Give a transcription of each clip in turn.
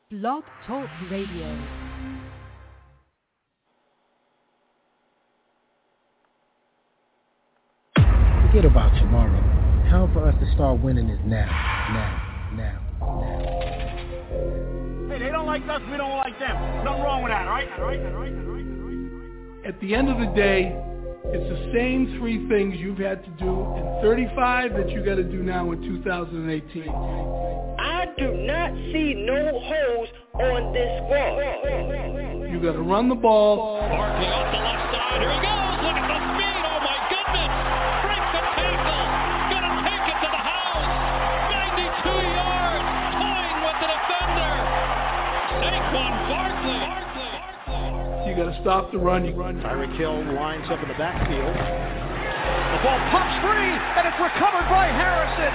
Blog Talk Radio. Forget about tomorrow. Time for us to start winning is now. Hey, they don't like us, we don't like them. Nothing wrong with that, all right? At the end of the day, it's the same three things you've had to do in 35 that you got to do now in 2018. I do not see no holes on this squad. You got to run the ball. Barkley off the left side. Here he goes. Look at the speed. Oh my goodness. Breaks the tackle. Gonna take it to the house. 92 yards. Toying with the defender. Saquon Barkley. You got to stop the run. Tyreek Hill lines up in the backfield. The ball pops free, and it's recovered by Harrison.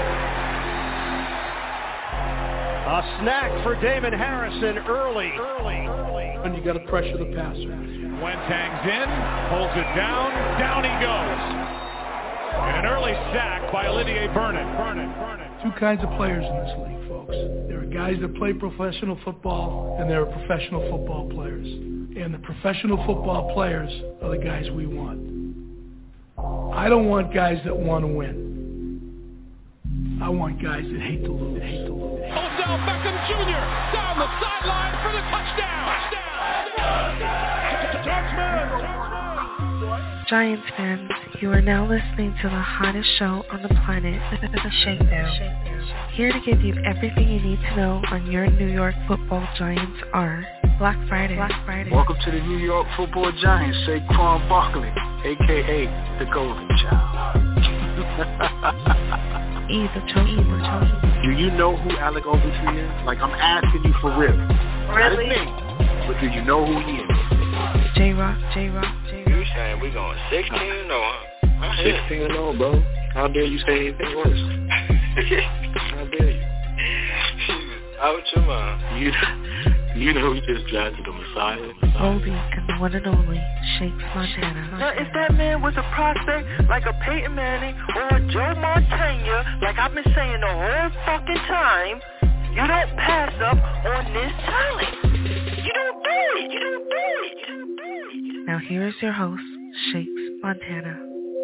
A snack for Damon Harrison early. And you got to pressure the passer. Wentz hangs in, pulls it down he goes. And an early sack by Olivier Vernon. Two kinds of players in this league, folks. There are guys that play professional football, and there are professional football players. And the professional football players are the guys we want. I don't want guys that want to win. I want guys that hate to lose. Odell Beckham Jr. down the sideline for the touchdown. Giants fans, you are now listening to the hottest show on the planet, The Shakedown. Here to give you everything you need to know on your New York Football Giants are Black Friday. Welcome to the New York Football Giants, Saquon Barkley, a.k.a. the Golden Child. The chosen. Do you know who Alec Ogletree is? Like, I'm asking you for real. Really? Not his name, but do you know who he is? J-Rock. You saying we going 16-0, huh? 16-0, bro. How dare you say anything worse? How dare you? Out your mind. You know we just drafted the Messiah. Goldie and the one and only Shakes Montana. Now, if that man was a prospect like a Peyton Manning or a Joe Montana, like I've been saying the whole fucking time, you don't pass up on this talent. You don't do it. Now here is your host, Shakes Montana.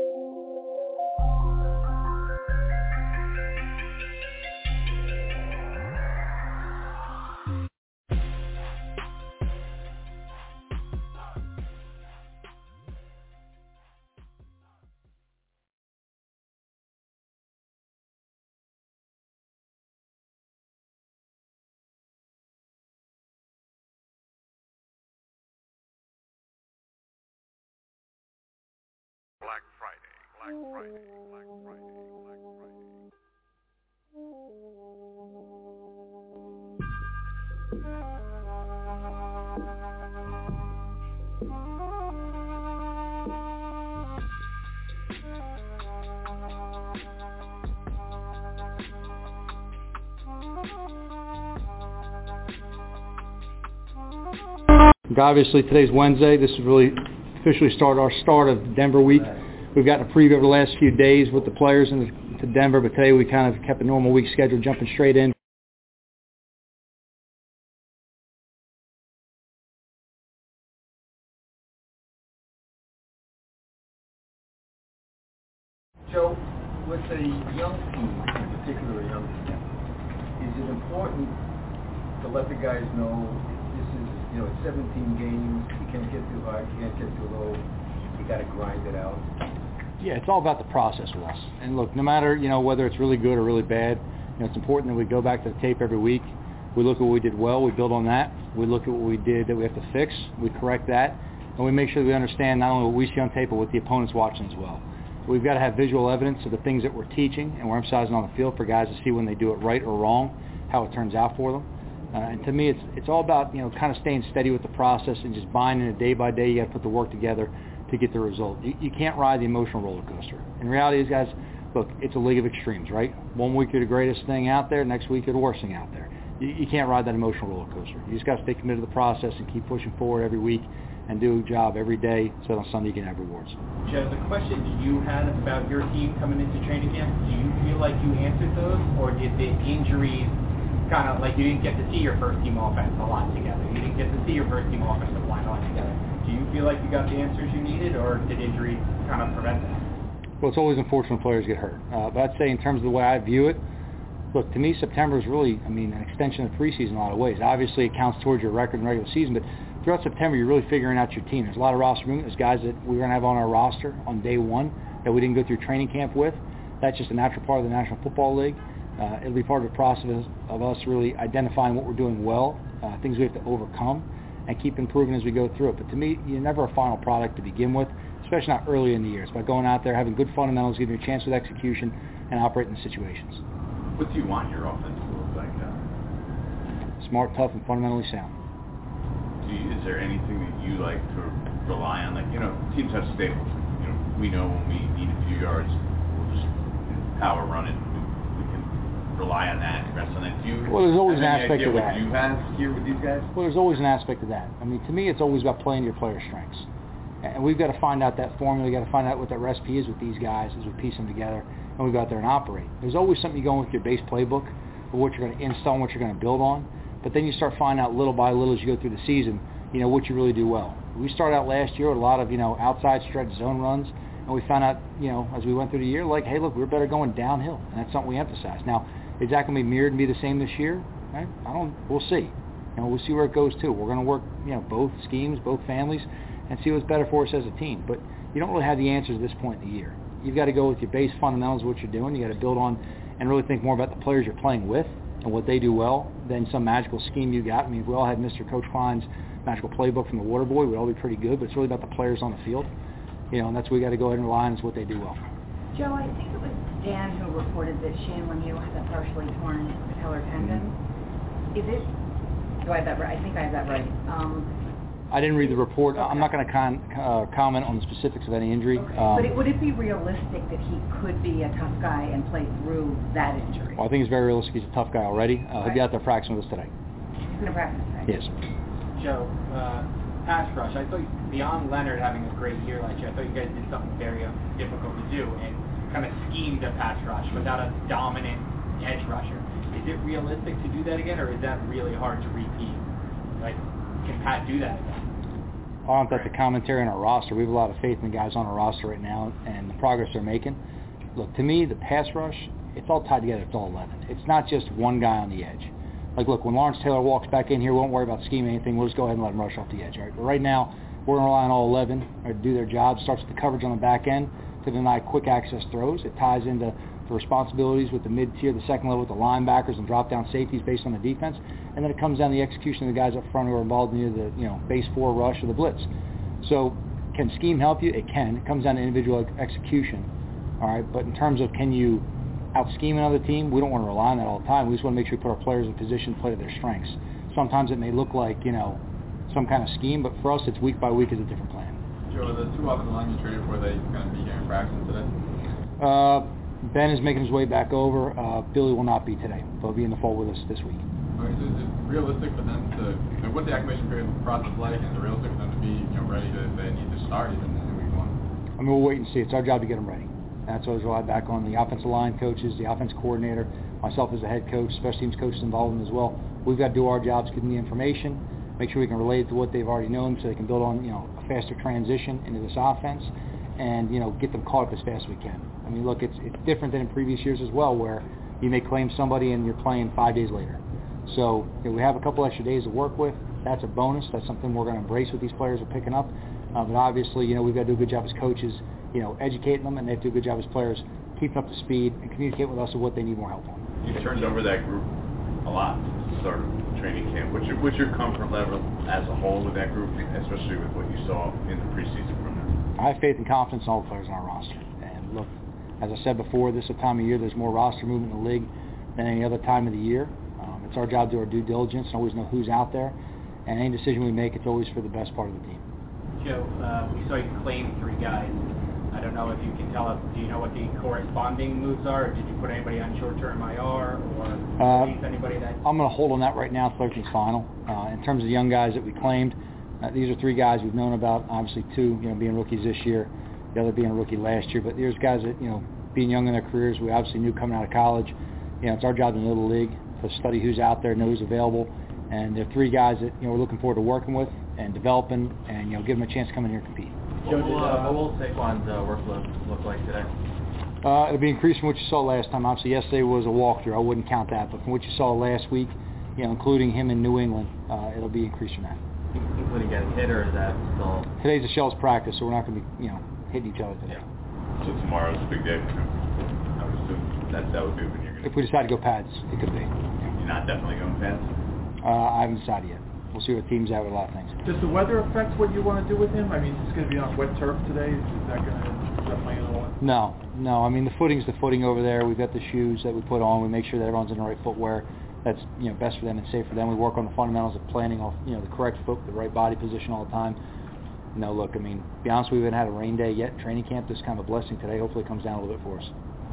Black Friday. Obviously, today's Wednesday. This is really officially our start of Denver week. We've gotten a preview over the last few days with the players into Denver, but today we kind of kept a normal week schedule, jumping straight in. Joe, with a young team, in particular a young team, is it important to let the guys know this is, it's 17 games, you can't get too high, you can't get too low, you got to grind it out? Yeah, it's all about the process with us. And look, no matter, whether it's really good or really bad, it's important that we go back to the tape every week. We look at what we did well, we build on that. We look at what we did that we have to fix, we correct that, and we make sure that we understand not only what we see on tape, but what the opponent's watching as well. We've got to have visual evidence of the things that we're teaching and we're emphasizing on the field for guys to see when they do it right or wrong, how it turns out for them. And to me, it's all about, kind of staying steady with the process and just buying in it day by day. You got to put the work together to get the result. You can't ride the emotional roller coaster. And the reality is, guys, look, it's a league of extremes, right? One week you're the greatest thing out there, next week you're the worst thing out there. You can't ride that emotional roller coaster. You just got to stay committed to the process and keep pushing forward every week and do a job every day so that on Sunday you can have rewards. Joe, the questions you had about your team coming into training camp, do you feel like you answered those, or did the injuries kind of like you didn't get to see your first team offense a lot together. You didn't get to see your first team offensive line a lot together. Do you feel like you got the answers you needed, or did injuries kind of prevent that? Well, it's always unfortunate when players get hurt. But I'd say in terms of the way I view it, look, to me, September is really, an extension of the preseason in a lot of ways. Obviously, it counts towards your record in regular season, but throughout September, you're really figuring out your team. There's a lot of roster movement. There's guys that we're going to have on our roster on day one that we didn't go through training camp with. That's just a natural part of the National Football League. It'll be part of the process of us really identifying what we're doing well, things we have to overcome, and keep improving as we go through it. But to me, you're never a final product to begin with, especially not early in the year. It's about going out there, having good fundamentals, giving you a chance with execution, and operating in situations. What do you want your offense to look like? Smart, tough, and fundamentally sound. Is there anything that you like to rely on? Like, teams have staples. We know when we need a few yards, we'll just power run it. We can rely on that and rest on that. Well, there's always an aspect of that. What you have here with these guys? Well, there's always an aspect of that. To me, it's always about playing your player strengths. And we've got to find out that formula. We've got to find out what that recipe is with these guys as we piece them together, and we go out there and operate. There's always something you go in with your base playbook of what you're going to install and what you're going to build on. But then you start finding out little by little as you go through the season, what you really do well. We started out last year with a lot of, outside stretch zone runs, and we found out, as we went through the year, like, hey, look, we're better going downhill, and that's something we emphasize. Now, is that going to be mirrored and be the same this year? Right? We'll see. We'll see where it goes too. We're going to work, both schemes, both families, and see what's better for us as a team. But you don't really have the answers at this point in the year. You've got to go with your base fundamentals of what you're doing. You got to build on and really think more about the players you're playing with and what they do well than some magical scheme you got. If we all had Mr. Coach Klein's magical playbook from the Waterboy, we'd all be pretty good, but it's really about the players on the field. And that's what we got to go ahead and rely on is what they do well. Joe, I think it was Dan who reported that Shane Lemieux has a partially torn patellar tendon. Is it? Do I have that right? I think I have that right. I didn't read the report. Okay. I'm not going to comment on the specifics of any injury. Okay. But would it be realistic that he could be a tough guy and play through that injury? Well, I think it's very realistic. He's a tough guy already. He'll be out there practicing with us today. He's going to practice today? Yes. Joe, pass rush. I thought beyond Leonard having a great year last year, I thought you guys did something very difficult to do and kind of schemed a pass rush without a dominant edge rusher. Is it realistic to do that again, or is that really hard to repeat? Like, can Pat do that again? I don't think the commentary on our roster. We have a lot of faith in the guys on our roster right now and the progress they're making. Look, to me, the pass rush, it's all tied together. It's all 11. It's not just one guy on the edge. Like, look, when Lawrence Taylor walks back in here, we won't worry about scheming anything. We'll just go ahead and let him rush off the edge. Right? But right now, we're going to rely on all 11 to do their job. Starts with the coverage on the back end to deny quick access throws. It ties into the responsibilities with the mid-tier, the second level with the linebackers and drop-down safeties based on the defense. And then it comes down to the execution of the guys up front who are involved in either the base 4 rush or the blitz. So can scheme help you? It can. It comes down to individual execution. All right, but in terms of can you out-scheme another team, we don't want to rely on that all the time. We just want to make sure we put our players in position to play to their strengths. Sometimes it may look like, some kind of scheme, but for us it's week by week is a different plan. Joe, are the 2 offensive linemen you traded for, they going to be here in practice today? Ben is making his way back over. Billy will not be today. They'll be in the fold with us this week. Okay, so is it realistic for them to, what's the acclimation period process like, and is it realistic for them to be ready to, if they need to start even in week 1? We'll wait and see. It's our job to get them ready. That's always relied back on the offensive line coaches, the offensive coordinator, myself as the head coach, special teams coaches involved in them as well. We've got to do our jobs, give them the information, make sure we can relate it to what they've already known so they can build on, a faster transition into this offense and, get them caught up as fast as we can. Look, it's different than in previous years as well where you may claim somebody and you're playing 5 days later. So we have a couple extra days to work with. That's a bonus. That's something we're going to embrace with these players we're picking up. But obviously, we've got to do a good job as coaches, educating them, and they have to do a good job as players keeping up to speed and communicate with us of what they need more help on. You've turned over that group a lot since the start of training camp. What's your comfort level as a whole with that group, especially with what you saw in the preseason from them? I have faith and confidence in all the players on our roster. And look, as I said before, this time of year, there's more roster movement in the league than any other time of the year. It's our job to do our due diligence and always know who's out there. And any decision we make, it's always for the best part of the team. Joe, we saw you claim 3 guys. I don't know if you can tell us, do you know what the corresponding moves are? Or did you put anybody on short-term IR or release anybody that? I'm going to hold on that right now until everything's final. In terms of the young guys that we claimed, these are 3 guys we've known about, obviously 2 being rookies this year, the other being a rookie last year. But there's guys that, being young in their careers, we obviously knew coming out of college. It's our job to know the league, to study who's out there, know who's available. And there are 3 guys that we're looking forward to working with and developing, and give them a chance to come in here and compete. What will Saquon's workload look like today? It'll be increased from what you saw last time. Obviously, yesterday was a walkthrough. I wouldn't count that, but from what you saw last week, including him in New England, it'll be increased from that. Including getting hit, or is that still? Today's a Shells practice, so we're not going to be, hitting each other today. Yeah. So tomorrow's a big day for him. I would assume that would be when you're going to... If we decide to go pads, it could be. You're not definitely going pads? I haven't decided yet. We'll see what team's at with a lot of things. Does the weather affect what you want to do with him? I mean, it's going to be on wet turf today. Is that playing at all? No. I mean, the footing's the footing over there. We've got the shoes that we put on. We make sure that everyone's in the right footwear. That's best for them and safe for them. We work on the fundamentals of planning off the correct foot, the right body position all the time. Look, I mean, to be honest, we haven't had a rain day yet. Training camp is kind of a blessing today. Hopefully it comes down a little bit for us.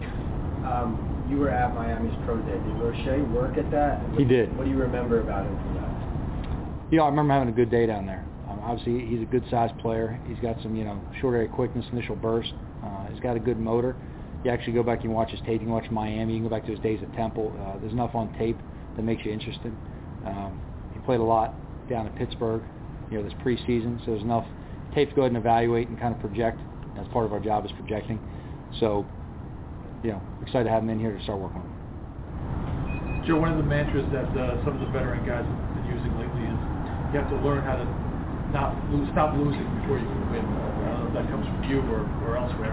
You were at Miami's Pro Day. Did O'Shea work at that? He did. What do you remember about him from that? I remember having a good day down there. Obviously, he's a good-sized player. He's got some, short area quickness, initial burst. He's got a good motor. You actually go back and watch his tape. You can watch Miami. You can go back to his days at Temple. There's enough on tape that makes you interested. He played a lot down in Pittsburgh, this preseason. So there's enough tape to go ahead and evaluate and kind of project. That's part of our job is projecting. So, excited to have him in here to start working with him. Joe, one of the mantras that some of the veteran guys have been using lately is you have to learn how to stop losing before you can win. I don't know if that comes from you or elsewhere.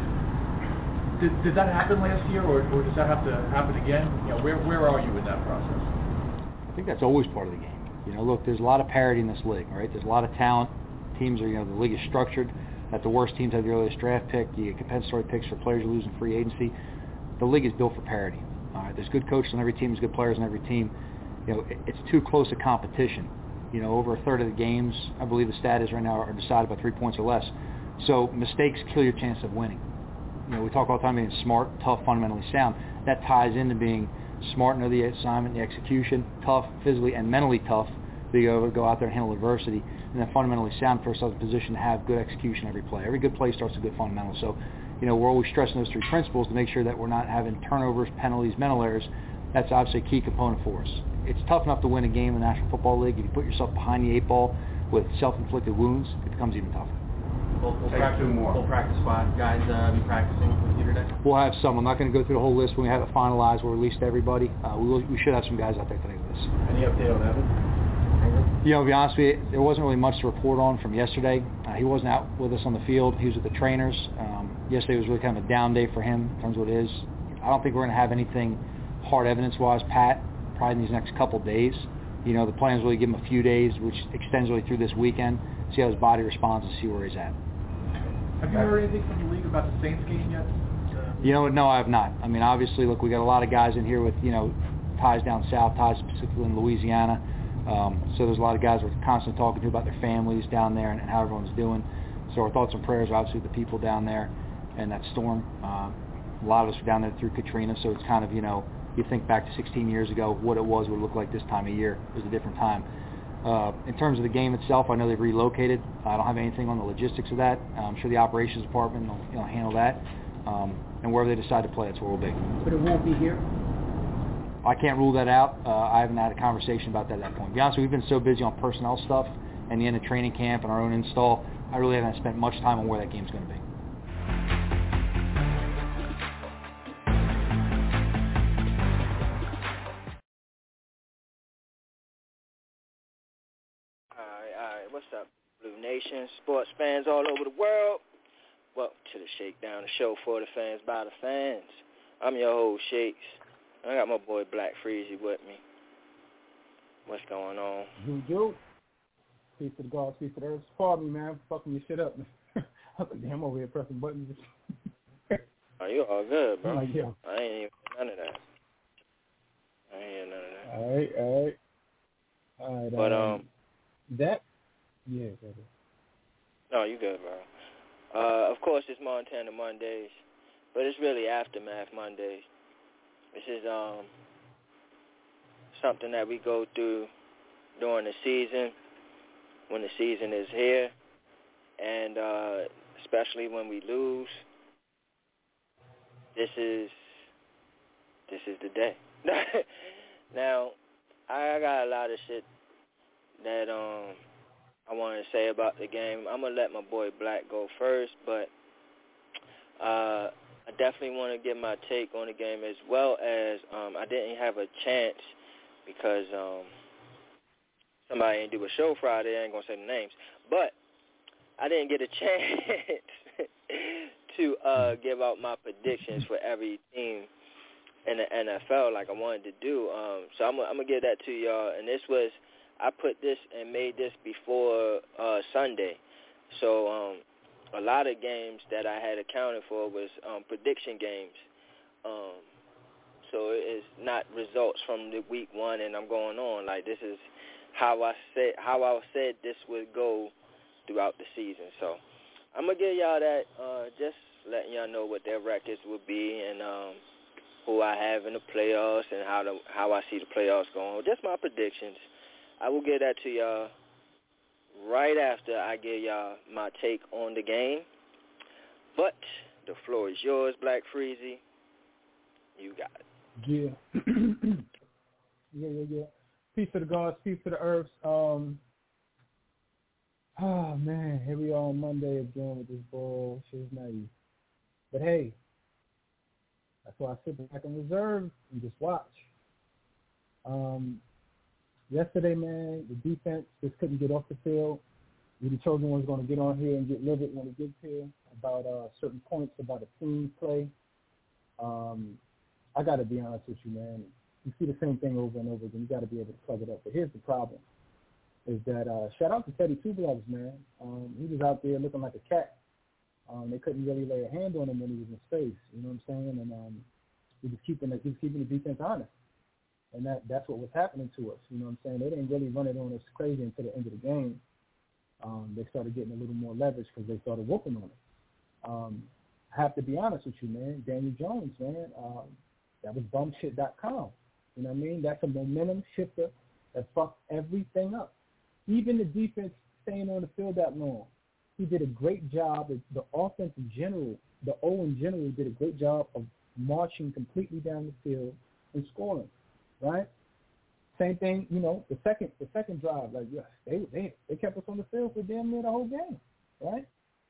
Did that happen last year, or does that have to happen again? Where are you in that process? I think that's always part of the game. Look, there's a lot of parity in this league, right? There's a lot of talent. Teams are, the league is structured that the worst teams have the earliest draft pick. You get compensatory picks for players you lose in free agency. The league is built for parity. There's good coaches on every team. There's good players on every team. It's too close a competition. Over a third of the games, I believe the stat is right now, are decided by 3 points or less. So mistakes kill your chance of winning. We talk all the time being smart, tough, fundamentally sound. That ties into being smart, know the assignment, the execution, tough, physically and mentally tough, so you go out there and handle adversity, and then fundamentally sound for yourself in a position to have good execution every play. Every good play starts with good fundamentals. So, we're always stressing those 3 principles to make sure that we're not having turnovers, penalties, mental errors. That's obviously a key component for us. It's tough enough to win a game in the National Football League. If you put yourself behind the 8 ball with self-inflicted wounds, it becomes even tougher. Full practice squad guys be practicing with you today? We'll have some. I'm not going to go through the whole list. When we have it finalized, we'll release to everybody. We should have some guys out there today with us. Any update on Evan? To be honest with you, there wasn't really much to report on from yesterday. He wasn't out with us on the field. He was with the trainers. Yesterday was really kind of a down day for him in terms of what it is. I don't think we're going to have anything hard evidence-wise, Pat, probably in these next couple of days. The plan is really give him a few days, which extends really through this weekend, see how his body responds and see where he's at. Have you heard anything from the league about the Saints game yet? No, I have not. I mean, obviously, look, we got a lot of guys in here with, ties down south, ties specifically in Louisiana. So there's a lot of guys we're constantly talking to about their families down there and how everyone's doing. So our thoughts and prayers are obviously with the people down there and that storm. A lot of us were down there through Katrina, so it's kind of, you think back to 16 years ago, what it would look like this time of year. It was a different time. In terms of the game itself, I know they've relocated. I don't have anything on the logistics of that. I'm sure the operations department will handle that. And wherever they decide to play, that's where we'll be. But it won't be here? I can't rule that out. I haven't had a conversation about that at that point. To be honest, we've been so busy on personnel stuff and the end of training camp and our own install, I really haven't spent much time on where that game's going to be. What's up, Blue Nation, sports fans all over the world? Welcome to the Shakedown, the show for the fans, by the fans. I'm your host, Shakes. I got my boy Black Freezy with me. What's going on? Do. Peace to the gods, peace to the earth. Pardon me, man. Fucking your shit up. I was like, damn, I'm over here pressing buttons. Oh, you all good, bro. Like, yeah. I ain't even none of that. I ain't hear none of that. All right. But, that? Yeah, baby. No, you good, bro. Of course, it's Montana Mondays, but it's really Aftermath Mondays. This is something that we go through during the season, when the season is here, and especially when we lose. This is the day. Now, I got a lot of shit that I want to say about the game. I'm going to let my boy Black go first, but I definitely want to give my take on the game, as well as I didn't have a chance because somebody didn't do a show Friday. I ain't going to say the names. But I didn't get a chance to give out my predictions for every team in the NFL like I wanted to do. So I'm going to give that to y'all. And this was, I put this and made this before Sunday. So a lot of games that I had accounted for was prediction games. So it's not results from the week one and I'm going on. Like, this is how I said this would go throughout the season. So I'm going to give y'all that, just letting y'all know what their records will be and who I have in the playoffs and how I see the playoffs going. Just my predictions. I will give that to y'all right after I give y'all my take on the game. But the floor is yours, Black Freezy. You got it. Yeah. Yeah. Peace to the gods, peace to the earths. Oh, man, here we are on Monday again with this bullshit naive. But, hey, that's why I sit back and reserve and just watch. Yesterday, man, the defense just couldn't get off the field. The chosen one's going to get on here and get livid when it gets here about certain points about a team play. I got to be honest with you, man. You see the same thing over and over again. You got to be able to plug it up. But here's the problem, is that shout out to Teddy Two Gloves, man. He was out there looking like a cat. They couldn't really lay a hand on him when he was in space. You know what I'm saying? And he was keeping the defense honest. And that's what was happening to us. You know what I'm saying? They didn't really run it on us crazy until the end of the game. They started getting a little more leverage because they started whooping on it. I have to be honest with you, man. Daniel Jones, man, that was bumshit.com. You know what I mean? That's a momentum shifter that fucked everything up. Even the defense staying on the field that long. He did a great job. The offense in general, the O in general, did a great job of marching completely down the field and scoring. Right? Same thing, you know, the second drive, like, yes, they kept us on the field for damn near the whole game, right?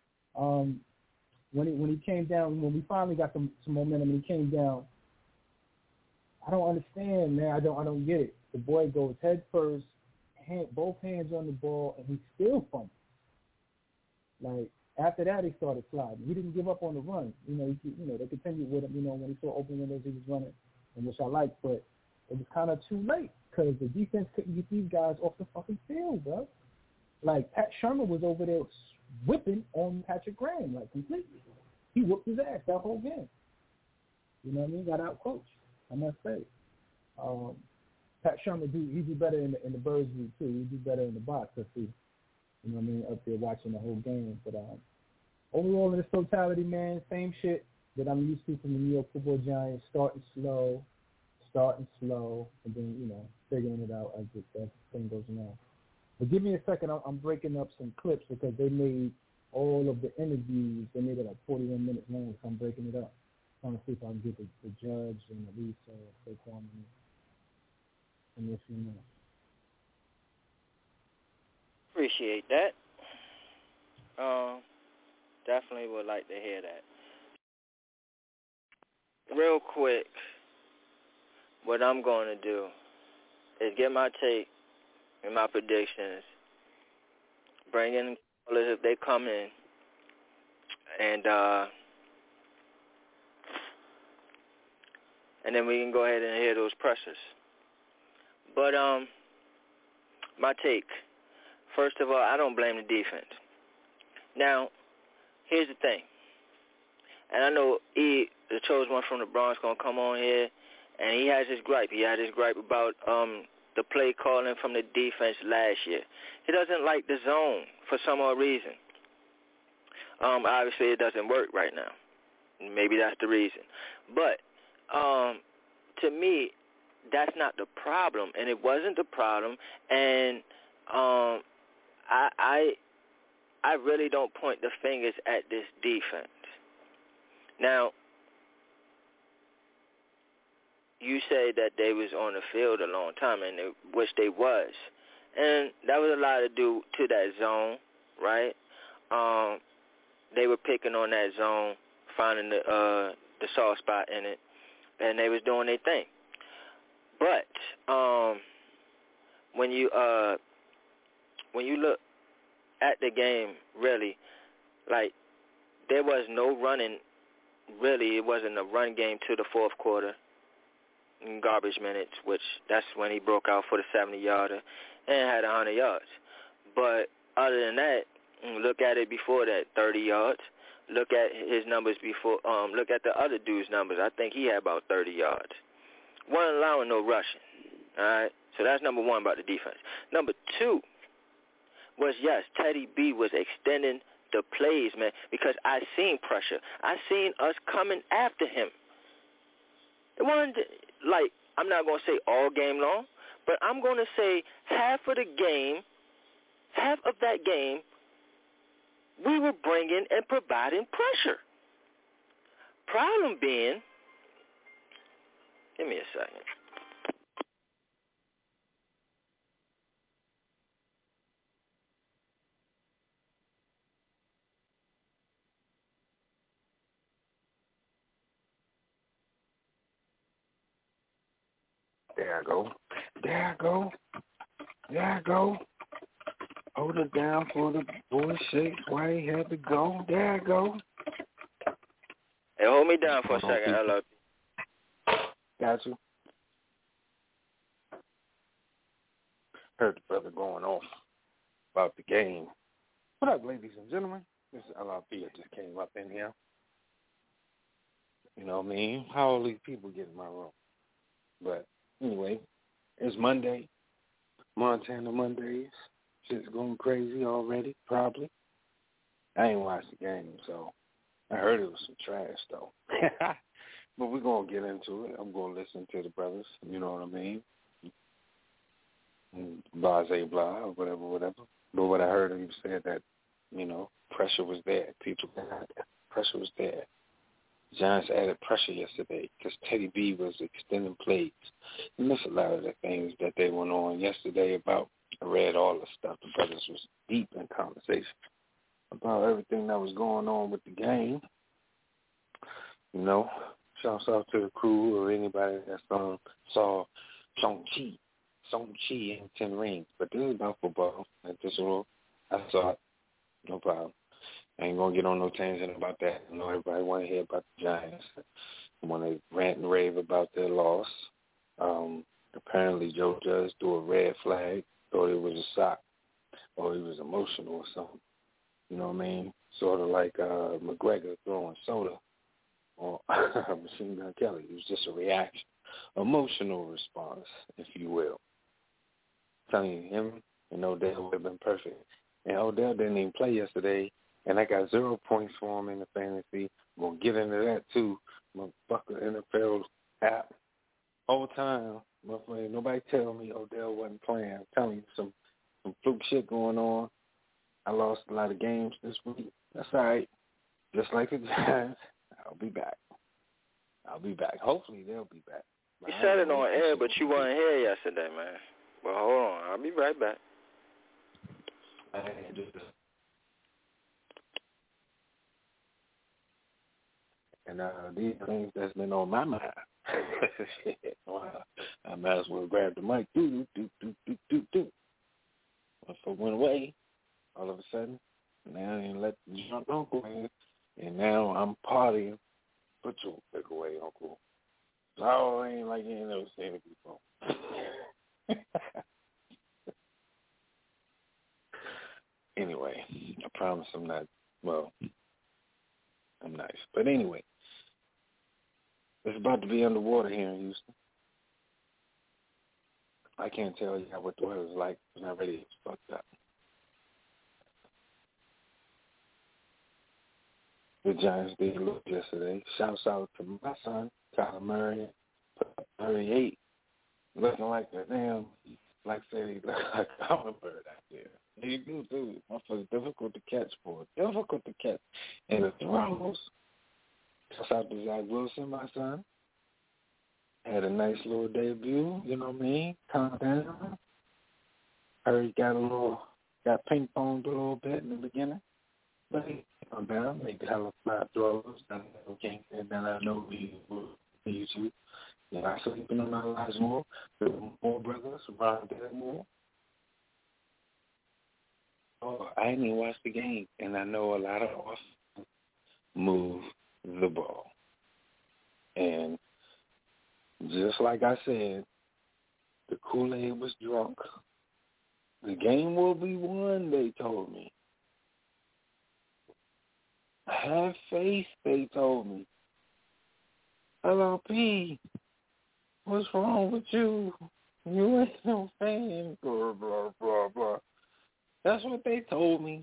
When he came down, when we finally got some momentum and he came down, I don't understand, man. I don't get it. The boy goes head first, both hands on the ball, and he still fumbled. Like, after that, he started sliding. He didn't give up on the run. You know, they continued with him, you know, when he saw open windows, he was running, and which I liked, but it was kind of too late because the defense couldn't get these guys off the fucking field, bro. Like, Pat Shermer was over there whipping on Patrick Graham, like, completely. He whooped his ass that whole game. You know what I mean? Got out coached, I must say. Pat Shermer, he do better in the birds view, too. He do better in the box, let's see. You know what I mean? Up there watching the whole game. But overall, in its totality, man, same shit that I'm used to from the New York Football Giants, starting slow, and then, you know, figuring it out as the thing goes along. But give me a second. I'm breaking up some clips because they made all of the interviews. They made it like 41 minutes long, so I'm breaking it up. Trying to see if I can get the judge and at least Saquon and this and that. Appreciate that. Definitely would like to hear that. Real quick, what I'm going to do is get my take and my predictions, bring in callers if they come in, and then we can go ahead and hear those pressers. But my take, first of all, I don't blame the defense. Now, here's the thing, and I know the chosen one from the Bronx, going to come on here, and he has his gripe. He had his gripe about the play calling from the defense last year. He doesn't like the zone for some odd reason. Obviously, it doesn't work right now. Maybe that's the reason. But to me, that's not the problem, and it wasn't the problem. And I really don't point the fingers at this defense. Now, you say that they was on the field a long time, and which they was. And that was a lot to do to that zone, right? They were picking on that zone, finding the soft spot in it, and they was doing their thing. But when you look at the game, really, like, there was no running. Really, it wasn't a run game to the fourth quarter in garbage minutes, which that's when he broke out for the 70-yarder and had 100 yards. But other than that, look at it before that, 30 yards. Look at his numbers before. Look at the other dude's numbers. I think he had about 30 yards. Wasn't allowing no rushing. All right, so that's number one about the defense. Number two was, yes, Teddy B was extending the plays, man, because I seen pressure. I seen us coming after him. It wasn't like, I'm not going to say all game long, but I'm going to say half of that game, we were bringing and providing pressure. Problem being, give me a second. There I go. Hold it down for the boy shake. Why he had to go? There I go. Hey, hold me down for a second. Hello. Got you. Heard the brother going off about the game. What up, ladies and gentlemen? This is LRP. I just came up in here. You know what I mean? How all these people get in my room? But anyway, it's Monday. Montana Mondays. Shit's going crazy already, probably. I ain't watched the game, so I heard it was some trash, though. But we're going to get into it. I'm going to listen to the brothers, you know what I mean? Blase blah, or whatever. But what I heard him say that, you know, pressure was there. Pressure was there. Giants added pressure yesterday because Teddy B was extending plays. And that's a lot of the things that they went on yesterday about. I read all the stuff. The brothers was deep in conversation about everything that was going on with the game. You know, shouts out to the crew or anybody that saw Shang-Chi and 10 Rings. But this is about football. I saw it. No problem. I ain't going to get on no tangent about that. I know everybody want to hear about the Giants. I want to rant and rave about their loss. Apparently Joe Judge threw a red flag, thought it was a sock, or he was emotional or something. You know what I mean? Sort of like McGregor throwing soda on Machine Gun Kelly. It was just a reaction. Emotional response, if you will. I'm telling you, him and Odell would have been perfect. And Odell didn't even play yesterday. And I got 0 points for him in the fantasy. I'm going to get into that, too. Motherfucker, NFL app. Whole time, motherfucker, nobody tell me Odell wasn't playing. I'm telling you, some fluke shit going on. I lost a lot of games this week. That's all right. Just like the Giants, I'll be back. Hopefully, they'll be back. You said it on air, but you weren't here yesterday, man. Well, hold on. I'll be right back. And these things that's been on my mind. Shit. I might as well grab the mic. Do. My foot went away all of a sudden. Now I didn't let the drunk uncle in. And now I'm partying. Put your pick away, uncle. Oh, I ain't like you ain't never seen it before. Anyway, I promise I'm not, well, I'm nice. But anyway, it's about to be underwater here in Houston. I can't tell you what the weather's like. It's not ready. It's fucked up. The Giants did look yesterday. Shouts out to my son, Kyler Murray, 38, looking like a damn, like say he look like a hummingbird out there. He do too. Motherfucker, difficult to catch for. Difficult to catch. And the throws. Shouts out to Zach Wilson, my son. Had a nice little debut, you know what I mean? Calm down. Heard he got ping-ponged a little bit in the beginning. But he calmed down, made hella fly throws, and then I know we will use you. You know, I sleeping on my lives more. With more brothers around there more. Oh, I didn't even watch the game, and I know a lot of us move the ball. And just like I said, the Kool-Aid was drunk. The game will be won, they told me. Have faith, they told me. LLP, what's wrong with you? You ain't no fan, blah, blah, blah, blah. That's what they told me.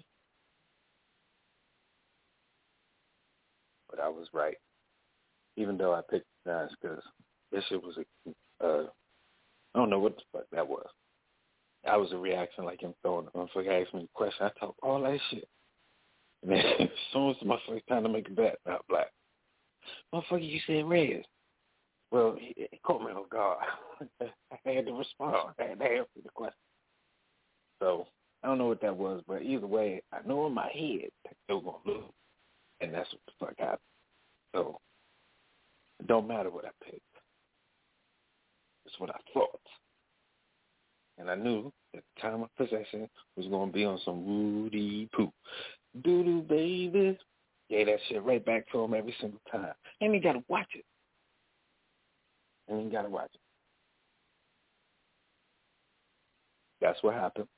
But I was right. Even though I picked the Giants because this shit was I don't know what the fuck that was. That was a reaction like him throwing the motherfucker asked me a question. I talk all that shit. And then as soon as the motherfucker trying to make a bet, not black. Motherfucker, you said red. Well, he caught me off guard. I had to respond. I had to answer the question. So I don't know what that was, but either way, I know in my head they're still going to lose. And that's what the fuck happened. So it don't matter what I picked. It's what I thought. And I knew that the time of possession was going to be on some Rudy Poo. Doo-doo, baby. Yeah, that shit right back to him every single time. And you got to watch it. That's what happened.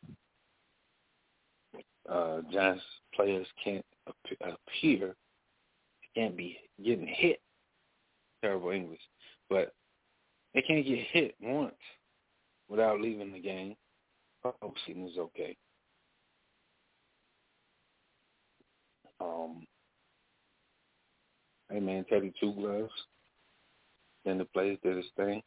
Giants players can't appear, can't be getting hit. Terrible English. But they can't get hit once without leaving the game. I hope Seaton is okay. Hey, man, Teddy Two Gloves. Then the players did his thing.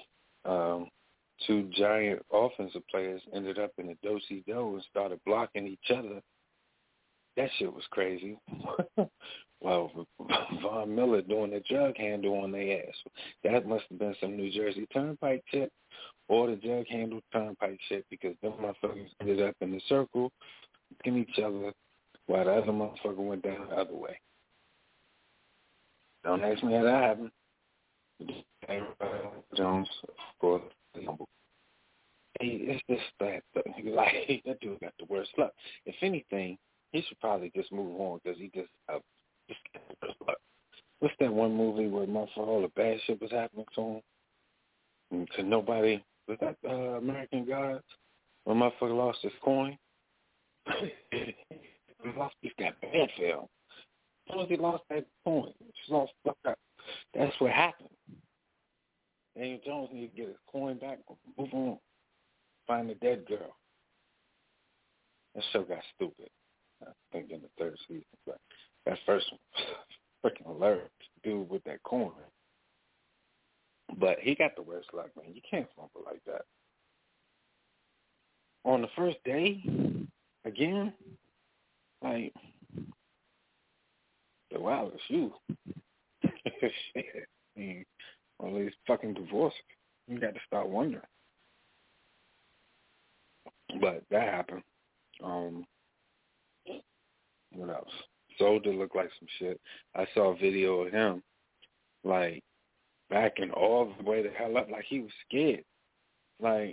Two giant offensive players ended up in the do-si-do and started blocking each other. That shit was crazy. Well, Von Miller doing the jug handle on their ass. That must have been some New Jersey Turnpike shit or the jug handle Turnpike shit because them motherfuckers ended up in the circle blocking each other while the other motherfucker went down the other way. Don't ask me how that happened. Jones for the humble. Hey, it's just that, like, that dude got the worst luck. If anything, he should probably just move on because he just got the worst luck. What's that one movie where all the bad shit was happening to him? And to nobody, was that American Gods? When motherfucker lost his coin? He's got bad for him. As soon as he lost that coin, he's all fucked up. That's what happened. Daniel Jones needs to get his coin back, move on, find the dead girl. That show got stupid. I think in the third season, but that first one, freaking hilarious. Dude with that coin. But he got the worst luck, man. You can't fumble like that. On the first day, again, like, wow, it's you. Shit. I mean, all these fucking divorces. You got to start wondering. But that happened. What else? Soldier looked like some shit. I saw a video of him, like, backing all the way the hell up, like he was scared. Like,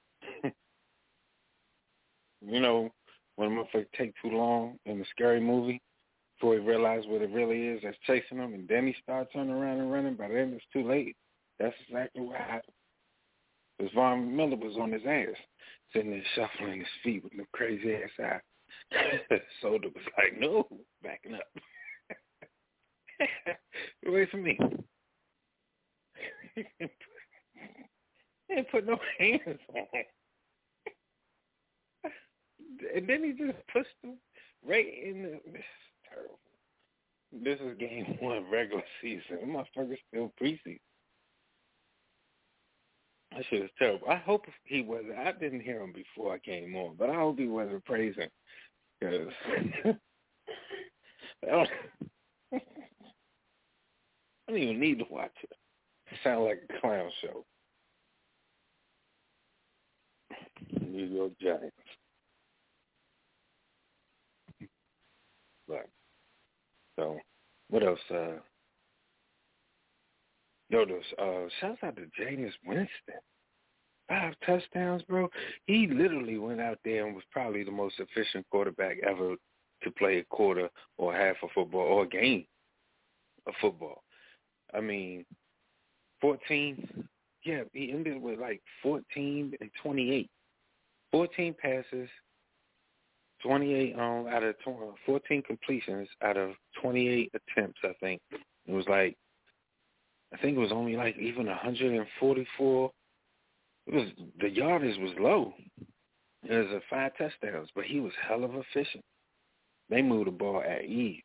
you know, when a motherfucker take too long in a scary movie before he realizes what it really is that's chasing him, and then he starts turning around and running, by then it's too late. That's exactly what happened. Because Von Miller was on his ass, sitting there shuffling his feet with no crazy ass eye. Soda was like, no, backing up. Get away from me. He didn't put no hands on him. And then he just pushed him right in the... This is terrible. This is game one, regular season. The motherfucker's still preseason. That shit is terrible. I hope he wasn't. I didn't hear him before I came on, but I hope he wasn't praising. Because I don't even need to watch it. Sound like a clown show. New York Giants. But, so, what else? Shouts out to Jameis Winston. 5 touchdowns, bro. He literally went out there and was probably the most efficient quarterback ever to play a quarter or half of football or a game of football. I mean, 14, yeah, he ended with like 14 and 28. 14 passes, 28 out of 14 completions out of 28 attempts, I think. It was like, I think it was only like even 144. The yardage was low. It was 5 touchdowns, but he was hell of efficient. They moved the ball at ease.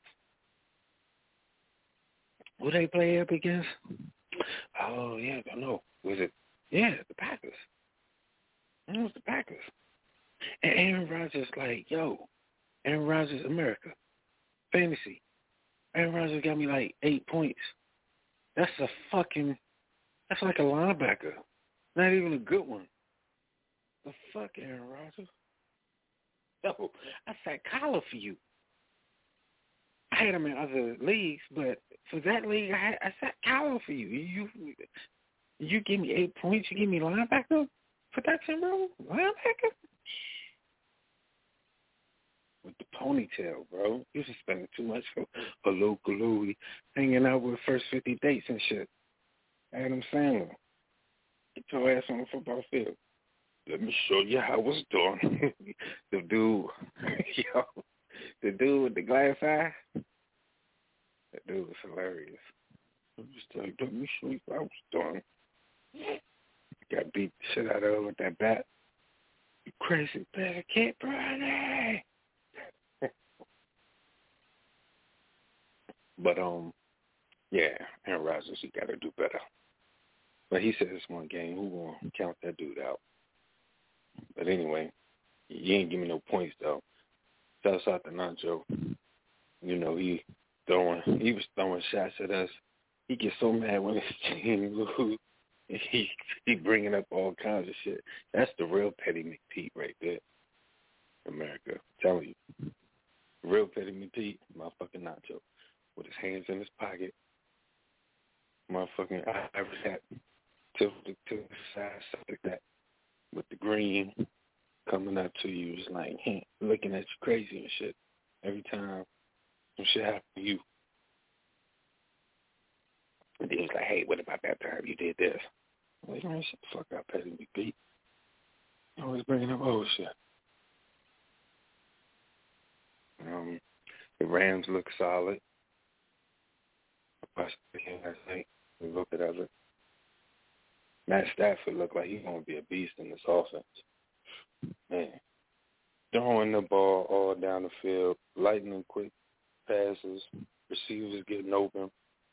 Who they play up against? Oh, yeah, I don't know. Was it? Yeah, the Packers. It was the Packers. And Aaron Rodgers, like, Aaron Rodgers, America. Fantasy. Aaron Rodgers got me like 8 points. That's like a linebacker. Not even a good one. The fuck, Aaron Rodgers? No, I sat collar for you. I had him in other leagues, but for that league, I sat collar for you. You give me 8 points, you give me linebacker protection, bro? Linebacker? With the ponytail, bro. You're just spending too much for Hello Galooey, hanging out with first 50 dates and shit. Adam Sandler. Get your ass on the football field. Let me show you how it's done. The dude with the glass eye, that dude was hilarious. I'm just like, let me show you how it's done. Got beat the shit out of her with that bat. You crazy bad kid, Brady. But, yeah, Aaron Rodgers, he got to do better. But he said it's one game. Who going to count that dude out? But anyway, you ain't give me no points, though. Shouts out to Nacho. You know, he was throwing shots at us. He gets so mad when his team lose. He bringing up all kinds of shit. That's the real Petty McPete right there. America. I'm telling you. Real Petty McPete, motherfucking Nacho. With his hands in his pocket. Motherfucking ivory hat. Tilted to the side, stuff like that. With the green coming up to you. It's like, looking at you crazy and shit. Every time some shit happens to you. And then he's like, hey, what about that time you did this? I'm like, man, shut the fuck up, Petty McPete. You always bringing up old shit. The Rams look solid. I watched the game last night. We looked at it. Matt Stafford looked like he's going to be a beast in this offense. Man. Throwing the ball all down the field, lightning quick passes, receivers getting open.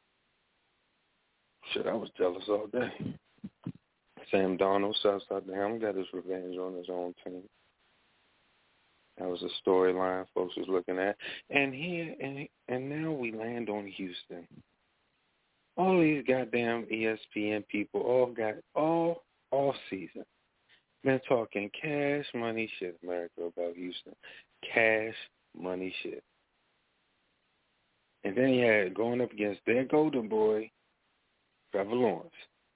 Shit, I was jealous all day. Sam Darnold, shouts out to him, got his revenge on his own team. That was a storyline folks was looking at. And now we land on Houston. All these goddamn ESPN people all season been talking cash money shit, America, about Houston. Cash money shit. And then he had going up against their golden boy, Trevor Lawrence.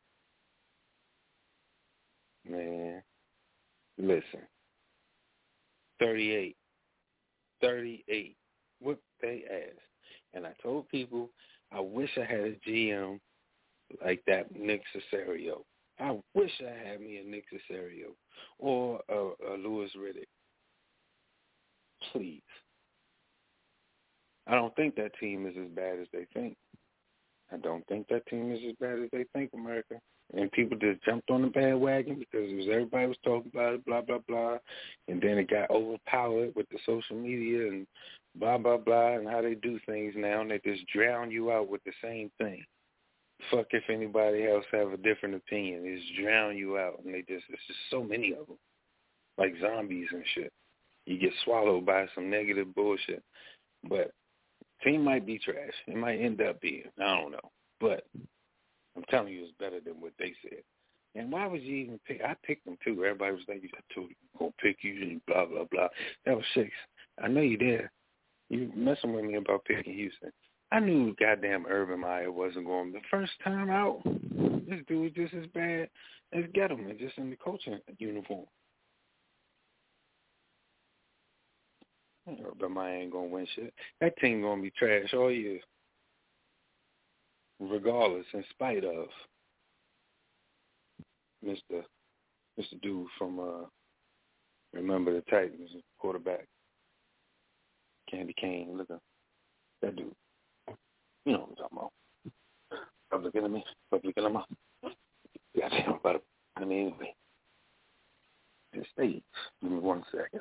Man, listen. 38. Whip they ass. And I told people, I wish I had a GM like that Nick Caserio. I wish I had me a Nick Caserio or a Louis Riddick. Please. I don't think that team is as bad as they think. I don't think that team is as bad as they think, America. And people just jumped on the bandwagon because it was everybody was talking about it, blah, blah, blah. And then it got overpowered with the social media and blah, blah, blah, and how they do things now. And they just drown you out with the same thing. Fuck if anybody else have a different opinion. They just drown you out. And it's just so many of them. Like zombies and shit. You get swallowed by some negative bullshit. But team might be trash. It might end up being. I don't know. But I'm telling you, it's better than what they said. And why would you even pick? I picked them too. Everybody was like, I told you, I'm going to pick you and blah, blah, blah. That was 6. I know you did. You messing with me about picking Houston. I knew goddamn Urban Meyer wasn't going. The first time out, this dude just as bad as Gettleman, just in the coaching uniform. Urban Meyer ain't going to win shit. That team going to be trash all year, regardless, in spite of Mr. Dude from Remember the Titans, quarterback. Candy Cane, look at that dude. You know what I'm talking about. Public enemy. Goddamn, about I mean, anyway. Just stay. Give me 1 second.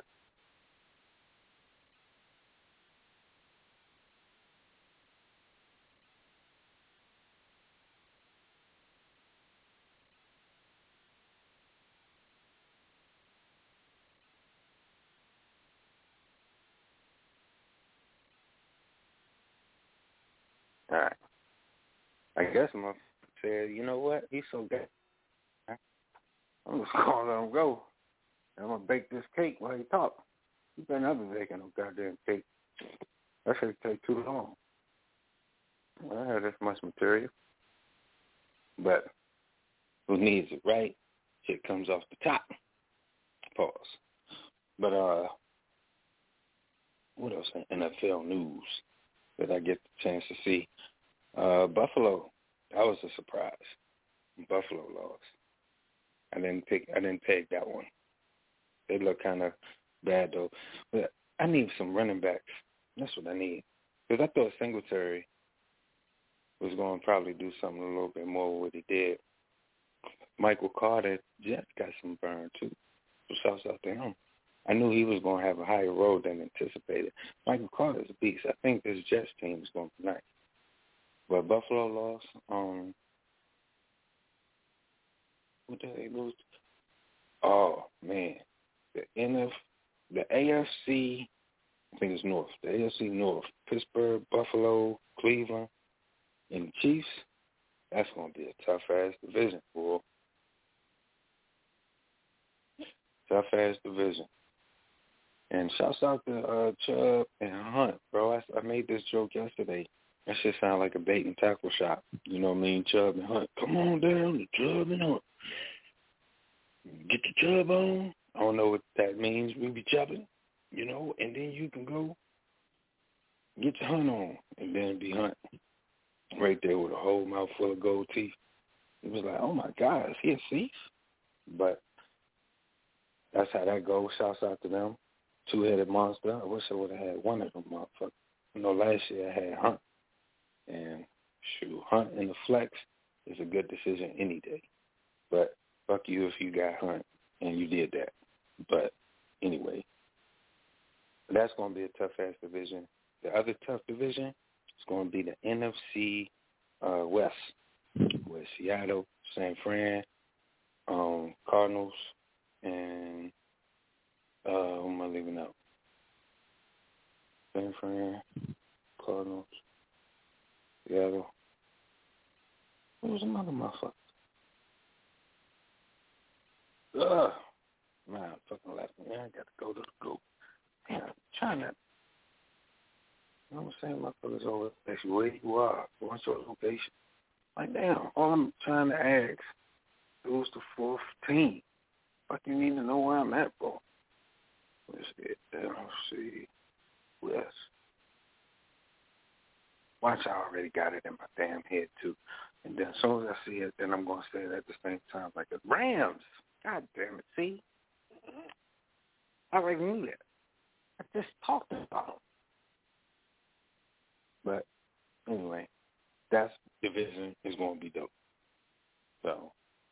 All right. I guess my said, you know what? He's so good. I'm just going to let him go. I'm going to bake this cake while he talk. You better not be baking no goddamn cake. That should take too long. Well, I had this much material. But who needs it, right? Shit comes off the top. Pause. But what else in NFL news that I get the chance to see? Buffalo, that was a surprise. Buffalo lost. I didn't peg that one. They look kind of bad though. But I need some running backs. That's what I need. Because I thought Singletary was going to probably do something a little bit more with what he did. Michael Carter, Jets got some burn too. So shouts out to him. I knew he was going to have a higher role than anticipated. Michael Carter's a beast. I think this Jets team is going to be nice. But Buffalo lost. What did they lose? Oh, man. The AFC, I think it's North. The AFC North. Pittsburgh, Buffalo, Cleveland, and the Chiefs. That's going to be a tough-ass division, boy. Tough-ass division. And shouts out to Chubb and Hunt, bro. I made this joke yesterday. That shit sound like a bait and tackle shop. You know what I mean? Chubb and Hunt. Come on down to Chubb and Hunt. Get your Chubb on. I don't know what that means. We be chubbing, you know, and then you can go get your Hunt on and then be Hunt. Right there with a whole mouthful of gold teeth. It was like, oh, my God, is he a thief? But that's how that goes. Shouts out to them. Two-headed monster. I wish I would have had one of them motherfuckers. You know, last year I had Hunt. And, shoot, Hunt in the flex is a good decision any day. But fuck you if you got Hunt and you did that. But anyway, that's going to be a tough-ass division. The other tough division is going to be the NFC West with Seattle, San Fran, Cardinals, and who am I leaving out? San Fran, Cardinals, Seattle. What was another motherfucker? Man, fucking left me. I got to go to the group. Damn, I'm trying to. You know what I'm saying? Motherfuckers always ask you where you are. What's your location? Like, damn, all I'm trying to ask, who's the fourth team? Fuck, you need to know where I'm at, bro. Let's get NFC West. Watch, I already got it in my damn head, too. And then as soon as I see it, then I'm going to say it at the same time, like the Rams. God damn it, see? I already knew that. I just talked about them. But anyway, that division is going to be dope. So,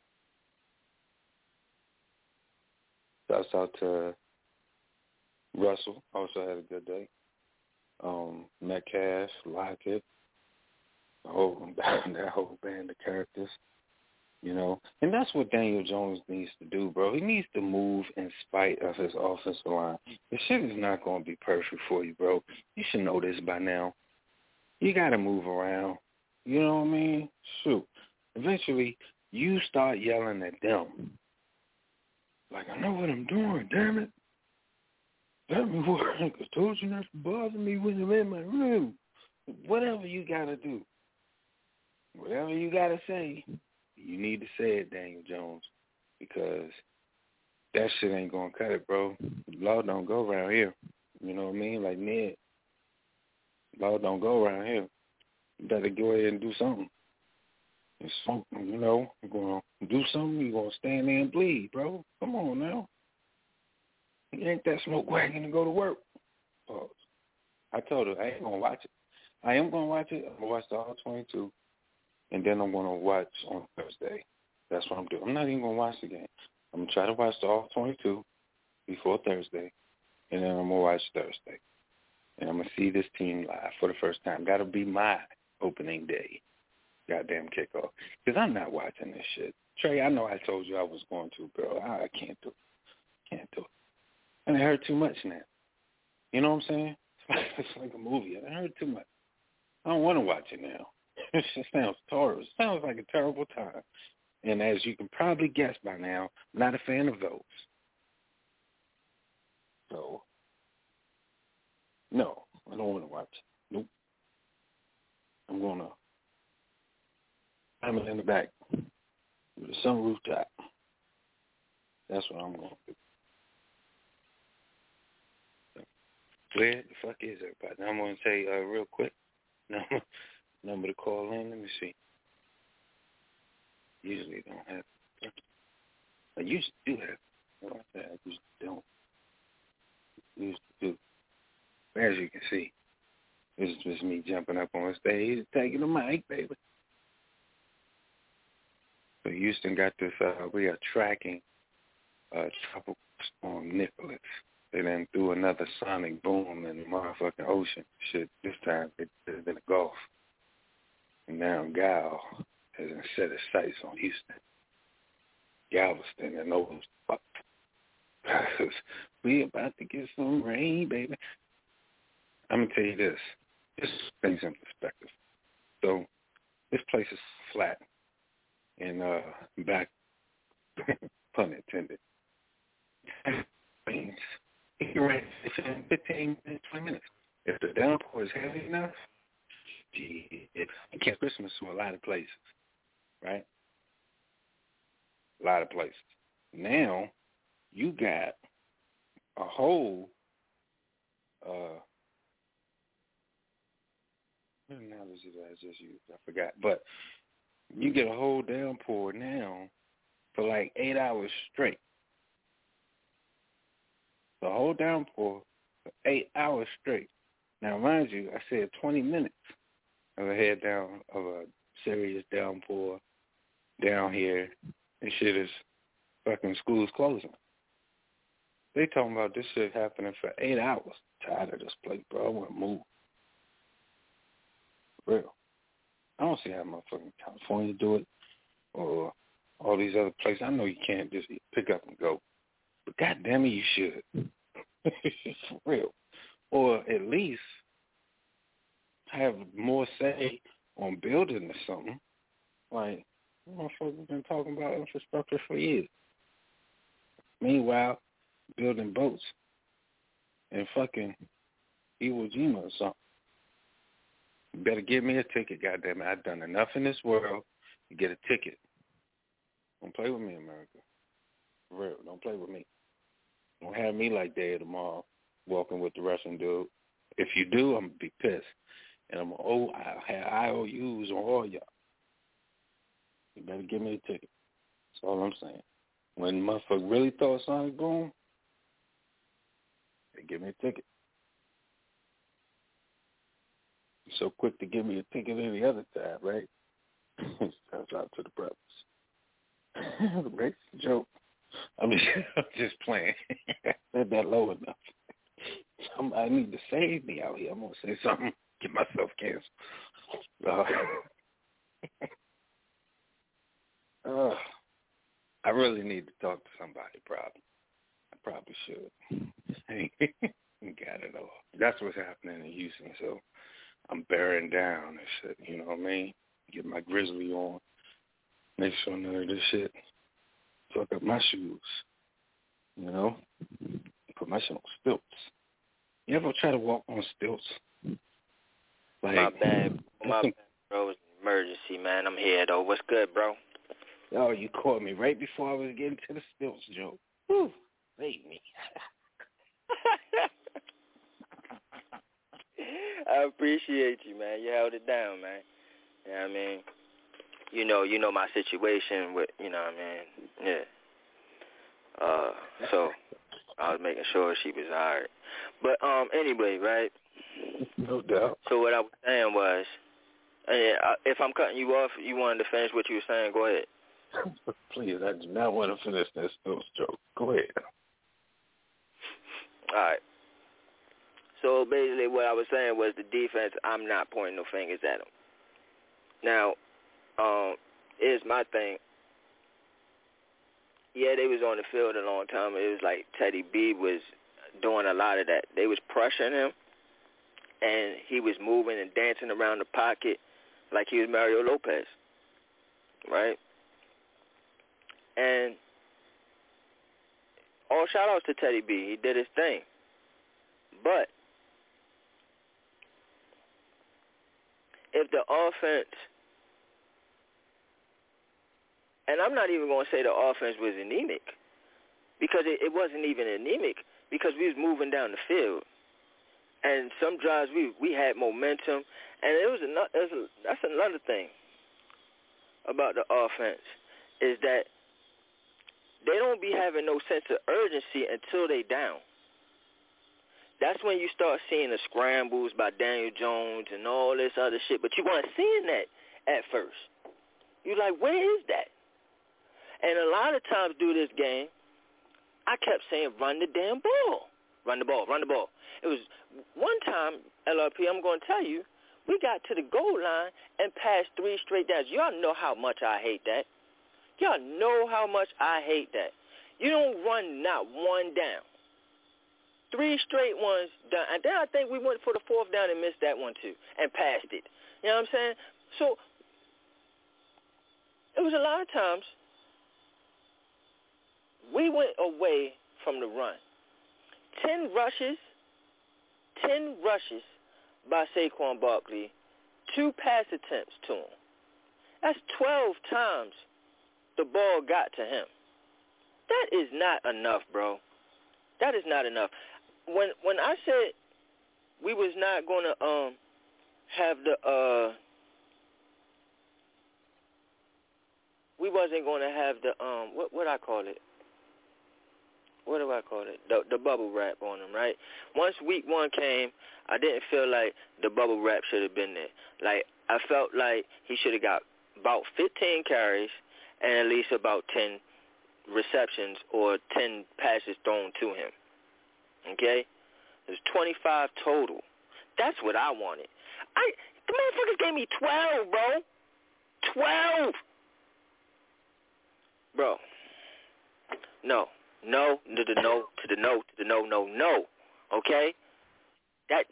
shouts out to Russell. Also had a good day. Metcalf, Lockett, that whole band of characters, you know. And that's what Daniel Jones needs to do, bro. He needs to move in spite of his offensive line. The shit is not going to be perfect for you, bro. You should know this by now. You got to move around. You know what I mean? Shoot. Eventually, you start yelling at them. Like, I know what I'm doing, damn it. Let me work. I told you not to bother me when you're in my room. Whatever you got to do. Whatever you got to say, you need to say it, Daniel Jones, because that shit ain't going to cut it, bro. Law don't go around here. You know what I mean? Like Ned. Law don't go around here. You better go ahead and do something. It's something, you know, you're going to do something, you're going to stand there and bleed, bro. Come on now. You ain't that smoke wagon to go to work. Pause. I told her I ain't going to watch it. I am going to watch it. I'm going to watch the All 22, and then I'm going to watch on Thursday. That's what I'm doing. I'm not even going to watch the game. I'm going to try to watch the All 22 before Thursday, and then I'm going to watch Thursday. And I'm going to see this team live for the first time. Got to be my opening day. Goddamn kickoff. Because I'm not watching this shit. Trey, I know I told you I was going to, bro. I can't do it. Can't do it. And I heard too much now. You know what I'm saying? It's like a movie. I heard too much. I don't want to watch it now. It just sounds terrible. It sounds like a terrible time. And as you can probably guess by now, I'm not a fan of those. So, no, I don't want to watch it. Nope. I'm going to in the back with a sunroof top. That's what I'm going to do. Where the fuck is everybody? Now I'm going to say real quick, number to call in. Let me see. Usually don't have. I usually do have. I usually don't. Usually do. As you can see, this is just me jumping up on stage, taking the mic, baby. So Houston got this, we are tracking Tropical Storm Nicholas. They then threw another sonic boom in the motherfucking ocean. Shit, this time it has been a Gulf. And now Gal has set his sights on Houston. Galveston and those fuck. We about to get some rain, baby. I'm going to tell you this. Just things in perspective. So this place is flat. And back, pun intended. Means it can rain in 15 minutes, 20 minutes. If the downpour is heavy enough, it can Christmas to a lot of places, right? A lot of places. Now, you got a whole, what analogy did I just use? I forgot. But you get a whole downpour now for like 8 hours straight. The whole downpour for 8 hours straight. Now, mind you, I said 20 minutes of a head down of a serious downpour down here, and shit is fucking school's closing. They talking about this shit happening for 8 hours. Tired of this place, bro. I want to move. For real. I don't see how motherfucking California do it or all these other places. I know you can't just pick up and go. But goddamn it, you should. For real. Or at least have more say on building or something. Like, motherfuckers have been talking about infrastructure for years. Meanwhile, building boats in fucking Iwo Jima or something. You better give me a ticket, goddammit. I've done enough in this world to get a ticket. Don't play with me, America. For real, don't play with me. Don't have me like Day of Tomorrow walking with the Russian dude. If you do, I'm going to be pissed. And I'll have IOUs on all y'all. You better give me a ticket. That's all I'm saying. When motherfucker really throw a sonic boom, they give me a ticket. You're so quick to give me a ticket any other time, right? Shouts out to the brothers. Racist joke. I'm just playing. Said that low enough. Somebody need to save me out here. I'm going to say something. Get myself canceled. I really need to talk to somebody, probably. I probably should. Got it all. That's what's happening in Houston, so I'm bearing down and shit, you know what I mean? Get my grizzly on. make sure none of this shit fuck up my shoes. You know? Put my shit on stilts. You ever try to walk on stilts? Like, my bad, bro. It was an emergency, man. I'm here, though. What's good, bro? Oh, you caught me right before I was getting to the stilts joke. Whew. Hate me. I appreciate you, man. You held it down, man. You know what I mean? You know my situation with, you know what I mean? Yeah. So I was making sure she was all right. But anyway, right? No doubt. So what I was saying was, if I'm cutting you off, you wanted to finish what you were saying, go ahead. Please, I do not want to finish that stilts joke. Go ahead. All right. So basically what I was saying was the defense, I'm not pointing no fingers at them. Now, here's my thing. Yeah, they was on the field a long time. It was like Teddy B was doing a lot of that. They was pressuring him, and he was moving and dancing around the pocket like he was Mario Lopez, right? And all shout-outs to Teddy B. He did his thing. But if the offense, and I'm not even going to say the offense was anemic, because it wasn't even anemic, because we was moving down the field. And some drives we had momentum, and that's another thing about the offense, is that they don't be having no sense of urgency until they down. That's when you start seeing the scrambles by Daniel Jones and all this other shit, but you weren't seeing that at first. You're like, where is that? And a lot of times through this game, I kept saying, run the damn ball. Run the ball, run the ball. It was one time, LRP, I'm going to tell you, we got to the goal line and passed 3 straight downs. Y'all know how much I hate that. Y'all know how much I hate that. You don't run not one down. 3 straight ones down. And then I think we went for the 4th down and missed that one too and passed it. You know what I'm saying? So it was a lot of times we went away from the run. 10 rushes by Saquon Barkley, 2 pass attempts to him. That's 12 times the ball got to him. That is not enough, bro. That is not enough. When I said we was not going to have the we wasn't going to have the what I call it? What do I call it? The bubble wrap on him, right? Once week 1 came, I didn't feel like the bubble wrap should have been there. Like, I felt like he should have got about 15 carries and at least about 10 receptions or 10 passes thrown to him. Okay? There's 25 total. That's what I wanted. The motherfuckers gave me 12, bro. 12. Bro. No. No, to the no, to the no, to the no, no, no. Okay? That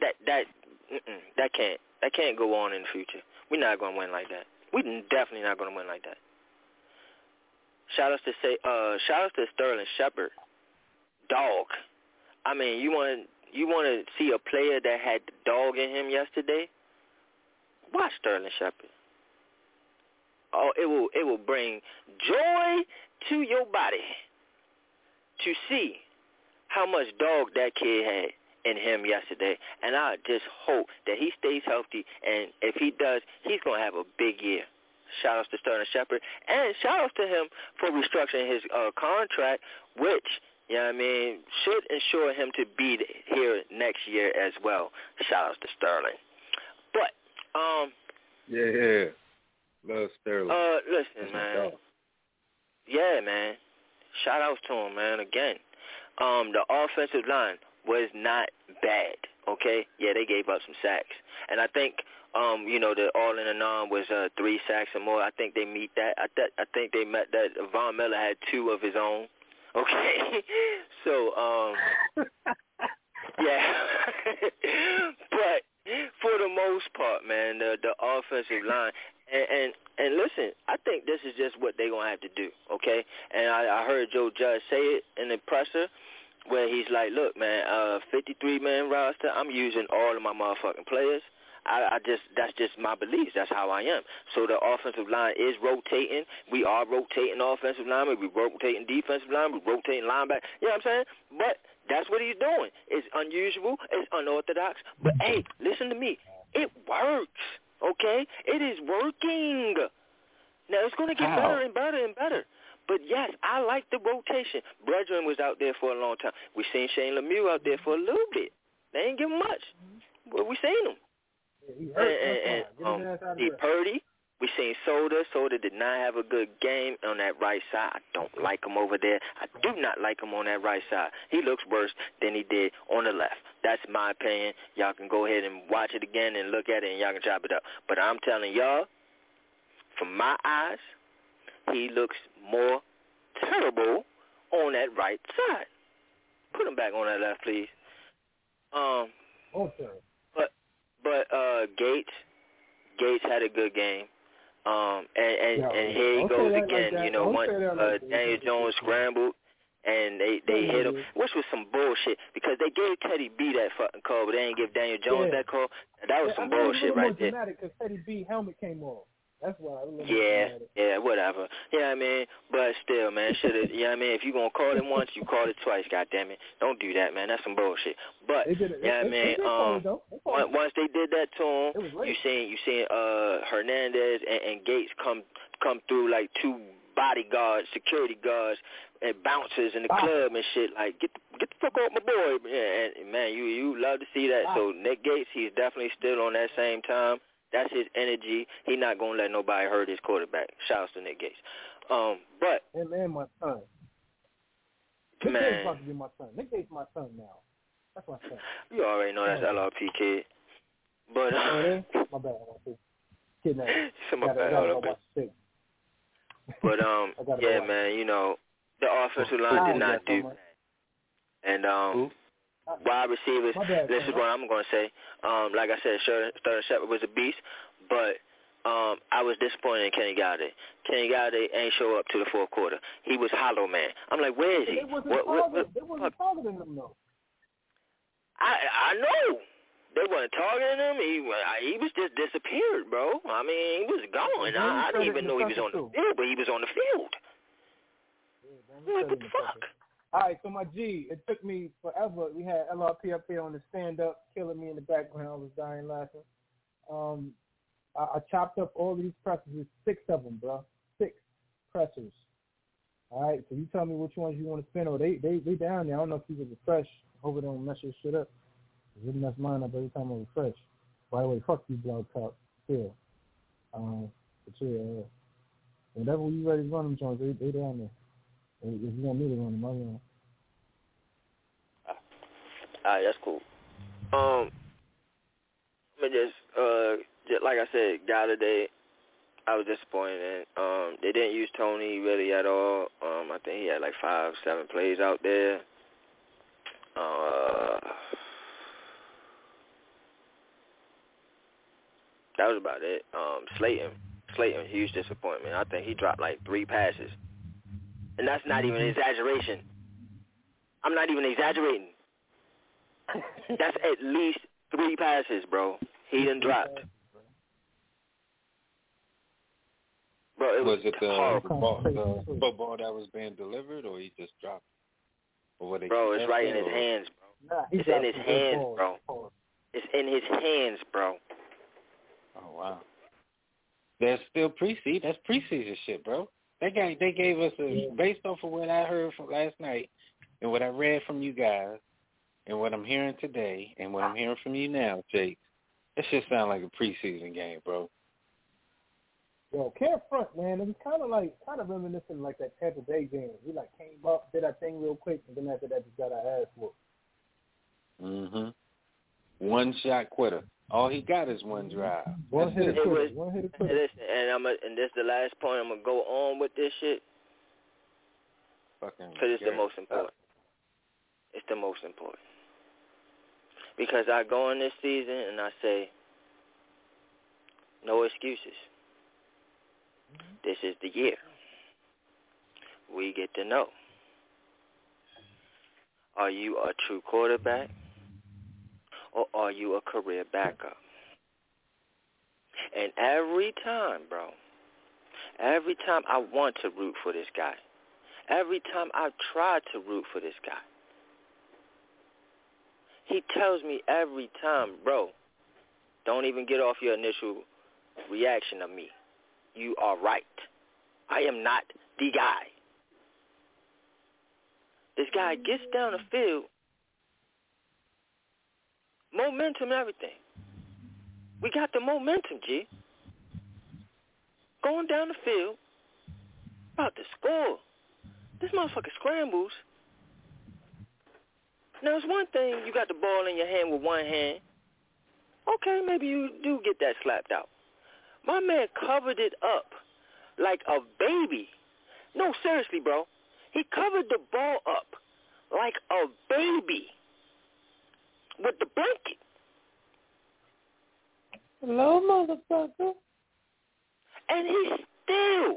can't go on in the future. We're not going to win like that. We're definitely not going to win like that. Shout outs to Sterling Shepard. Dog. I mean, you want to see a player that had the dog in him yesterday? Watch Sterling Shepard. Oh, it will bring joy to your body to see how much dog that kid had in him yesterday. And I just hope that he stays healthy, and if he does, he's going to have a big year. Shout-outs to Sterling Shepard, and shout-outs to him for restructuring his contract, which, you know what I mean, should ensure him to be here next year as well. Shout-outs to Sterling. But, yeah. Love Sterling. Listen, man. Yeah, man. Shout-outs to him, man, again. The offensive line was not bad, okay? Yeah, they gave up some sacks. And I think, the all-in and on was 3 sacks and more. I think they meet that. I think they met that. Von Miller had 2 of his own, okay? So, yeah. But for the most part, man, the offensive line, And listen, I think this is just what they're going to have to do, okay? And I heard Joe Judge say it in the presser where he's like, look, man, 53-man roster, I'm using all of my motherfucking players. That's just my beliefs. That's how I am. So the offensive line is rotating. We are rotating offensive linemen. We're rotating defensive linemen. We're rotating linebackers. You know what I'm saying? But that's what he's doing. It's unusual. It's unorthodox. But, hey, listen to me. It works, okay? It is working. Now, it's going to get better and better and better. But, yes, I like the rotation. Brethren was out there for a long time. We seen Shane Lemieux out there for a little bit. They ain't give him much. But we seen him. And Steve Purdy, we seen Soda. Soda did not have a good game on that right side. I don't like him over there. I do not like him on that right side. He looks worse than he did on the left. That's my opinion. Y'all can go ahead and watch it again and look at it, and y'all can chop it up. But I'm telling y'all, from my eyes, he looks more terrible on that right side. Put him back on that left, please. Okay. But Gates had a good game. And here he goes again. You know, once Daniel Jones scrambled and they hit him, which was some bullshit because they gave Teddy B that fucking call, but they didn't give Daniel Jones that call. That was some bullshit right there. Because Teddy B helmet came off. That's why. Yeah, whatever. You know what I mean? But still, man, should have. You know what I mean? If you gonna call it once, you call it twice. Goddamn it! Don't do that, man. That's some bullshit. But you know what I mean? Once they did that to him, you seen Hernandez and Gates come through like two bodyguards, security guards, and bouncers in the club and shit. Like get the fuck off my boy. Yeah, and man, you love to see that. So Nick Gates, he's definitely still on that same time. That's his energy. He's not going to let nobody hurt his quarterback. Shouts to Nick Gates. But and my son. Nick Gates about to be my son. Nick Gates my son now. That's my son. You already know that's LRP kid. But my bad. Kidnapped. My bad. But yeah, man. You know the offensive line did not do that. And wide receivers, this is what I'm going to say. Like I said, Sterling Shepard was a beast, but I was disappointed in Kenny Galladay. Kenny Galladay ain't show up to the fourth quarter. He was hollow, man. I'm like, where is he? They wasn't targeting him, though. I know. They weren't targeting him. He was just disappeared, bro. I mean, he was gone. I didn't even know he was on the field, but he was on the field. I'm like, what the fuck? All right, so my G, it took me forever. We had LRP up here on the stand-up, killing me in the background. I was dying laughing. I chopped up all these pressers, 6 of them, bro. 6 pressers. All right, so you tell me which ones you want to spin. Or they down there. I don't know if you can refresh. Hope it don't mess your shit up. It really mess mine up every time I refresh. By the way, fuck you, Blog Talk. Still. But yeah, whenever you ready to run them joints, they down there. If you want me to run them, I'll run them. All right, that's cool. But just like I said, Galladay, I was disappointed in. They didn't use Tony really at all. I think he had like 5-7 plays out there. That was about it. Slayton, huge disappointment. I think he dropped like 3 passes. And that's not even an exaggeration. I'm not even exaggerating. That's at least 3 passes, bro. He done dropped. Bro, it was it the football that was being delivered, or he just dropped? Or bro, it's right in his hands, bro. It's in his hands, bro. It's in his hands, bro. Oh, wow. That's still preseason. That's preseason shit, bro. They gave us based off of what I heard from last night and what I read from you guys and what I'm hearing today and what I'm hearing from you now, Jake. That shit sound like a preseason game, bro. Yo, Camp Front, man, it was kind of reminiscent like that Tampa Bay game. We like came up, did our thing real quick, and then after that just got our ass whooped. One shot quitter. All he got is one drive. One hit a quitter. Listen, and this is the last point. I'm gonna go on with this shit because it's the most important. It's the most important because I go in this season and I say no excuses. This is the year. We get to know. Are you a true quarterback or are you a career backup? And every time, bro, every time I want to root for this guy, every time I try to root for this guy, he tells me every time, bro, don't even get off your initial reaction of me. You are right. I am not the guy. This guy gets down the field, momentum and everything. We got the momentum, G. Going down the field, about to score. This motherfucker scrambles. Now, it's one thing you got the ball in your hand with one hand. Okay, maybe you do get that slapped out. My man covered it up like a baby. No, seriously, bro. He covered the ball up like a baby with the blanket. Hello, motherfucker. And he still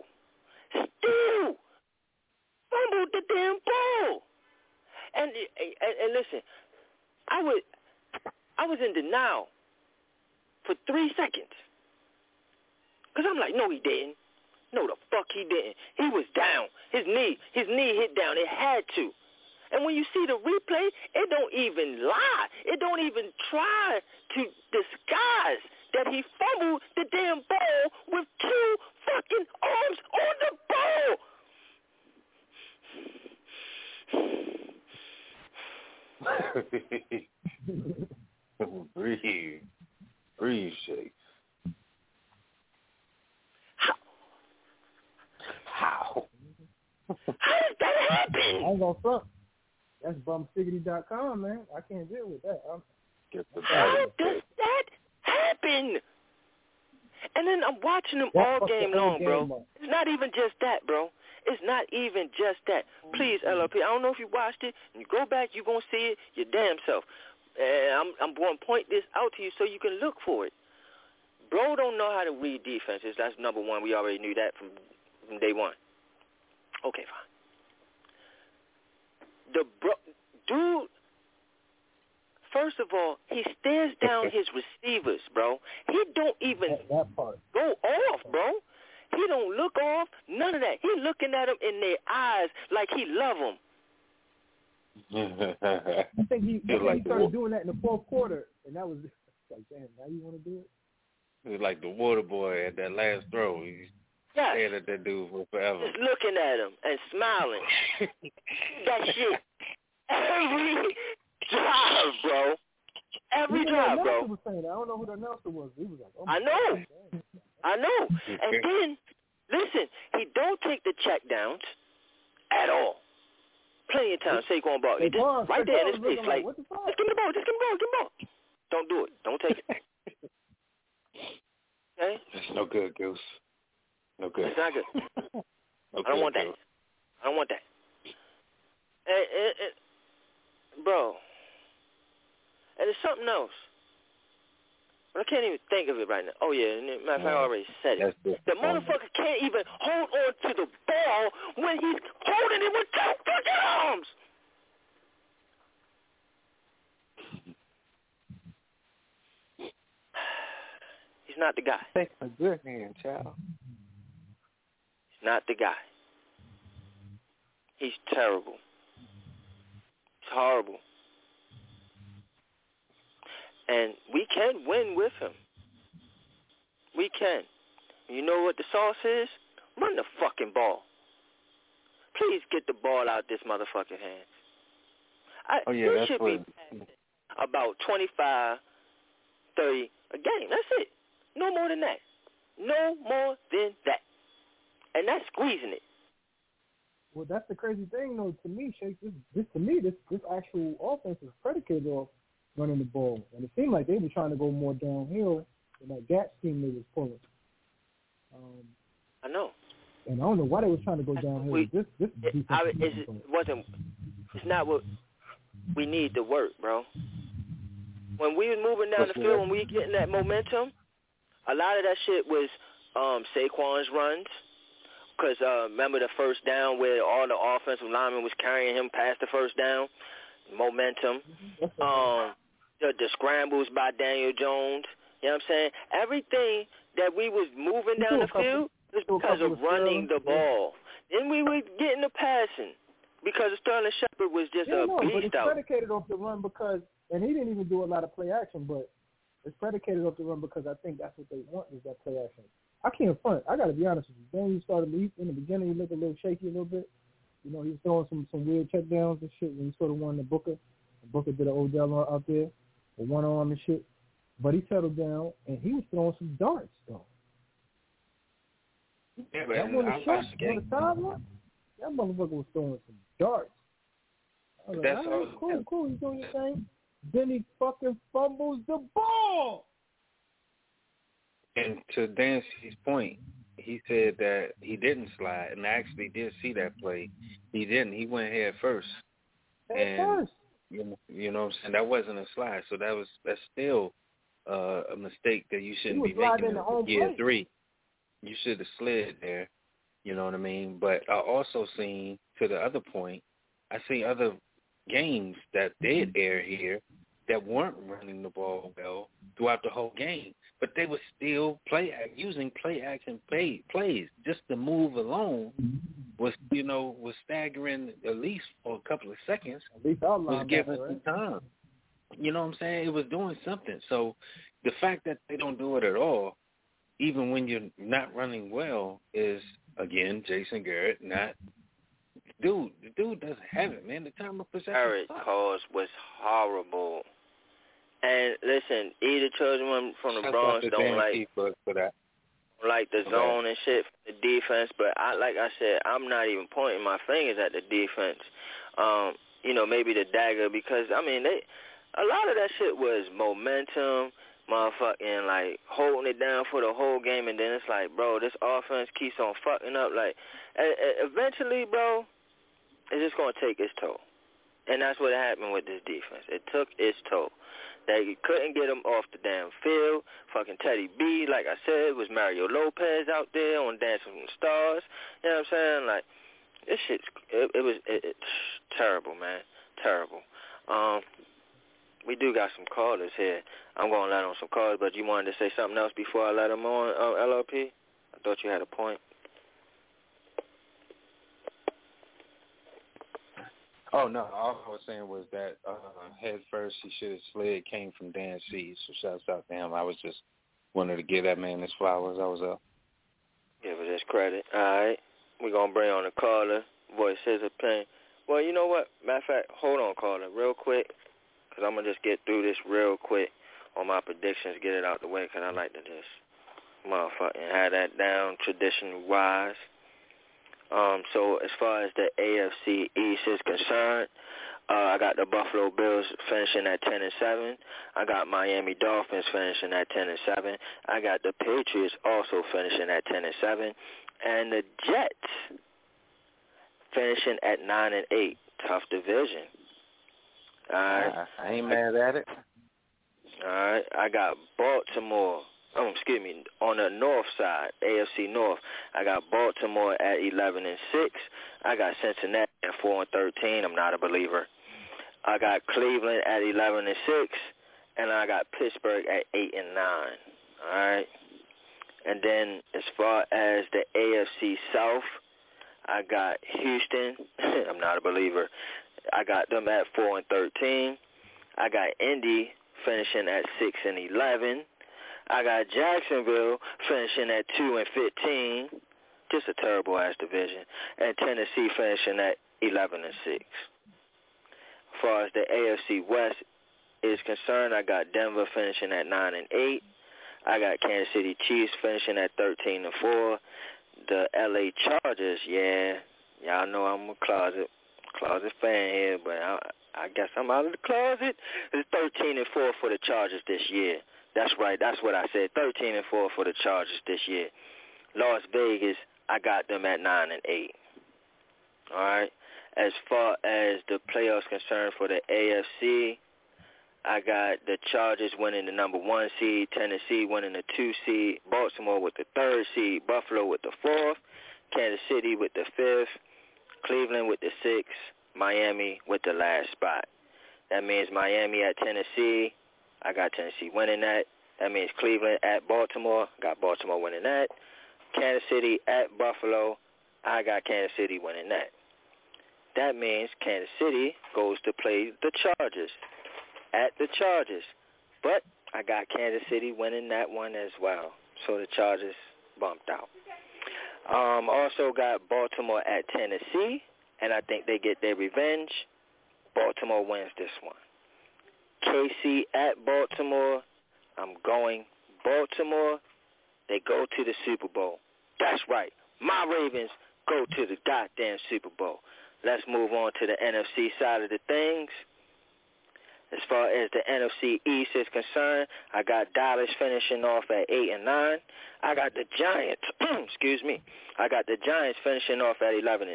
fumbled the damn ball. And listen, I was in denial for 3 seconds. Because I'm like, no, he didn't. No, the fuck he didn't. He was down. His knee hit down. It had to. And when you see the replay, it don't even lie. It don't even try to disguise that he fumbled the damn ball with 2 fucking arms on the ball. Breathe, Shake. How? How did that happen? I ain't gonna front. That's bumstiggity.com, man. I can't deal with that. How does that happen? And then I'm watching them all game long, bro. It's not even just that, bro. It's not even just that. Please, LLP, I don't know if you watched it. When you go back, you're going to see it your damn self. And I'm going to point this out to you so you can look for it. Bro don't know how to read defenses. That's number one. We already knew that from day one. Okay, fine. Dude, first of all, he stares down his receivers, bro. He don't even go off, bro. He don't look off, none of that. He looking at them in their eyes like he love them. I think he started doing that in the fourth quarter, and that was like, damn, now you want to do it? It was like the water boy at that last throw. He's staring at that dude for forever. Just looking at him and smiling. That shit. Every drive, bro. Every drive, bro. Was saying that. I don't know who the announcer was. He was like, oh I know. And then, listen, he don't take the check downs at all. Plenty of times, Saquon Barkley, right there in his face, like, just give me the ball. Don't do it. Don't take it. Okay? That's no good, Goose. No good. It's not good. I don't want that. I don't want that. Bro, and it's something else. But I can't even think of it right now. Oh, yeah, matter of fact, I already said it. The motherfucker can't even hold on to the ball when he's holding it with 2 fucking arms. He's not the guy. Take a good hand, child. He's not the guy. He's terrible. He's horrible. And we can win with him. We can. You know what the sauce is? Run the fucking Please get the ball out this motherfucking hands. He should be about 25, 30 a game. That's it. No more than that. No more than that. And that's squeezing it. Well, that's the crazy thing, though, to me, Shake. This actual offense is predicated off running the ball. And it seemed like they were trying to go more downhill than that Gats team they was pulling. I know. And I don't know why they was trying to go downhill. It's not what we need to work, bro. When we was moving down the field, when we getting that momentum, a lot of that shit was Saquon's runs. because remember the first down where all the offensive linemen was carrying him past the first down? Momentum. The scrambles by Daniel Jones. You know what I'm saying? Everything that we was moving down the field was because of running the ball. Then we were getting the passing because Sterling Shepard was just a beast but it's out. predicated off the run because, and he didn't even do a lot of play action, but it's predicated off the run because I think that's what they want is that play action. I can't front. I got to be honest with you. Then he started in the beginning, he looked a little shaky a little bit. You know, he was throwing some weird checkdowns and shit when he sort of won the Booker. Booker did an Odell out there with one arm and shit. But he settled down, and he was throwing some darts, though. Yeah, that man, on the sideline, that motherfucker was throwing some darts. I was That's like, all right, cool, he's doing your thing. Then he fucking fumbles the ball. And to Dancy's point, he said that he didn't slide, and I actually did see that play. He didn't. He went head first. You know what I'm saying? That wasn't a slide, so that's still a mistake that you shouldn't be making in year 3. You should have slid there. You know what I mean? But I also seen, to the other point, I see other games that did air here that weren't running the ball well throughout the whole game, but they were still using play action plays. Just the move alone was staggering at least for a couple of seconds. At least was giving some time. You know what I'm saying? It was doing something. So the fact that they don't do it at all, even when you're not running well, is, again, Jason Garrett not – the dude doesn't have it, man. The time of possession. Garrett calls was horrible. And listen, either children from the Bronx don't like the zone and shit for the defense, but like I said, I'm not even pointing my fingers at the defense. Maybe the dagger because, I mean, a lot of that shit was momentum, motherfucking, like, holding it down for the whole game, and then it's like, bro, this offense keeps on fucking up. Like, eventually, bro, it's just going to take its toll. And that's what happened with this defense. It took its toll. They couldn't get him off the damn field. Fucking Teddy B, like I said, was Mario Lopez out there on Dancing with the Stars. You know what I'm saying? Like, this shit's, it was terrible, man. Terrible. We do got some callers here. I'm going to let on some callers, but you wanted to say something else before I let them on, LRP? I thought you had a point. Oh, no, all I was saying was that head first he should have slid came from Dan C. So shouts out to him. I was just wanted to give that man his flowers. I was up. Give it his credit. All right. We're going to bring on the caller. Voice his opinion. Well, you know what? Matter of fact, hold on, caller, real quick, because I'm going to just get through this real quick on my predictions, get it out the way, because I like to just motherfucking have that down tradition-wise. So as far as the AFC East is concerned, I got the Buffalo Bills finishing at 10-7. I got Miami Dolphins finishing at 10-7. I got the Patriots also finishing at 10-7, and the Jets finishing at 9-8. Tough division. All right. I ain't mad at it. All right. I got Baltimore. On the north side, AFC North, I got Baltimore at 11-6. I got Cincinnati at 4-13. I'm not a believer. I got Cleveland at 11-6, and I got Pittsburgh at 8-9. All right. And then as far as the AFC South, I got Houston. I'm not a believer. I got them at 4-13. I got Indy finishing at 6-11. I got Jacksonville finishing at 2-15, just a terrible ass division, and Tennessee finishing at 11-6. As far as the AFC West is concerned, I got Denver finishing at 9-8. I got Kansas City Chiefs finishing at 13-4. The LA Chargers, y'all know I'm a closet fan here, but I guess I'm out of the closet. It's 13-4 for the Chargers this year. That's right. That's what I said. 13-4 for the Chargers this year. Las Vegas, I got them at 9-8. All right. As far as the playoffs concerned for the AFC, I got the Chargers winning the number 1 seed, Tennessee winning the 2 seed, Baltimore with the 3rd seed, Buffalo with the 4th, Kansas City with the 5th, Cleveland with the 6th, Miami with the last spot. That means Miami at Tennessee. I got Tennessee winning that. That means Cleveland at Baltimore. Got Baltimore winning that. Kansas City at Buffalo. I got Kansas City winning that. That means Kansas City goes to play the Chargers at the Chargers. But I got Kansas City winning that one as well. So the Chargers bumped out. Also got Baltimore at Tennessee, and I think they get their revenge. Baltimore wins this one. KC at Baltimore. I'm going Baltimore. They go to the Super Bowl. That's right. My Ravens go to the goddamn Super Bowl. Let's move on to the NFC side of the things. As far as the NFC East is concerned, I got Dallas finishing off at 8-9. I got the Giants, excuse me. I got the Giants finishing off at 11-6.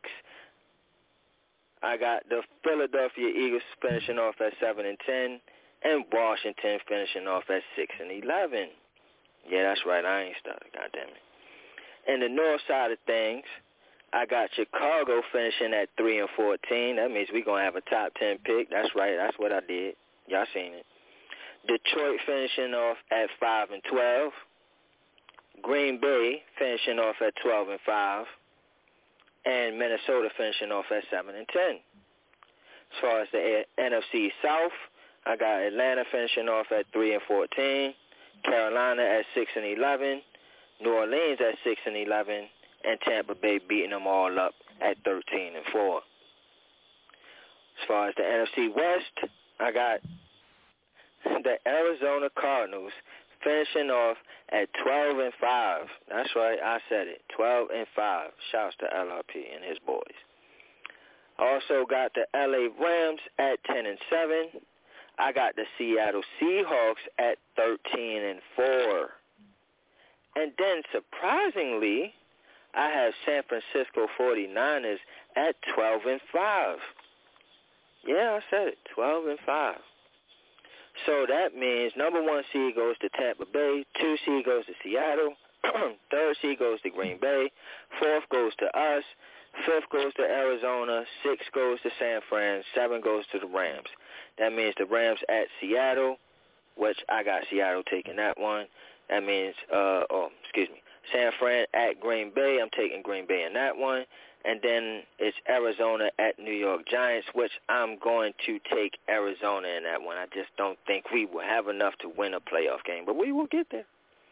I got the Philadelphia Eagles finishing off at 7-10, and Washington finishing off at 6-11. Yeah, that's right. I ain't started. Goddamn it. In the north side of things, I got Chicago finishing at 3-14. That means we're gonna have a top 10 pick. That's right. That's what I did. Y'all seen it. Detroit finishing off at 5-12. Green Bay finishing off at 12-5. And Minnesota finishing off at 7-10. As far as the NFC South, I got Atlanta finishing off at 3-14. Carolina at 6-11. New Orleans at 6-11. And Tampa Bay beating them all up at 13-4. As far as the NFC West, I got the Arizona Cardinals finishing off at 12-5. That's right, I said it, 12-5. Shouts to LRP and his boys. Also got the LA Rams at 10-7. I got the Seattle Seahawks at 13-4. And then surprisingly, I have San Francisco 49ers at 12-5. Yeah, I said it, 12-5. So that means number 1 seed goes to Tampa Bay, 2 seed goes to Seattle, 3rd seed goes to Green Bay, 4th goes to us, 5th goes to Arizona, 6th goes to San Fran, 7 goes to the Rams. That means the Rams at Seattle, which I got Seattle taking that one. That means, San Fran at Green Bay. I'm taking Green Bay in that one. And then it's Arizona at New York Giants, which I'm going to take Arizona in that one. I just don't think we will have enough to win a playoff game, but we will get there.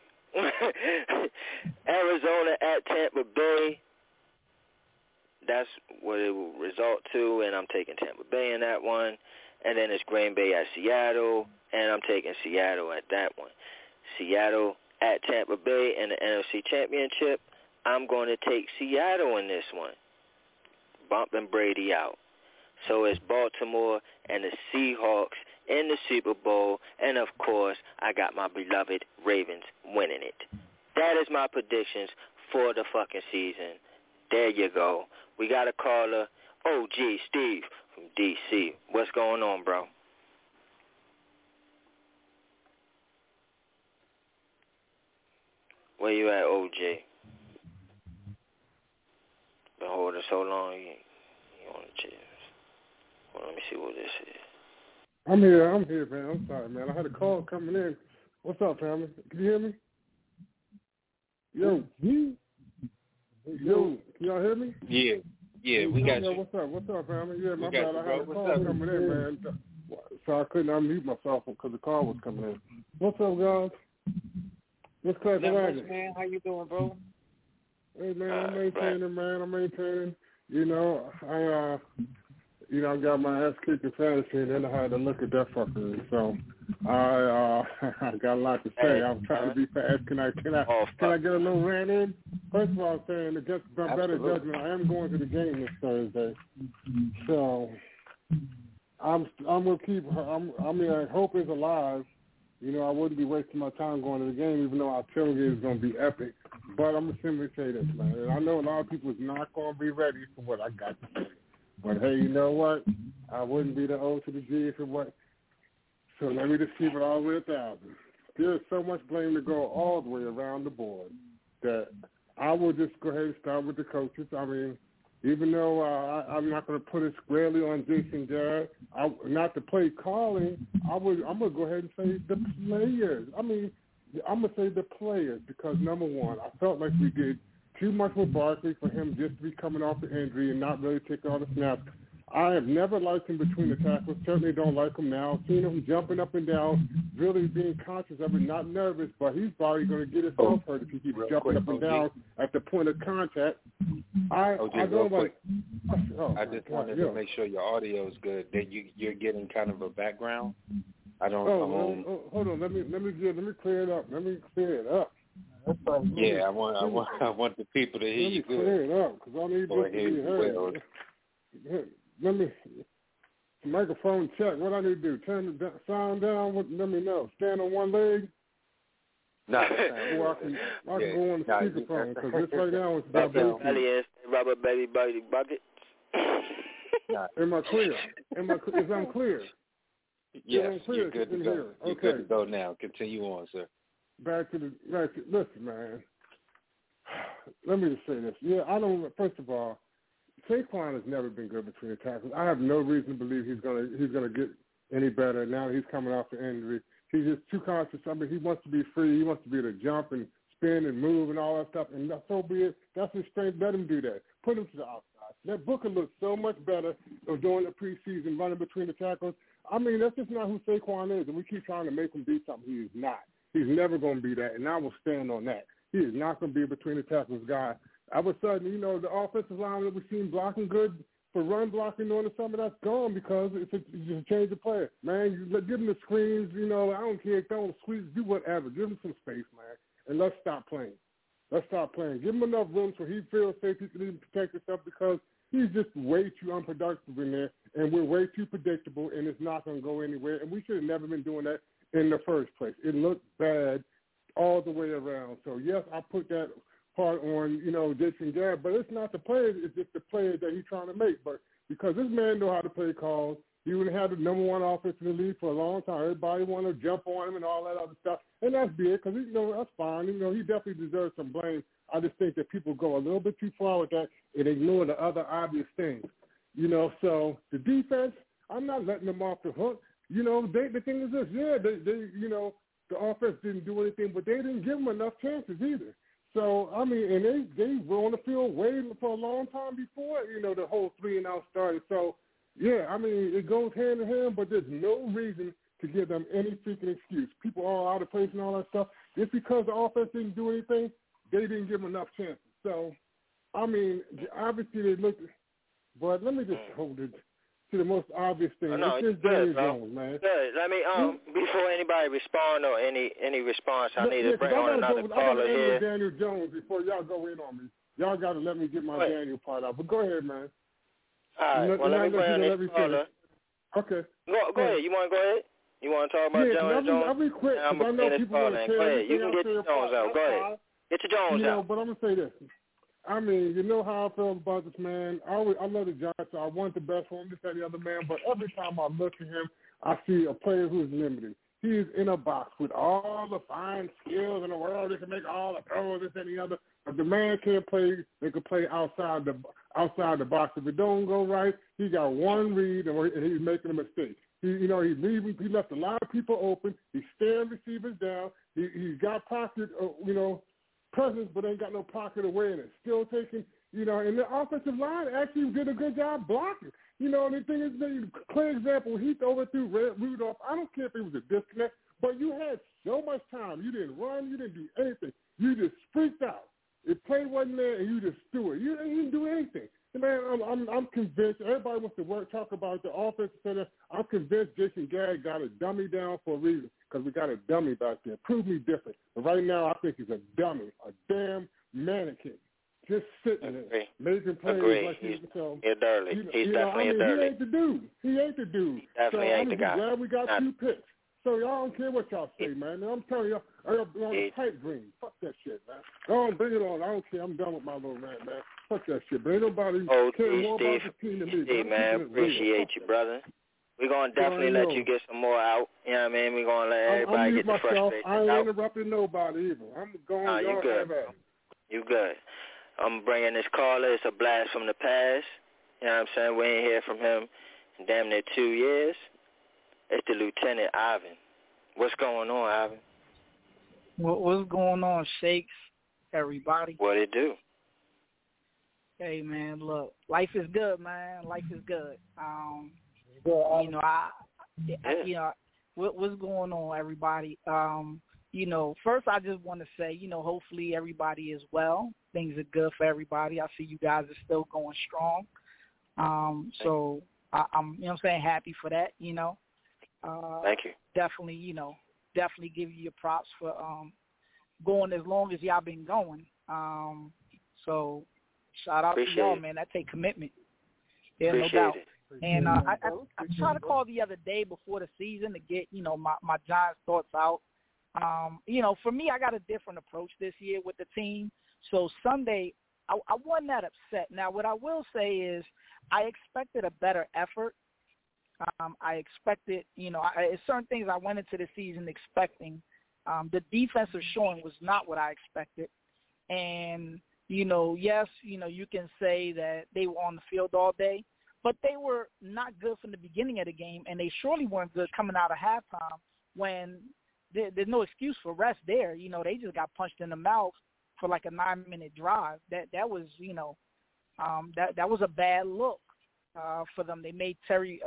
Arizona at Tampa Bay. That's what it will result to, and I'm taking Tampa Bay in that one. And then it's Green Bay at Seattle, and I'm taking Seattle at that one. Seattle at Tampa Bay in the NFC Championship. I'm going to take Seattle in this one, bumping Brady out. So it's Baltimore and the Seahawks in the Super Bowl, and of course, I got my beloved Ravens winning it. That is my predictions for the fucking season. There you go. We got a caller, OG Steve from D.C. What's going on, bro? Where you at, OG? Been holding so long, you on the chairs. Well, let me see what this is. I'm here, man. I'm sorry, man. I had a call coming in. What's up, family? Can you hear me? Yo, can y'all hear me? Yeah, we got you. What's up, family? Yeah, my bad. I had a call coming in, man. So I couldn't unmute myself because the call was coming in. What's up, guys? What's cracking, man? How you doing, bro? Hey, man, I'm maintaining. You know, I got my ass kicked in fantasy, and then I had to look at that fucker. So I got a lot to say. I'm trying to be fast. Can I get a little rant in? First of all, I'm saying against my better judgment, I am going to the game this Thursday. So I'm gonna keep. Hope is alive. You know, I wouldn't be wasting my time going to the game, even though our tailgate is going to be epic. But I'm going to simply say this, man. And I know a lot of people is not going to be ready for what I got to say. But, hey, you know what? I wouldn't be the O to the G if it wasn't. So let me just keep it all the way 1,000. There's so much blame to go all the way around the board that I will just go ahead and start with the coaches. I mean, even though I'm not going to put it squarely on Jason Garrett, not the play calling, I'm going to go ahead and say the players. I mean, I'm going to say the players because, number one, I felt like we did too much with Barkley for him just to be coming off the injury and not really taking all the snaps. I have never liked him between the tackles. Certainly don't like him now. Seeing him jumping up and down, really being conscious of it, not nervous, but he's probably going to get himself hurt if he keeps jumping up and down at the point of contact. I just wanted to make sure your audio is good. That you're getting kind of a background. I don't. Hold on. Let me clear it up. Let me clear it up. Yeah, I want the people to hear you good. Clear it up because I need this to be heard. Let me microphone check. What I need to do? Turn the sound down. Let me know. Stand on one leg. No, or I can go on the speakerphone because this right now is about rubber baby buddy buckets. Am I clear? Is I'm clear? Yes, you're good to go. You're good to go now. Continue on, sir. Listen, man. Let me just say this. Yeah, first of all, Saquon has never been good between the tackles. I have no reason to believe he's gonna get any better now that he's coming off the injury. He's just too conscious. I mean, he wants to be free. He wants to be able to jump and spin and move and all that stuff. And so be it. That's his strength. Let him do that. Put him to the outside. That Booker looks so much better during the preseason running between the tackles. I mean, that's just not who Saquon is. And we keep trying to make him be something he is not. He's never going to be that. And I will stand on that. He is not going to be a between the tackles guy. All of a sudden, the offensive line that we've seen blocking good for run blocking during the summer, that's gone because it's a change of player. Man, give him the screens, I don't care. Don't squeeze, do whatever. Give him some space, man, and let's stop playing. Give him enough room so he feels safe he can even protect himself because he's just way too unproductive in there, and we're way too predictable, and it's not going to go anywhere, and we should have never been doing that in the first place. It looked bad all the way around. So, yes, I put that part on, Jason Garrett, but it's not the players, it's just the players that he's trying to make. But because this man know how to play calls, he would have had the number one offense in the league for a long time. Everybody wanted to jump on him and all that other stuff, and that's big because, that's fine. He definitely deserves some blame. I just think that people go a little bit too far with that and ignore the other obvious things. So the defense, I'm not letting them off the hook. The thing is this, the offense didn't do anything, but they didn't give them enough chances either. So, I mean, and they were on the field waiting for a long time before, the whole 3-and-out started. So, yeah, I mean, it goes hand in hand, but there's no reason to give them any freaking excuse. People are out of place and all that stuff. Just because the offense didn't do anything, they didn't give them enough chances. So, I mean, obviously they looked – but let me just hold it to the most obvious thing. It's Daniel Jones, man. Good. Let me, before anybody respond or any response, I need to bring on another caller here. I got to Daniel Jones before y'all go in on me. Y'all got to let me get my Daniel part out. But go ahead, man. All right. Well, let me bring on this caller. Okay. Go ahead. You want to go ahead? You want to talk about Jones? I'll be quick because I know people want to Go ahead. You can get your Jones out. Go ahead. Get your Jones out. But I'm going to say this. I mean, you know how I feel about this man. I love the Giants. I want the best for him, this, that, and the other man. But every time I look at him, I see a player who's limited. He's in a box with all the fine skills in the world. He can make all the throws, this, and the other. But the man can't play. They can play outside the box. If it don't go right, he got one read, and he's making a mistake. He left a lot of people open. He's staring receivers down. He's got pocket, presence, but ain't got no pocket awareness. Still taking, and the offensive line actually did a good job blocking. The thing is, the clear example, he overthrew Rudolph. I don't care if it was a disconnect, but you had so much time. You didn't run. You didn't do anything. You just freaked out. If play wasn't there, and you just threw it. You didn't do anything. Man, I'm convinced. Everybody wants to talk about the offensive center. I'm convinced Jason Garrett got a dummy down for a reason because we got a dummy back there. Prove me different. But right now, I think he's a dummy, a damn mannequin, just sitting there making plays like he's dirty. He's definitely a dirty. He ain't the dude. He definitely ain't the guy. Glad we got 2 picks. So y'all don't care what y'all say, man. I'm telling y'all, I'm on a pipe dream. Fuck that shit, man. Go on, bring it on. I don't care. I'm done with my little rant, man. Fuck that shit. But ain't nobody care more about this team than me. Steve, man, appreciate you, brother. We're going to definitely let you get some more out. You know what I mean? We're going to let everybody get the frustration out. I ain't interrupting nobody either. I'm going you good. You good. I'm bringing this caller. It's a blast from the past. You know what I'm saying? We ain't hear from him in damn near 2 years. It's the Lieutenant Ivan. What's going on, Ivan? What's going on, Shakes, everybody? What it do? Hey, man, look, life is good, man. Life is good. You know, what's going on, everybody? You know, first I just want to say, you know, hopefully everybody is well. Things are good for everybody. I see you guys are still going strong. So I'm, you know what I'm saying, happy for that, you know. Thank you. Definitely give you your props for going as long as y'all been going. So shout out to y'all, man. That take commitment. Yeah, no doubt. And I tried to call the other day before the season to get, you know, my Giants thoughts out. You know, for me, I got a different approach this year with the team. So Sunday, I wasn't that upset. Now, what I will say is I expected a better effort. I expected, you know, certain things I went into the season expecting. The defensive showing was not what I expected. And, you know, yes, you know, you can say that they were on the field all day, but they were not good from the beginning of the game, and they surely weren't good coming out of halftime when there's no excuse for rest there. You know, they just got punched in the mouth for like a 9-minute drive. That was, you know, that was a bad look for them. They made Terry,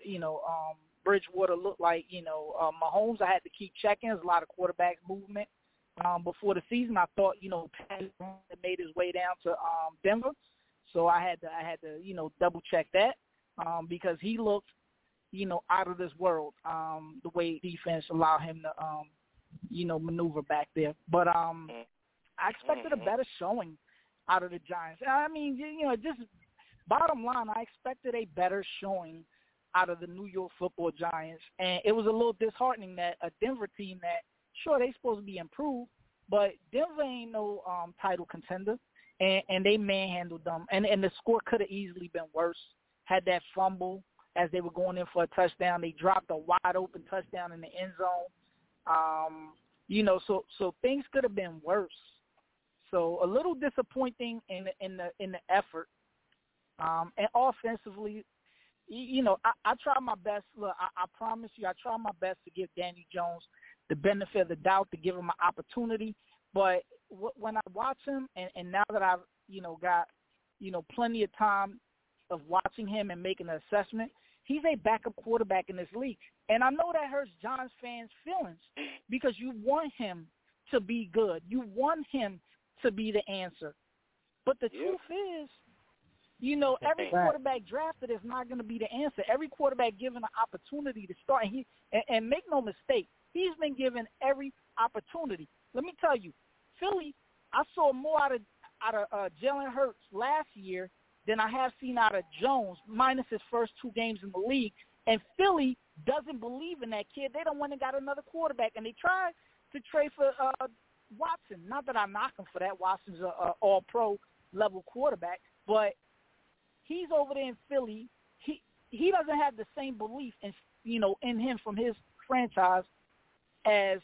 Bridgewater look like, you know, Mahomes. I had to keep checking. There's a lot of quarterback movement. Before the season, I thought, you know, Pat made his way down to Denver, so I had to, you know, double check that because he looked, you know, out of this world. The way defense allowed him to, you know, maneuver back there. But I expected a better showing out of the Giants. I mean, you know, just bottom line, I expected a better showing out of the New York Football Giants, and it was a little disheartening that a Denver team that, sure, they supposed to be improved, but Denver ain't no title contender, and they manhandled them. And the score could have easily been worse. Had that fumble as they were going in for a touchdown. They dropped a wide-open touchdown in the end zone. You know, so things could have been worse. So a little disappointing in the effort. And offensively, you know, I try my best. Look, I promise you, I try my best to give Danny Jones the benefit of the doubt, to give him an opportunity. But when I watch him, and now that I've, you know, got, you know, plenty of time of watching him and making an assessment, he's a backup quarterback in this league. And I know that hurts Giants fans' feelings because you want him to be good. You want him to be the answer. But the truth is, you know, every quarterback drafted is not going to be the answer. Every quarterback given an opportunity to start, and make no mistake, he's been given every opportunity. Let me tell you, Philly, I saw more out of Jalen Hurts last year than I have seen out of Jones, minus his first 2 games in the league. And Philly doesn't believe in that kid. They don't want to got another quarterback, and they tried to trade for Watson. Not that I knock him for that. Watson's an all-pro level quarterback, but he's over there in Philly. He doesn't have the same belief in, you know, in him from his franchise as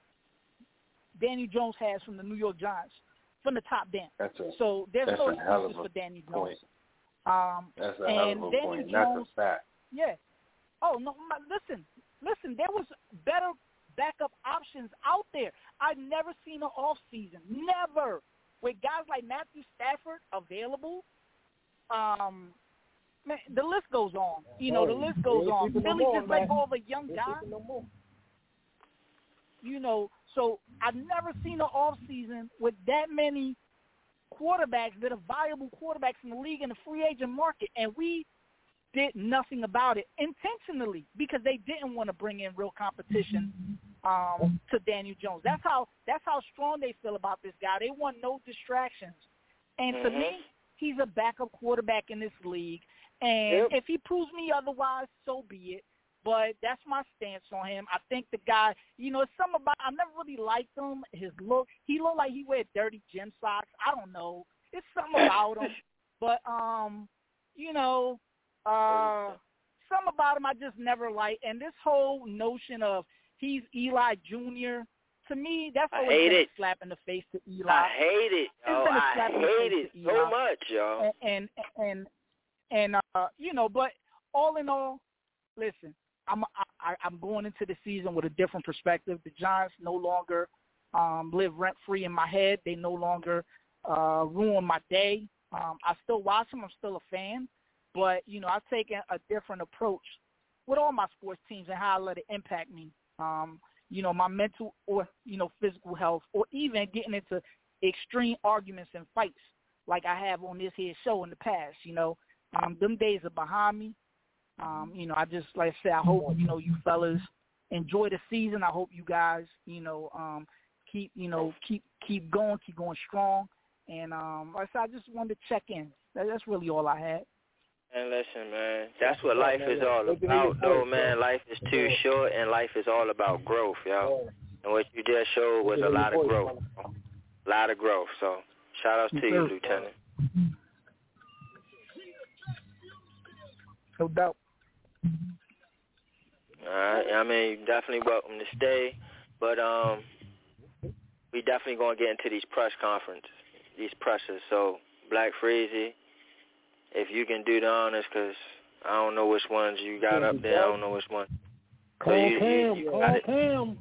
Danny Jones has from the New York Giants, from the top down. So there's no excuses for Danny Jones. That's a hell of a point. That's a fact. Yeah. Oh, no, listen, there was better backup options out there. I've never seen an offseason, never, with guys like Matthew Stafford available. Man, the list goes on. You know, the list goes on. Philly just let go of a young guy. You know, so I've never seen an offseason with that many quarterbacks that are viable quarterbacks in the league in the free agent market, and we did nothing about it intentionally because they didn't want to bring in real competition to Daniel Jones. That's how strong they feel about this guy. They want no distractions. And to me, he's a backup quarterback in this league. And if he proves me otherwise, so be it. But that's my stance on him. I think the guy, you know, it's something about, I never really liked him, his look. He looked like he wear dirty gym socks. I don't know. It's something about him. But, you know, something about him I just never liked. And this whole notion of he's Eli Jr. to me, that's always been a slap in the face to Eli. I hate it. I hate it so much, y'all. And you know, but all in all, listen, I'm going into the season with a different perspective. The Giants no longer live rent-free in my head. They no longer ruin my day. I still watch them. I'm still a fan. But, you know, I've taken a different approach with all my sports teams and how I let it impact me. You know, my mental or, you know, physical health, or even getting into extreme arguments and fights like I have on this here show in the past, you know. Them days are behind me. You know, I just, like I said, I hope, you know, you fellas enjoy the season. I hope you guys, you know, keep going strong. And like I said, I just wanted to check in. That's really all I had. And listen, man, that's what life is all about, though, man. Life is too short, and life is all about growth, yo. And what you just showed was a lot of growth. A lot of growth. So, shout out to you, Lieutenant. No doubt. All right. I mean, you're definitely welcome to stay. But we definitely going to get into these press conferences, these presses. So, Black Freezy, if you can do the honors, because I don't know which ones you got up there. I don't know which one. Call Cam.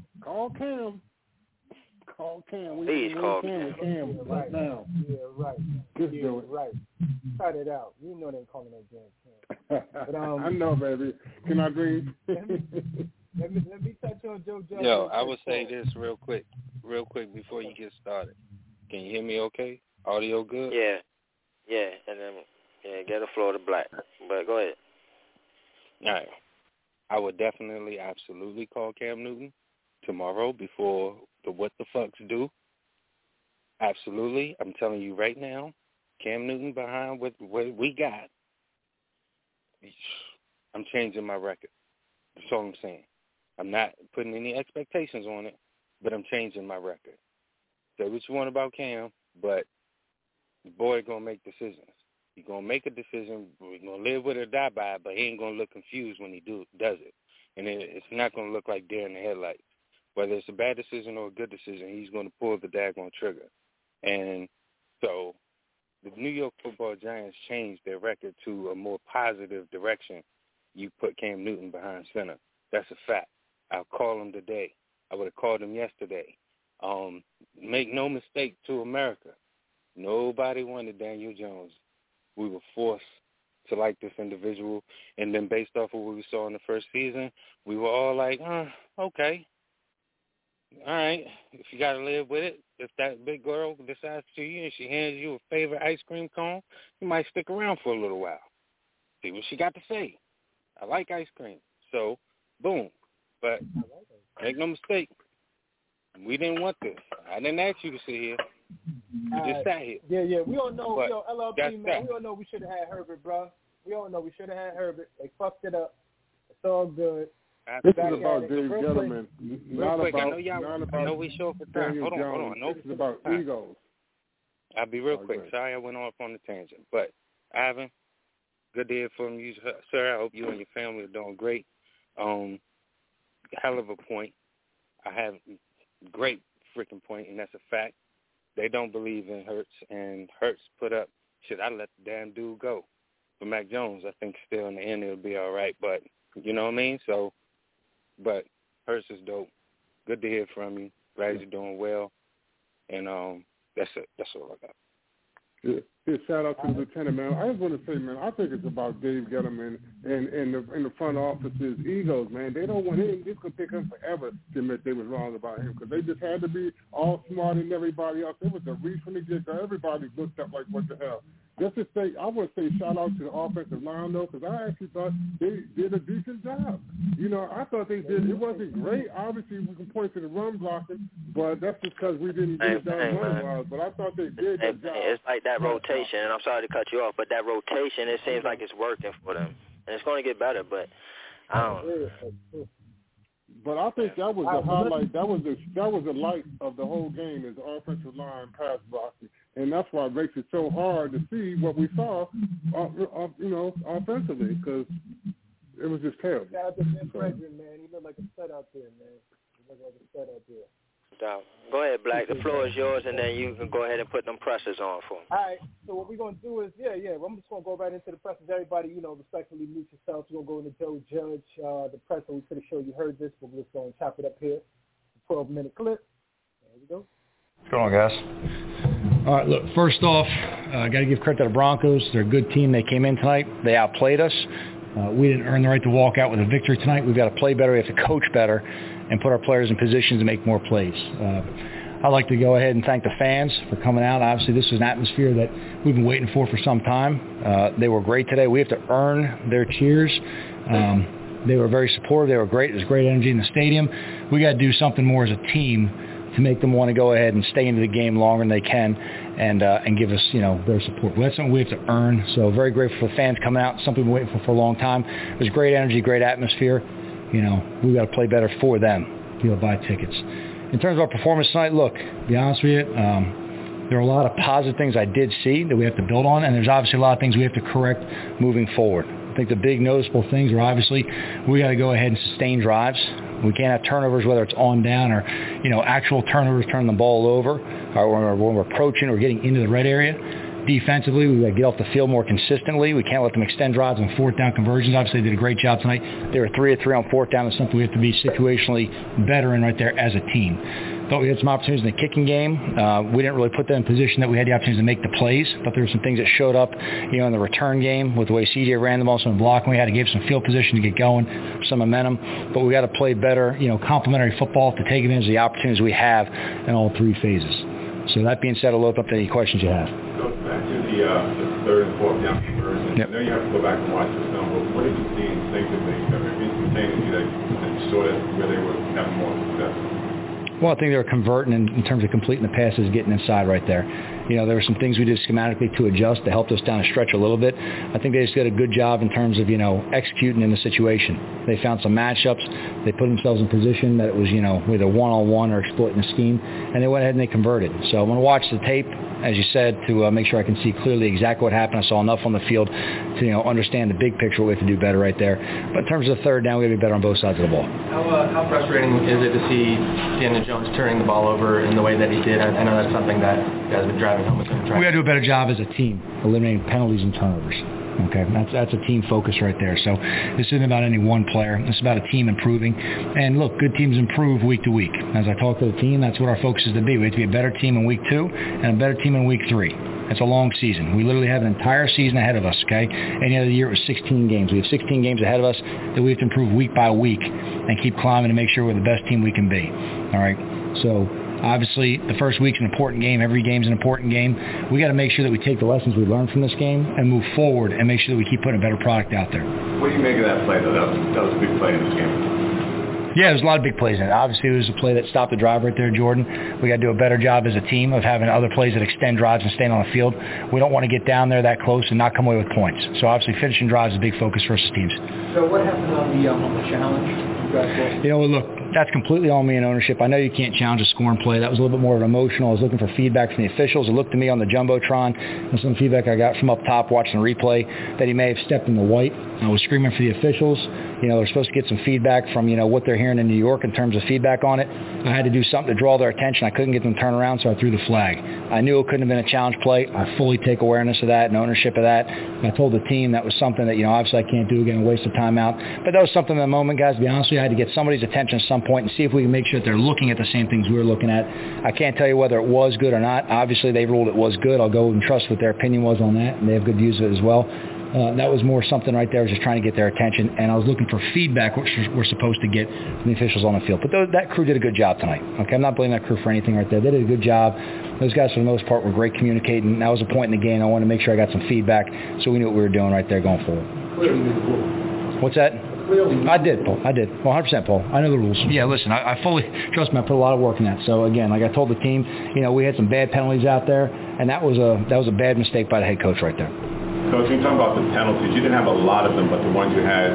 Please call Cam right now. Yeah, right. Just do it. Right. Cut it out. You know they ain't calling that damn Cam. But, I know, baby. Can I dream? let me touch on Joe Judge. Yo, I would say this real quick before you get started. Can you hear me okay? Audio good? Yeah. And then get the floor to Black. But go ahead. All right. I would definitely, absolutely call Cam Newton tomorrow before the what the fucks do. Absolutely. I'm telling you right now, Cam Newton behind what we got, I'm changing my record. That's all I'm saying. I'm not putting any expectations on it, but I'm changing my record. Say what you want about Cam, but the boy going to make decisions. He's going to make a decision. We're going to live with it or die by it, but he ain't going to look confused when he does it. And it's not going to look like deer in the headlights. Whether it's a bad decision or a good decision, he's going to pull the daggone trigger. And so the New York Football Giants changed their record to a more positive direction. You put Cam Newton behind center. That's a fact. I'll call him today. I would have called him yesterday. Make no mistake to America. Nobody wanted Daniel Jones. We were forced to like this individual. And then based off of what we saw in the first season, we were all like, okay. All right, if you got to live with it, if that big girl decides to you and she hands you a favorite ice cream cone, you might stick around for a little while. See what she got to say. I like ice cream. So, boom. But make no mistake, we didn't want this. I didn't ask you to sit here. You just sat here. Yeah. We all know, but LLP, man, we all know we should have had Herbert, bro. We all know we should have had Herbert. They fucked it up. It's all good. This is about Dave Gettleman, not quick, about I know we show for time. Hold on. This is about egos. I'll be real quick. Sorry I went off on the tangent. But, Ivan, good to hear from you, sir. I hope you and your family are doing great. Hell of a point. I have a great freaking point, and that's a fact. They don't believe in Hurts, and Hurts put up, I let the damn dude go. For Mac Jones, I think still in the end it'll be all right. But, you know what I mean? So, but Hurts is dope. Good to hear from you. Glad you're doing well. And that's it. That's all I got. Yeah, shout out to the lieutenant, man. I just want to say, man, I think it's about Dave Gettleman and the front office's egos, man. They don't want him. It's going to take them forever to admit they was wrong about him because they just had to be all smart and everybody else. It was a reach from the get-go. Everybody looked up like, what the hell? Just to say, I want to say shout out to the offensive line, though, because I actually thought they did a decent job. You know, I thought they did. It wasn't great. Obviously, we can point to the run blocking, but that's just because we didn't get it done run-wise. But I thought they did a job. It's like that rotation, and I'm sorry to cut you off, but that rotation, it seems like it's working for them. And it's going to get better, but I don't know. But I think that was the highlight. That was the light of the whole game is the offensive line pass blocking, and that's why it makes it so hard to see what we saw, offensively, because it was just terrible. Shout out to Ben Frederick, man. He looked like a stud out there, man. He looked like a stud out there. Go ahead, Black. The floor is yours, and then you can go ahead and put them pressers on for them. All right. So what we're going to do is, I'm just going to go right into the pressers. Everybody, respectfully mute yourself. We're going to go into Joe Judge, the presser. We could have showed you heard this, but we're just going to chop it up here. 12-minute clip. There we go. What's going on, guys? All right, look, first off, got to give credit to the Broncos. They're a good team. They came in tonight. They outplayed us. We didn't earn the right to walk out with a victory tonight. We've got to play better. We have to coach better and put our players in positions to make more plays. I'd like to go ahead and thank the fans for coming out. Obviously, this was an atmosphere that we've been waiting for some time. They were great today. We have to earn their cheers. They were very supportive. They were great. There's great energy in the stadium. We got to do something more as a team to make them want to go ahead and stay into the game longer than they can and give us, their support. But that's something we have to earn. So very grateful for the fans coming out, something we've been waiting for a long time. There's great energy, great atmosphere. We got to play better for them. People buy tickets. In terms of our performance tonight, look, to be honest with you, there are a lot of positive things I did see that we have to build on, and there's obviously a lot of things we have to correct moving forward. I think the big noticeable things are obviously we got to go ahead and sustain drives. We can't have turnovers, whether it's on down or, actual turnovers, turning the ball over, or when we're approaching or getting into the red area. Defensively, we've got to get off the field more consistently. We can't let them extend drives on fourth down conversions. Obviously, they did a great job tonight. They were 3 of 3 on fourth down. That's something we have to be situationally better in right there as a team. Thought we had some opportunities in the kicking game. We didn't really put them in position that we had the opportunities to make the plays, but there were some things that showed up, in the return game with the way CJ ran them also in blocking. We had to give some field position to get going, some momentum, but we got to play better, complementary football to take advantage of the opportunities we have in all three phases. So that being said, I'll open up to any questions you have. So back to the third and fourth down conversion. Yep. I know you have to go back and watch the film, but what did you see instinctively? Instantaneously that you saw that where they were having more success? Well, I think they were converting in terms of completing the passes, getting inside right there. There were some things we did schematically to adjust that helped us down a stretch a little bit. I think they just did a good job in terms of, executing in the situation. They found some matchups. They put themselves in position that it was, either one-on-one or exploiting the scheme, and they went ahead and they converted. So I'm going to watch the tape, as you said, to make sure I can see clearly exactly what happened. I saw enough on the field to, understand the big picture, what we have to do better right there. But in terms of the third down, we have to be better on both sides of the ball. How frustrating is it to see Daniel Jones turning the ball over in the way that he did? I know that's something that you guys have been driving home with him. We got to do a better job as a team, eliminating penalties and turnovers. Okay, that's a team focus right there. So this isn't about any one player. It's about a team improving. And look, good teams improve week to week. As I talk to the team, that's what our focus is to be. We have to be a better team in week 2 and a better team in week 3. It's a long season. We literally have an entire season ahead of us, okay? Any other year it was 16 games. We have 16 games ahead of us that we have to improve week by week and keep climbing to make sure we're the best team we can be. All right? So obviously, the first week's an important game. Every game's an important game. We got to make sure that we take the lessons we learned from this game and move forward and make sure that we keep putting a better product out there. What do you make of that play, though? That was a big play in this game. Yeah, there's a lot of big plays in it. Obviously, it was a play that stopped the drive right there, Jordan. We got to do a better job as a team of having other plays that extend drives and staying on the field. We don't want to get down there that close and not come away with points. So obviously, finishing drives is a big focus for us as teams. So what happened on the challenge? Look, that's completely on me in ownership. I know you can't challenge a scoring play. That was a little bit more of an emotional. I was looking for feedback from the officials. It looked to me on the Jumbotron and some feedback I got from up top watching the replay that he may have stepped in the white. I was screaming for the officials. They're supposed to get some feedback from, what they're hearing in New York in terms of feedback on it. I had to do something to draw their attention. I couldn't get them to turn around, so I threw the flag. I knew it couldn't have been a challenge play. I fully take awareness of that and ownership of that. And I told the team that was something that, obviously I can't do again, a waste of timeout. But that was something in the moment, guys, to be honest with you. I had to get somebody's attention at some point and see if we can make sure that they're looking at the same things we were looking at. I can't tell you whether it was good or not. Obviously, they ruled it was good. I'll go and trust what their opinion was on that, and they have good views of it as well. That was more something right there, just trying to get their attention, and I was looking for feedback, which we're supposed to get from the officials on the field. But that crew did a good job tonight. Okay, I'm not blaming that crew for anything right there. They did a good job. Those guys, for the most part, were great communicating. That was a point in the game. I wanted to make sure I got some feedback so we knew what we were doing right there going forward. Clearly the rules. What's that? Clearly. I did, Paul. I did. Well, 100%, Paul. I know the rules. Yeah, listen, I fully, trust me, I put a lot of work in that. So, again, like I told the team, we had some bad penalties out there, and that was a bad mistake by the head coach right there. Coach, you talk about the penalties. You didn't have a lot of them, but the ones you had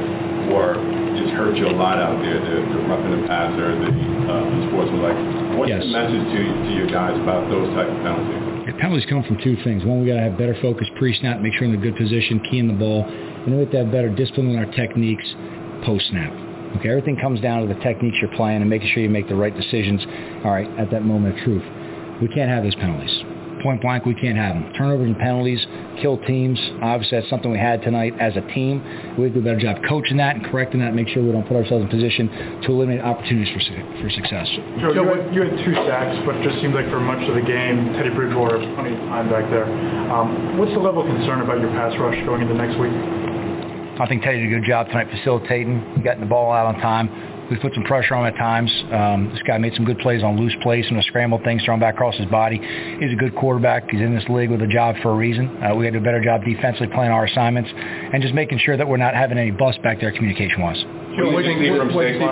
just hurt you a lot out there. The roughing the passer, the sportsmanlike. What's the message to your guys about those type of penalties? Yeah, penalties come from two things. One, we got to have better focus pre-snap, make sure we're in a good position, keying the ball, and we have to have better discipline in our techniques post-snap. Okay, everything comes down to the techniques you're playing and making sure you make the right decisions, all right, at that moment of truth. We can't have those penalties. Point blank, we can't have them. Turnovers and penalties kill teams. Obviously, that's something we had tonight as a team. We have to do a better job coaching that and correcting that and make sure we don't put ourselves in position to eliminate opportunities for success. Joe, you had 2 sacks, but it just seemed like for much of the game, Teddy Bridgewater had plenty of time back there. What's the level of concern about your pass rush going into next week? I think Teddy did a good job tonight facilitating, getting the ball out on time. We put some pressure on him at times. This guy made some good plays on loose plays, some of the scramble things thrown back across his body. He's a good quarterback. He's in this league with a job for a reason. We had to do a better job defensively playing our assignments and just making sure that we're not having any bust back there communication-wise. What did you see from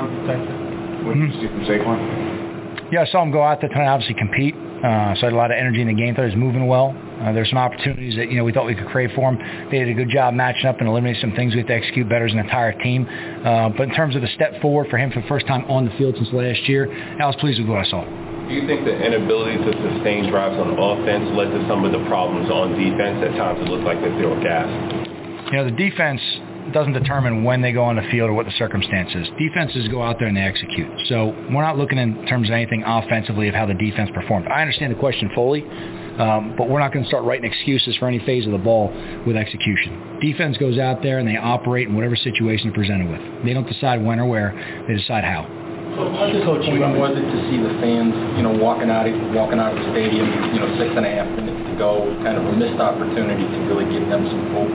Saquon? What did you see from Saquon? Yeah, I saw him go out there tonight, obviously compete. So I had a lot of energy in the game. Thought he was moving well. There's some opportunities that we thought we could create for him. They did a good job matching up and eliminating some things we have to execute better as an entire team. But in terms of the step forward for him for the first time on the field since last year, I was pleased with what I saw. Do you think the inability to sustain drives on offense led to some of the problems on defense? At times it looked like that they were gassed. The defense doesn't determine when they go on the field or what the circumstance is. Defenses go out there and they execute. So we're not looking in terms of anything offensively of how the defense performed. I understand the question fully, but we're not going to start writing excuses for any phase of the ball with execution. Defense goes out there and they operate in whatever situation they're presented with. They don't decide when or where, they decide how. Coach, when was it to see the fans, walking out of the stadium, 6.5 minutes to go, kind of a missed opportunity to really give them some hope?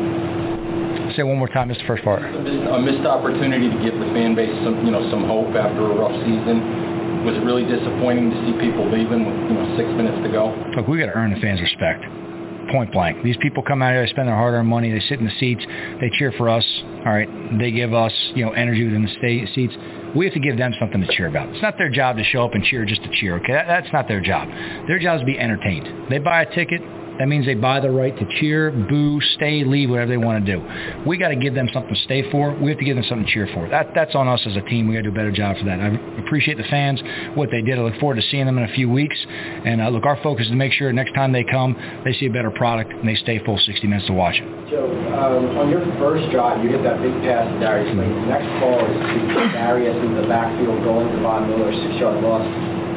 Say one more time, Mr. First part. A missed opportunity to give the fan base some hope after a rough season. Was it really disappointing to see people leaving with 6 minutes to go? Look, we got to earn the fans' respect. Point blank. These people come out here, they spend their hard-earned money, they sit in the seats, they cheer for us. All right, they give us energy within the seats. We have to give them something to cheer about. It's not their job to show up and cheer just to cheer. Okay, that's not their job. Their job is to be entertained. They buy a ticket. That means they buy the right to cheer, boo, stay, leave, whatever they want to do. We got to give them something to stay for. We have to give them something to cheer for. That's on us as a team. We got to do a better job for that. I appreciate the fans, what they did. I look forward to seeing them in a few weeks. And look, our focus is to make sure next time they come, they see a better product and they stay full 60 minutes to watch it. Joe, on your first drive, you hit that big pass to Darius Slayton. The next call is to Darius in the backfield going to Von Miller, 6-yard loss.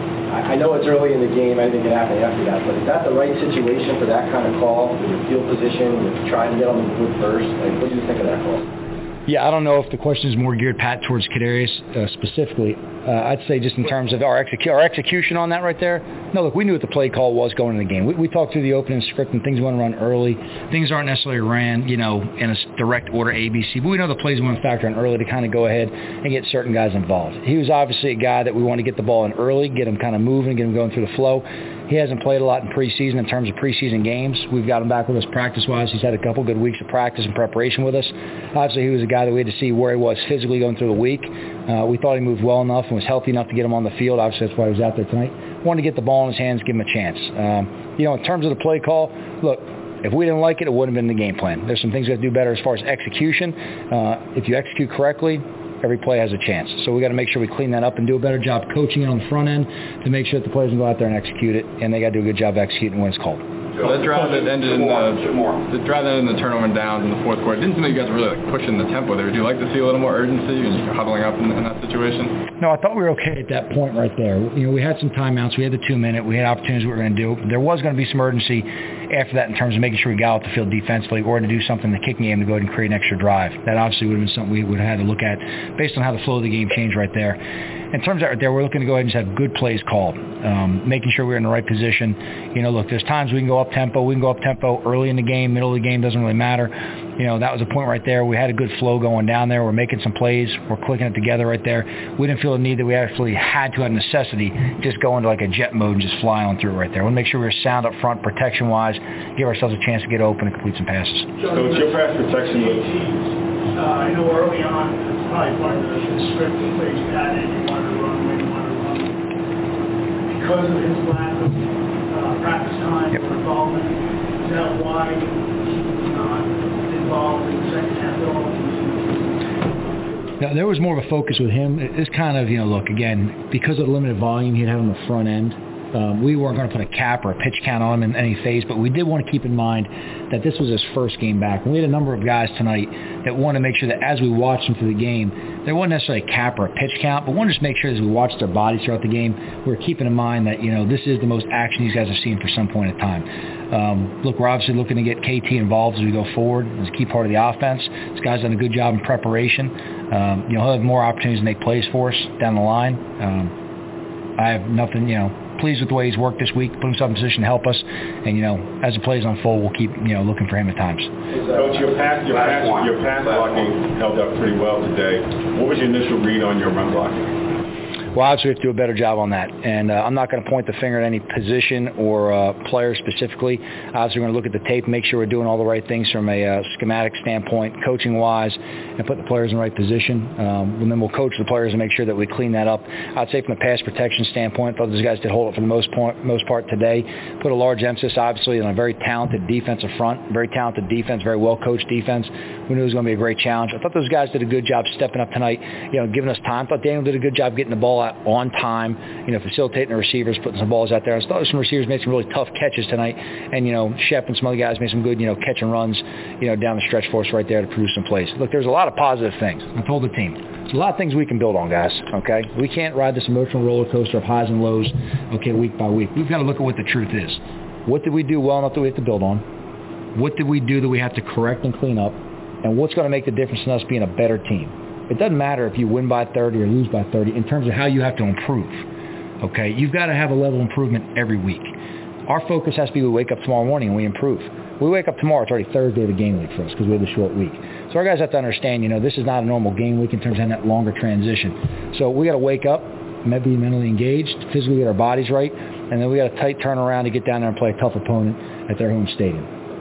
I know it's early in the game, anything can happen after that, but is that the right situation for that kind of call, with your field position, with trying to get on the good first? What do you think of that call? Yeah, I don't know if the question is more geared, Pat, towards Kadarius specifically. I'd say just in terms of our execution on that right there. No, look, we knew what the play call was going into the game. We talked through the opening script and things want to run early. Things aren't necessarily ran, in a direct order ABC, but we know the plays want to factor in early to kind of go ahead and get certain guys involved. He was obviously a guy that we want to get the ball in early, get him kind of moving, get him going through the flow. He hasn't played a lot in preseason in terms of preseason games. We've got him back with us practice-wise. He's had a couple good weeks of practice and preparation with us. Obviously, he was a guy that we had to see where he was physically going through the week. We thought he moved well enough and was healthy enough to get him on the field. Obviously, that's why he was out there tonight. Wanted to get the ball in his hands, give him a chance. In terms of the play call, look, if we didn't like it, it wouldn't have been the game plan. There's some things we have to do better as far as execution. If you execute correctly, every play has a chance. So we got to make sure we clean that up and do a better job coaching it on the front end to make sure that the players can go out there and execute it, and they got to do a good job executing when it's called. Well, the drive that ended in the turnover and downs in the fourth quarter, didn't seem like you guys were really pushing the tempo there. Would you like to see a little more urgency and huddling up in that situation? No, I thought we were okay at that point right there. We had some timeouts. We had the 2-minute. We had opportunities we were going to do. There was going to be some urgency after that in terms of making sure we got off the field defensively or to do something in the kicking game to go ahead and create an extra drive. That obviously would have been something we would have had to look at based on how the flow of the game changed right there. In terms of right there, we're looking to go ahead and just have good plays called, making sure we're in the right position. Look, there's times we can go up tempo. We can go up tempo early in the game, middle of the game, doesn't really matter. That was a point right there. We had a good flow going down there. We're making some plays. We're clicking it together right there. We didn't feel the need that we actually had to, out of necessity, just go into like a jet mode and just fly on through it right there. We want to make sure we're sound up front, protection-wise, give ourselves a chance to get open and complete some passes. So it's your pass protection. I know early on, it's probably part of the script that plays you had it, you wanted to run when you wanted to run. Because of his lack of practice time or involvement, is that why he's not involved in the second half at all? Now, there was more of a focus with him. It's kind of, look, again, because of the limited volume he'd have on the front end, We weren't going to put a cap or a pitch count on him in any phase, but we did want to keep in mind that this was his first game back. And we had a number of guys tonight that wanted to make sure that as we watched them through the game, there wasn't necessarily a cap or a pitch count, but wanted to just make sure as we watched their bodies throughout the game, we were keeping in mind that, this is the most action these guys have seen for some point in time. Look, we're obviously looking to get KT involved as we go forward as a key part of the offense. This guy's done a good job in preparation. He'll have more opportunities to make plays for us down the line. I have nothing, pleased with the way he's worked this week, put himself in position to help us, and as the plays unfold, we'll keep looking for him at times. Coach, your pass blocking held up pretty well today. What was your initial read on your run blocking? Well, obviously we have to do a better job on that, and I'm not going to point the finger at any position or player specifically. Obviously we're going to look at the tape, make sure we're doing all the right things from a schematic standpoint, coaching-wise, and put the players in the right position. And then we'll coach the players and make sure that we clean that up. I'd say from a pass protection standpoint, I thought those guys did hold it for the most part today. Put a large emphasis, obviously, on a very talented defensive front, very talented defense, very well-coached defense. We knew it was going to be a great challenge. I thought those guys did a good job stepping up tonight, giving us time. I thought Daniel did a good job getting the ball out on time, facilitating the receivers, putting some balls out there. I thought some receivers made some really tough catches tonight, and, Shep and some other guys made some good, catch and runs, down the stretch for us right there to produce some plays. Look, there's a lot of positive things. I told the team, there's a lot of things we can build on, guys, okay? We can't ride this emotional roller coaster of highs and lows, okay, week by week. We've got to look at what the truth is. What did we do well enough that we have to build on? What did we do that we have to correct and clean up? And what's going to make the difference in us being a better team? It doesn't matter if you win by 30 or lose by 30 in terms of how you have to improve, okay? You've got to have a level of improvement every week. Our focus has to be we wake up tomorrow morning and we improve. We wake up tomorrow, it's already Thursday of the game week for us because we have a short week. So our guys have to understand, this is not a normal game week in terms of having that longer transition. So we got to wake up, be mentally engaged, physically get our bodies right, and then we got a tight turnaround to get down there and play a tough opponent at their home stadium.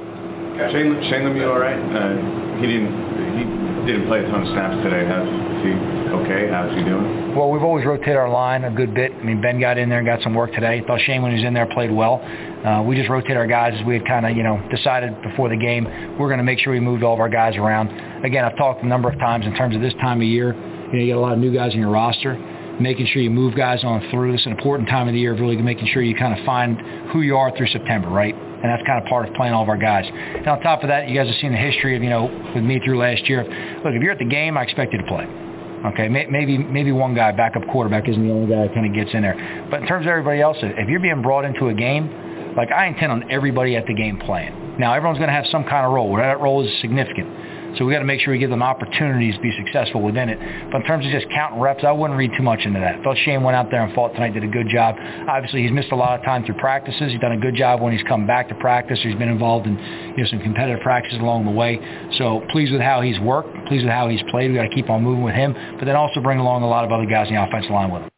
Shane Lemieux, all right? He didn't play a ton of snaps today. Is he okay? How's he doing? Well, we've always rotated our line a good bit. Ben got in there and got some work today. I thought Shane, when he was in there, played well. We just rotated our guys as we had kind of, decided before the game. We're going to make sure we moved all of our guys around. Again, I've talked a number of times in terms of this time of year. You get a lot of new guys in your roster. Making sure you move guys on through. This is an important time of the year of really making sure you kind of find who you are through September, right? And that's kind of part of playing all of our guys. And on top of that, you guys have seen the history of, with me through last year. Look, if you're at the game, I expect you to play. Okay, maybe one guy, backup quarterback, isn't the only guy that kind of gets in there. But in terms of everybody else, if you're being brought into a game, I intend on everybody at the game playing. Now, everyone's going to have some kind of role. Where that role is significant. So we got to make sure we give them opportunities to be successful within it. But in terms of just counting reps, I wouldn't read too much into that. I thought Shane went out there and fought tonight, did a good job. Obviously, he's missed a lot of time through practices. He's done a good job when he's come back to practice. He's been involved in some competitive practices along the way. So pleased with how he's worked, pleased with how he's played. We got to keep on moving with him, but then also bring along a lot of other guys in the offensive line with him.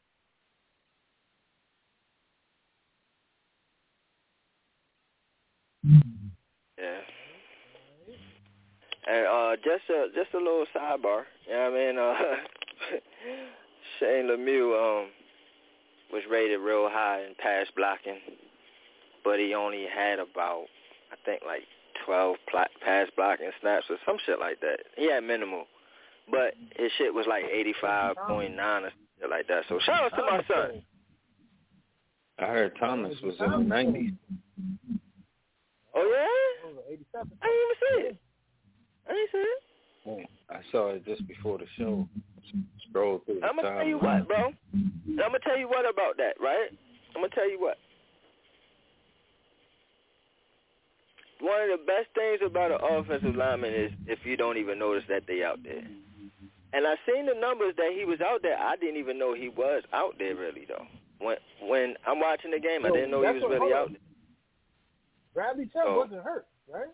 And just a little sidebar. Shane Lemieux was rated real high in pass blocking, but he only had about, 12 pass blocking snaps or some shit like that. He had minimal, but his shit was 85.9 or something like that. So shout out to my son. I heard Thomas was in the 90s. Oh yeah? I didn't even see it. I saw it just before the show. Scrolled through the I'm going to tell you what, bro. I'm going to tell you what about that, right? I'm going to tell you what. One of the best things about an offensive lineman is if you don't even notice that they out there. And I seen the numbers that he was out there. I didn't even know he was out there really, though. When I'm watching the game, I didn't know he was really out there. Bradley Chubb wasn't hurt, right?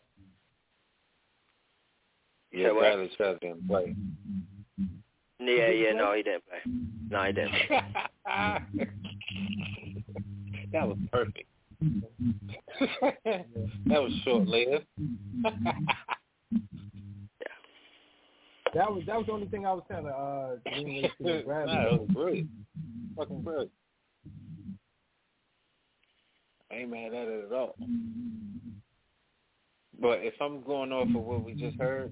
Yeah, Bradley Chubb didn't play. Yeah, no, he didn't play. No, he didn't play. That was perfect. That was short-lived. That was the only thing I was kind of Bradley. That was brilliant. Fucking brilliant. I ain't mad at it at all. But if I'm going off of what we just heard,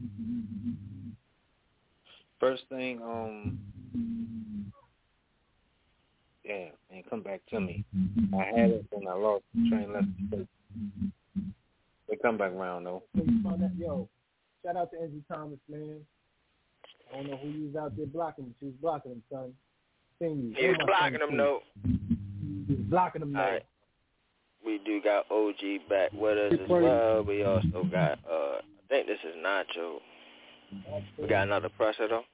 first thing, damn, man, come back to me. I had it and I lost. Train left the state. They come back around though. Yo, shout out to Angie Thomas, man. I don't know who you was out there blocking him. She was blocking him, son. Seen you. He was blocking him, though. He was blocking him, though. All right. We do got OG back with us as well. We also got, I think this is Nacho. We got another presser, though.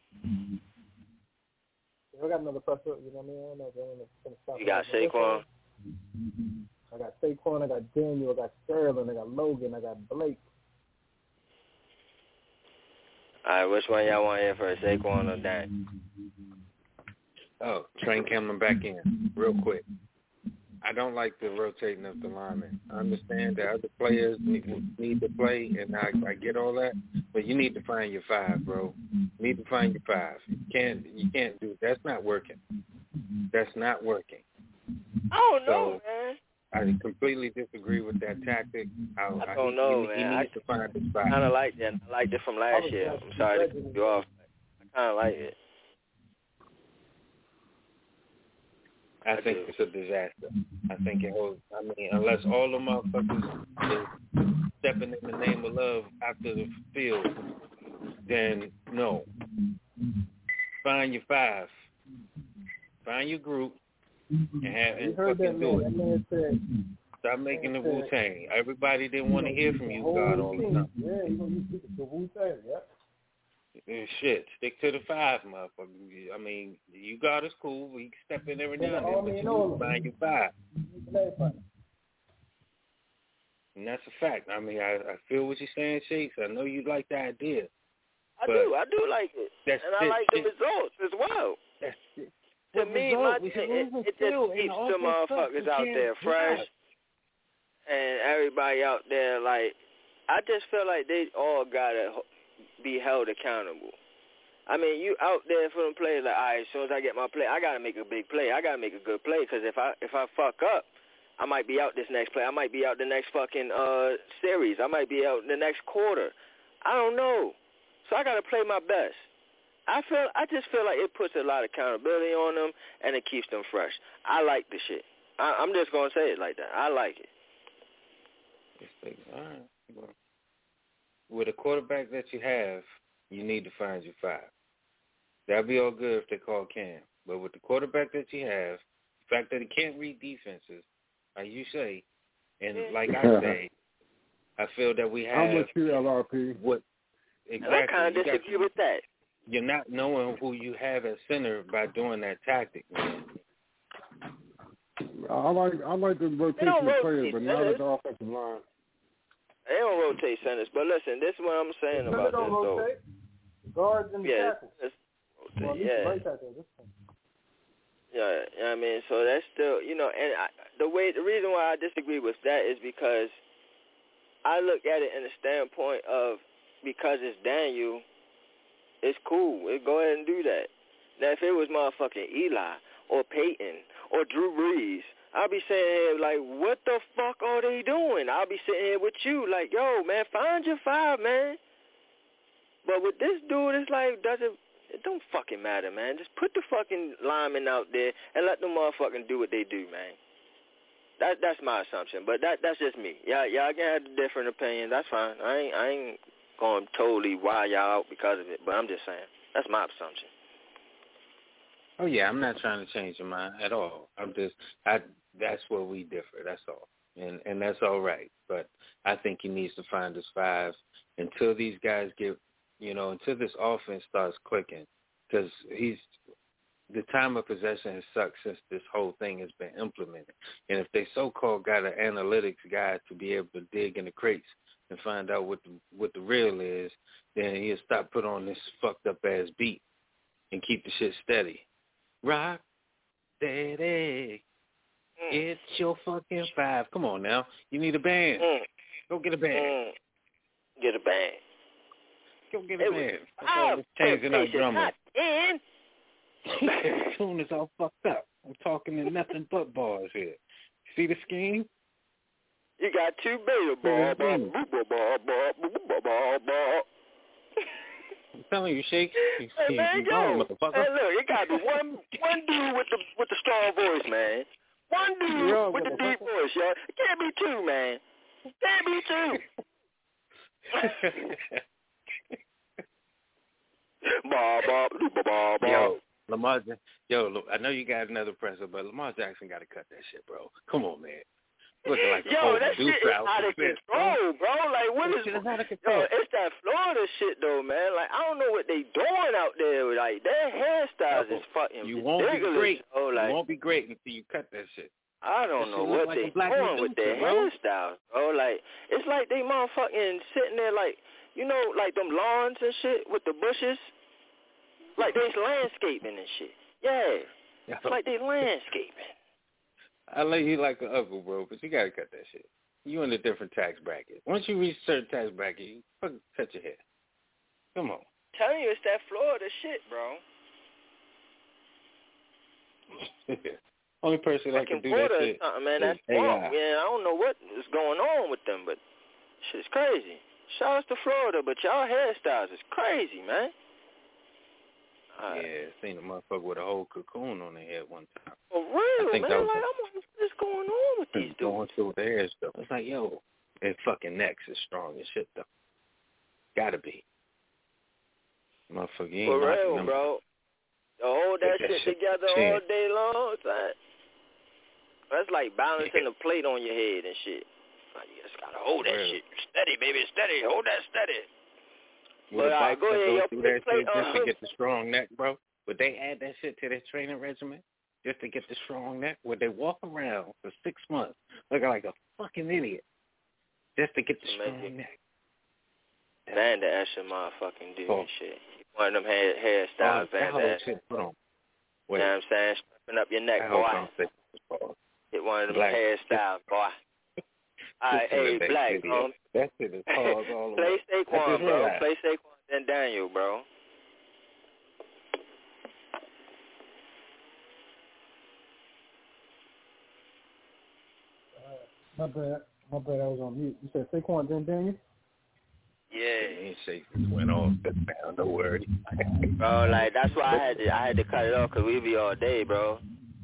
I got another presser, you know what I mean? You got Saquon. I got Saquon, I got Daniel, I got Sterling, I got Logan, I got Blake. All right, which one y'all want here first, Saquon or Dan? Oh, Train coming back in real quick. I don't like the rotating of the linemen. I understand that other players need to play, and I get all that, but you need to find your five, bro. You need to find your five. You can't do that's not working. That's not working. I don't know, man. I completely disagree with that tactic. I don't know, man. He needs to find his five. I kind of like that. I liked it from last year. I'm sorry to cut you off. I kind of like it. I think it's a disaster. I think it holds. I mean, unless all the motherfuckers is stepping in the name of love after the field, then no. Find your five. Find your group and fucking do it. Stop making the Wu-Tang. Everybody didn't want to hear from you, God, all the time. Yeah, you're going to use the Wu-Tang, yep. Shit, stick to the five, motherfucker. I mean, you got us cool. We can step in every now and then, but you need to find your five. And that's a fact. I mean, I feel what you're saying, Shakes. I know you like the idea. I do like it. And I like the results as well. To me, it just keeps the motherfuckers out there fresh. And everybody out there, like, I just feel like they all got to be held accountable. I mean, you out there for them players like, all right, as soon as I get my play, I got to make a big play. I got to make a good play because if I fuck up, I might be out this next play. I might be out the next fucking series. I might be out in the next quarter. I don't know. So I got to play my best. I just feel like it puts a lot of accountability on them and it keeps them fresh. I like the shit. I'm just going to say it like that. I like it. All right. Well, with a quarterback that you have, you need to find your five. That'd be all good if they call Cam. But with the quarterback that you have, the fact that he can't read defenses, like you say, and like I say, I feel that we have. I'm with you, LRP. What exactly? And I kind of disagree with that. You're not knowing who you have at center by doing that tactic, man. I like the rotation of players, but not at the offensive line. They don't rotate centers, but listen, this is what I'm saying about this, though. Guards and tackles. Yeah, you know what I mean? So that's still, you know, and the reason why I disagree with that is because I look at it in the standpoint of because it's Daniel, it's cool. Go ahead and do that. Now, if it was motherfucking Eli or Peyton or Drew Brees, I'll be sitting here like, what the fuck are they doing? I'll be sitting here with you like, yo, man, find your five, man. But with this dude, it's like, it don't fucking matter, man. Just put the fucking linemen out there and let them motherfucking do what they do, man. That's my assumption, but that's just me. Y'all can have a different opinion. That's fine. I ain't going totally wild y'all out because of it, but I'm just saying. That's my assumption. Oh yeah, I'm not trying to change your mind at all. That's where we differ. That's all, and that's all right. But I think he needs to find his five until these guys get, until this offense starts clicking, because the time of possession has sucked since this whole thing has been implemented. And if they so-called got an analytics guy to be able to dig in the crates and find out what the real is, then he'll stop put on this fucked up ass beat and keep the shit steady. Rock steady. It's your fucking five. Come on now. You need a band. Go get a band. Get a band. Go get a band. Changing our drummer. The tune is all fucked up. I'm talking in nothing but bars here. See the scheme? You got two beta ball. I'm telling you, Shake. Hey, man, yo. Motherfucker. Hey, look, it gotta be one dude with the strong voice, man. One dude with the deep voice, yo. It can't be two, man. It can't be two. Yo, Lamar. Look, I know you got another presser, but Lamar Jackson got to cut that shit, bro. Come on, man. Looking like yo, that shit is out of control, bro. Like, what is out of control? Yo, it's that Florida shit, though, man. Like, I don't know what they doing out there. Like, their hairstyles is fucking You won't ridiculous. be great. Oh, like, you won't be great until you cut that shit. I don't know what they doing with their hairstyles, bro. Like, it's like they motherfucking sitting there, like, you know, like them lawns and shit with the bushes. Like, they landscaping and shit. Yeah. It's like they landscaping. I love you like an uncle, bro, but you gotta cut that shit. You in a different tax bracket. Once you reach a certain tax bracket, you fucking cut your hair. Come on. I'm telling you, it's that Florida shit, bro. Only person that can do that shit man. That's wrong. Yeah, I don't know what is going on with them, but shit's crazy. Shout out to Florida, but y'all hairstyles is crazy, man. Yeah, seen a motherfucker with a whole cocoon on their head one time. For real, man. That was like, what's going on with these dudes? Going through their hair stuff. It's like, yo, their fucking necks is strong as shit, though. Gotta be. Motherfucker, you ain't for real, them. bro. To hold that shit together all day long, that's like balancing a plate on your head and shit. Like, you just gotta hold that shit steady, baby, steady. Hold that steady. But all right, go ahead. Do that shit just to get the strong neck, bro. Would they add that shit to their training regimen just to get the strong neck? Would they walk around for 6 months looking like a fucking idiot just to get the strong neck? Man, the extra motherfucking dude and shit. One of them hairstyles, that whole shit put on. You know what I'm saying? Strapping up your neck, boy. Hit one of them hairstyles, boy. All right, hey, Black, that shit is pause all the play way. Saquon, bro. Play Saquon and Daniel, bro. My bad, I was on mute. You said Saquon then Daniel? Yeah. Saquon went off the down, don't worry. Bro, like, that's why I had to cut it off, because we be all day, bro.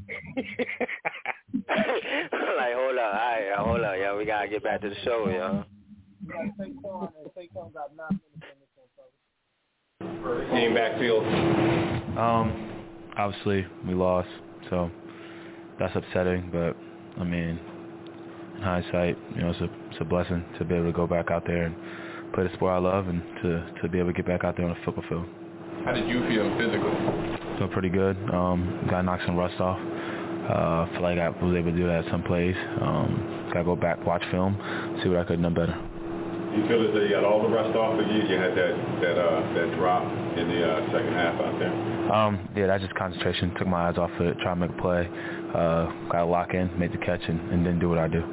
Like, hold up, all right, hold up, yo. We gotta get back to the show, yo. Saquon got 9 minutes on this one, Team backfield. Obviously we lost, so that's upsetting. But I mean, in hindsight, you know, it's a blessing to be able to go back out there and play the sport I love, and to be able to get back out there on the football field. How did you feel physically? Feel pretty good. Got to knock some rust off. Feel like I was able to do that at some plays. Got to go back, watch film, see what I could have done better. You feel as though you got all the rust off of you? You had that drop in the second half out there? Yeah, that's just concentration. Took my eyes off it, tried to make a play. Got to lock in, make the catch, and then do what I do.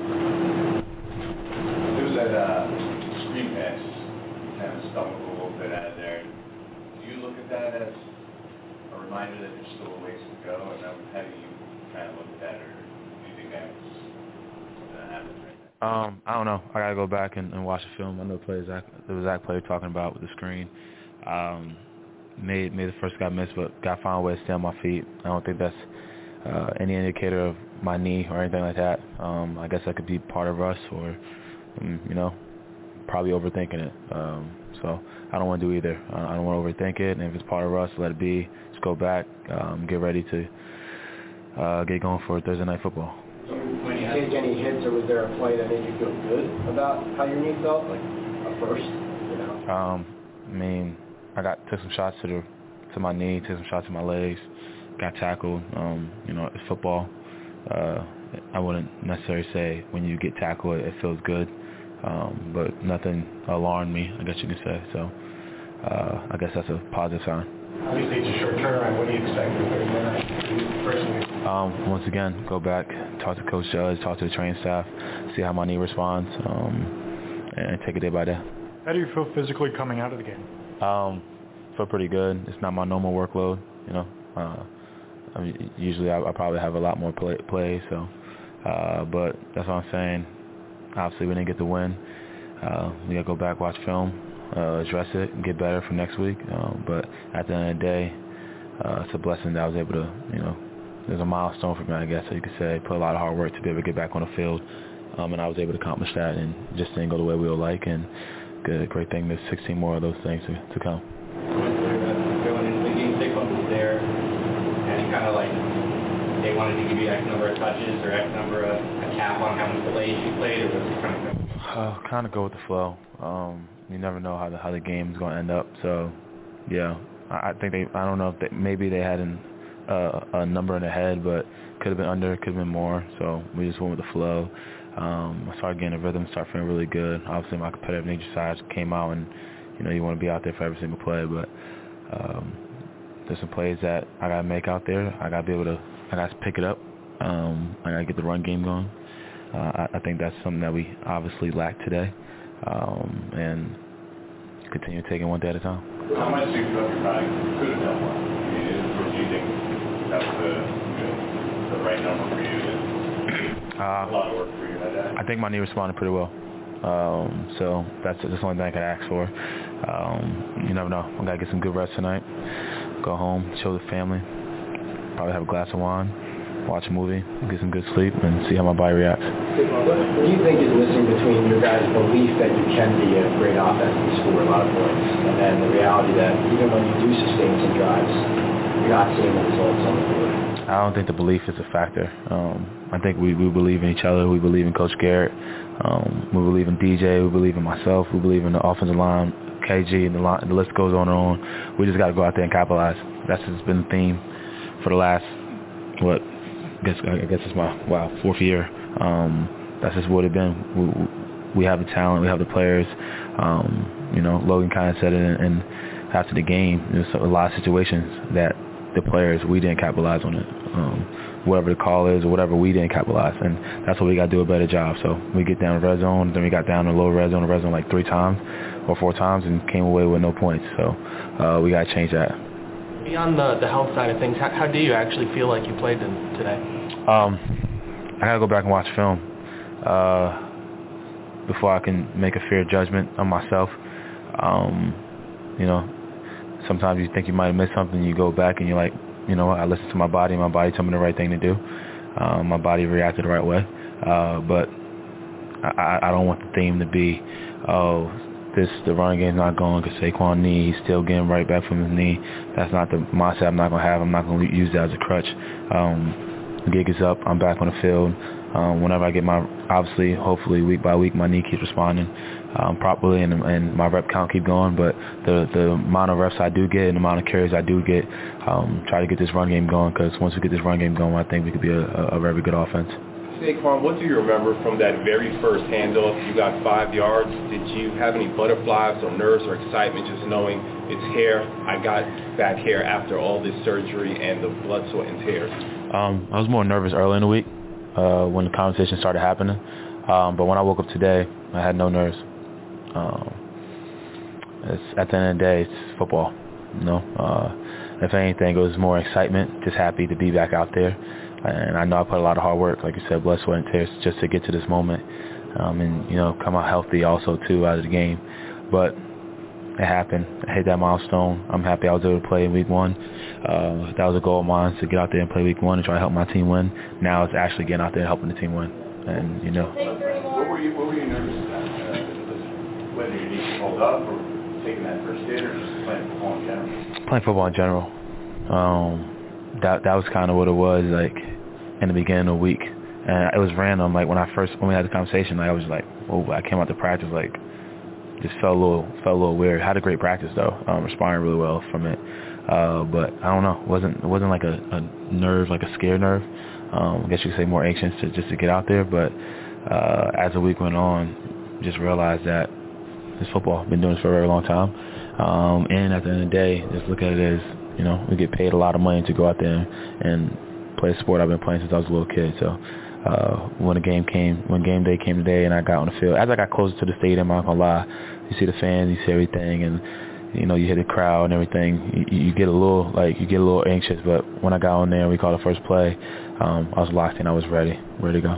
It was that screen pass. You kind of stumbled a little bit out of there. Do you look at that as a reminder that there's still a ways to go? And how do you kind of look at that, or do you think that's something that happens right now? I don't know. I gotta go back and watch the film. I know there was Zach play talking about with the screen. Made the first guy miss, but got to find a way to stay on my feet. I don't think that's any indicator of my knee or anything like that. I guess that could be part of us, or probably overthinking it. So I don't want to do either. I don't want to overthink it. And if it's part of us, let it be. Just go back, get ready to get going for Thursday night football. Did you take any hits, or was there a play that made you feel good about how your knee felt, like a first? I mean, I took some shots to my knee, took some shots to my legs, got tackled. It's football. I wouldn't necessarily say when you get tackled it feels good, but nothing alarmed me, I guess you could say. So I guess that's a positive sign. Obviously, it's a short turnaround. What do you expect for Thursday night, personally? Once again, go back, talk to Coach Judge, talk to the training staff, see how my knee responds, and take it day by day. How do you feel physically coming out of the game? Feel pretty good. It's not my normal workload, usually I probably have a lot more play, so, but that's what I'm saying. Obviously, we didn't get the win. We got to go back, watch film, address it and get better for next week. But at the end of the day, it's a blessing that I was able to, there's a milestone for me, I guess, so you could say. Put a lot of hard work to be able to get back on the field, and I was able to accomplish that, and just didn't go the way we would like, and great thing, there's 16 more of those things to come. Going into the game, Saquon was there, and he kind of they wanted to give you X number of touches or X number of a cap on how many plays you played, or was it kind of go with the flow. You never know how the game's going to end up. So, yeah, I think I don't know if maybe they had a number in the head, but could have been under, could have been more. So we just went with the flow. I started getting a rhythm, started feeling really good. Obviously, my competitive nature side came out, and you want to be out there for every single play. But there's some plays that I got to make out there. I got to pick it up. I got to get the run game going. I think that's something that we obviously lack today, and continue taking one day at a time. How much do you feel your body could have done well? Or do you think that's the right number for you? A lot of work for you that day? I think my knee responded pretty well. So that's the only thing I could ask for. You never know. I got to get some good rest tonight. Go home, show the family, probably have a glass of wine, watch a movie, get some good sleep, and see how my body reacts. What do you think is missing between your guys' belief that you can be a great offense and score a lot of points, and then the reality that even when you do sustain some drives, you're not seeing the results on the board? I don't think the belief is a factor. I think we believe in each other. We believe in Coach Garrett. We believe in DJ. We believe in myself. We believe in the offensive line, KG, and the list goes on and on. We just got to go out there and capitalize. That's just been the theme for the last, I guess it's my fourth year. That's just what it's been. We have the talent, we have the players. Logan kind of said it, and after the game, there's a lot of situations that the players, we didn't capitalize on it. Whatever the call is or whatever, we didn't capitalize, and that's what we got to do a better job. So we get down to red zone, then we got down to lower red zone like 3 times or 4 times, and came away with no points. So we got to change that. Beyond the health side of things, how do you actually feel like you played today? I got to go back and watch film before I can make a fair judgment on myself. Sometimes you think you might have missed something, you go back and you're like, I listened to my body told me the right thing to do. My body reacted the right way. But I don't want the theme to be, the running game's not going because Saquon knee, he's still getting right back from his knee. That's not the mindset I'm not going to have. I'm not going to use that as a crutch. The gig is up. I'm back on the field. Whenever I get obviously, hopefully, week by week, my knee keeps responding properly, and my rep count keep going. But the amount of reps I do get and the amount of carries I do get, try to get this run game going, because once we get this run game going, I think we could be a very good offense. Saquon, what do you remember from that very first handoff? You got 5 yards. Did you have any butterflies or nerves or excitement just knowing it's here? I got back here after all this surgery and the blood, sweat, and tears. I was more nervous early in the week when the conversation started happening. But when I woke up today, I had no nerves. At the end of the day, it's football. If anything, it was more excitement, just happy to be back out there. And I know I put a lot of hard work, like you said, blood, sweat, and tears, just to get to this moment. And come out healthy also, too, out of the game. But it happened. I hit that milestone. I'm happy I was able to play in week 1. That was a goal of mine, to get out there and play week 1 and try to help my team win. Now it's actually getting out there and helping the team win. And, What were you nervous about? Whether you need to hold up or taking that first hit or just playing football in general? Playing football in general. That was kind of what it was, like, in the beginning of the week. And it was random. Like, when we had the conversation, I was like, I came out to practice, like, just felt a little weird. Had a great practice, though. Responded really well from it. But I don't know. It wasn't like a nerve, like a scared nerve. I guess you could say more anxious just to get out there. But as the week went on, just realized that it's football. Been doing this for a very long time. And at the end of the day, just look at it as, we get paid a lot of money to go out there and play a sport I've been playing since I was a little kid. So when game day came today and I got on the field, as I got closer to the stadium, I'm not going to lie, you see the fans, you see everything, and you hear the crowd and everything. You get a little anxious. But when I got on there and we called the first play, I was locked in. I was ready to go.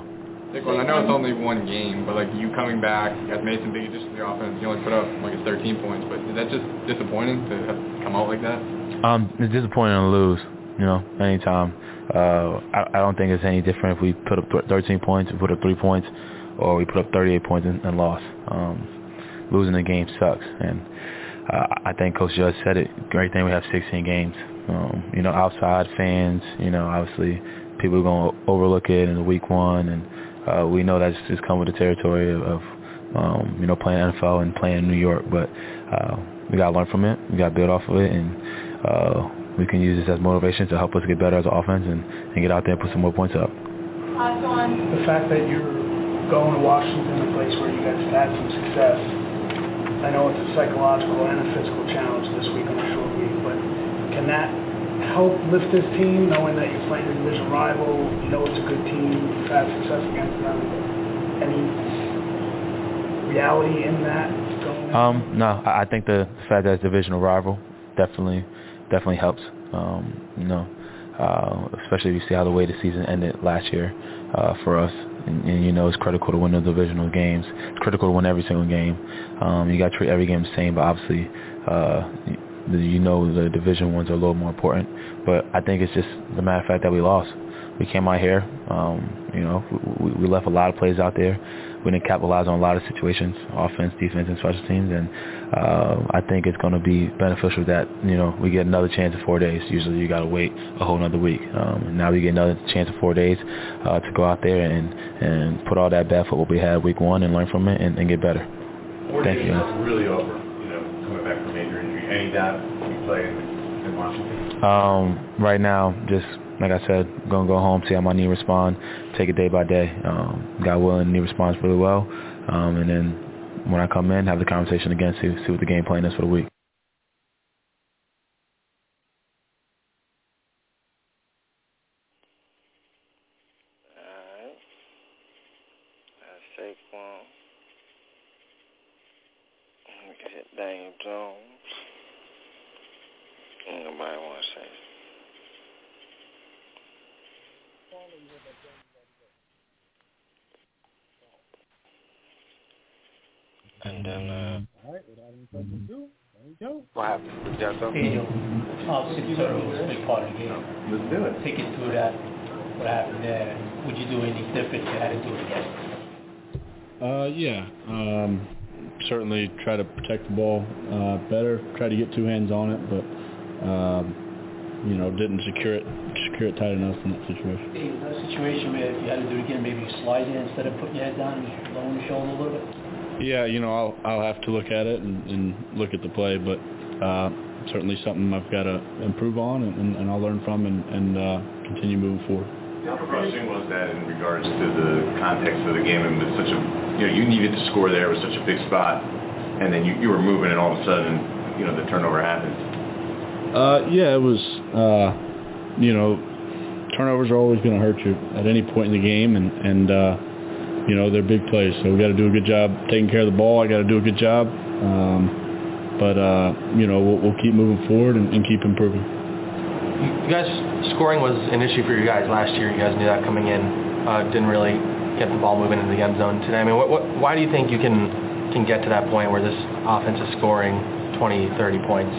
Well, I know it's only one game, but like you coming back, you guys made some big additions to the offense. You only put up like 13 points, but is that just disappointing to have come out like that? It's disappointing to lose. Anytime. I don't think it's any different if we put up 13 points, we put up 3 points, or we put up 38 points and lost. Losing the game sucks, and I think Coach Judge said it. Great thing we have 16 games. Outside fans, obviously people are going to overlook it in the week one, and we know that's just come with the territory of playing NFL and playing in New York. But we got to learn from it. We got to build off of it, and we can use this as motivation to help us get better as an offense and get out there and put some more points up. The fact that you're going to Washington, a place where you guys have had some success, I know it's a psychological and a physical challenge this week on a short week, but can that help lift this team, knowing that you're playing a division rival, it's a good team, you've had success against them? Any reality in that going? No, I think the fact that it's a divisional rival definitely helps. Especially if you see how the way the season ended last year for us. And it's critical to win the divisional games. It's critical to win every single game. You got to treat every game the same, but obviously, the division ones are a little more important. But I think it's just the matter of fact that we lost. We came out here, we left a lot of plays out there. We didn't capitalize on a lot of situations, offense, defense, and special teams. And I think it's going to be beneficial that, we get another chance in 4 days. Usually you got to wait a whole another week. And now we get another chance in 4 days to go out there and put all that bad football we had week one and learn from it and get better. Thank you. Really over, coming back from major injury. Any doubt you play in Washington? Right now, just like I said, going to go home, see how my knee responds, take it day by day. God willing, the knee responds really well. And then when I come in, have the conversation again, see what the game plan is for the week. Alright. That's Saquon. We can hit Daniel Jones. Nobody want to say it. And then, all right, without any further ado, there we go. What happened? Was that something? Angel, obviously, turnover was a big part of the game. Let's do it. Take it through that. What happened there? Would you do anything different if you had to do it again? Certainly try to protect the ball better. Try to get two hands on it, but didn't secure it tight enough in that situation. Hey, was that a situation where if you had to do it again, maybe you slide in instead of putting your head down and lowering your shoulder a little bit? Yeah, I'll have to look at it and look at the play, but certainly something I've got to improve on and I'll learn from and continue moving forward. How refreshing was that in regards to the context of the game and with such a, you needed to score there, it was such a big spot, and then you were moving and all of a sudden, the turnover happened? Yeah, it was, turnovers are always going to hurt you at any point in the game, and they're big plays, so we got to do a good job taking care of the ball. I got to do a good job, but we'll keep moving forward and keep improving. You guys, scoring was an issue for you guys last year. You guys knew that coming in. Didn't really get the ball moving into the end zone today. I mean, why do you think you can get to that point where this offense is scoring 20, 30 points?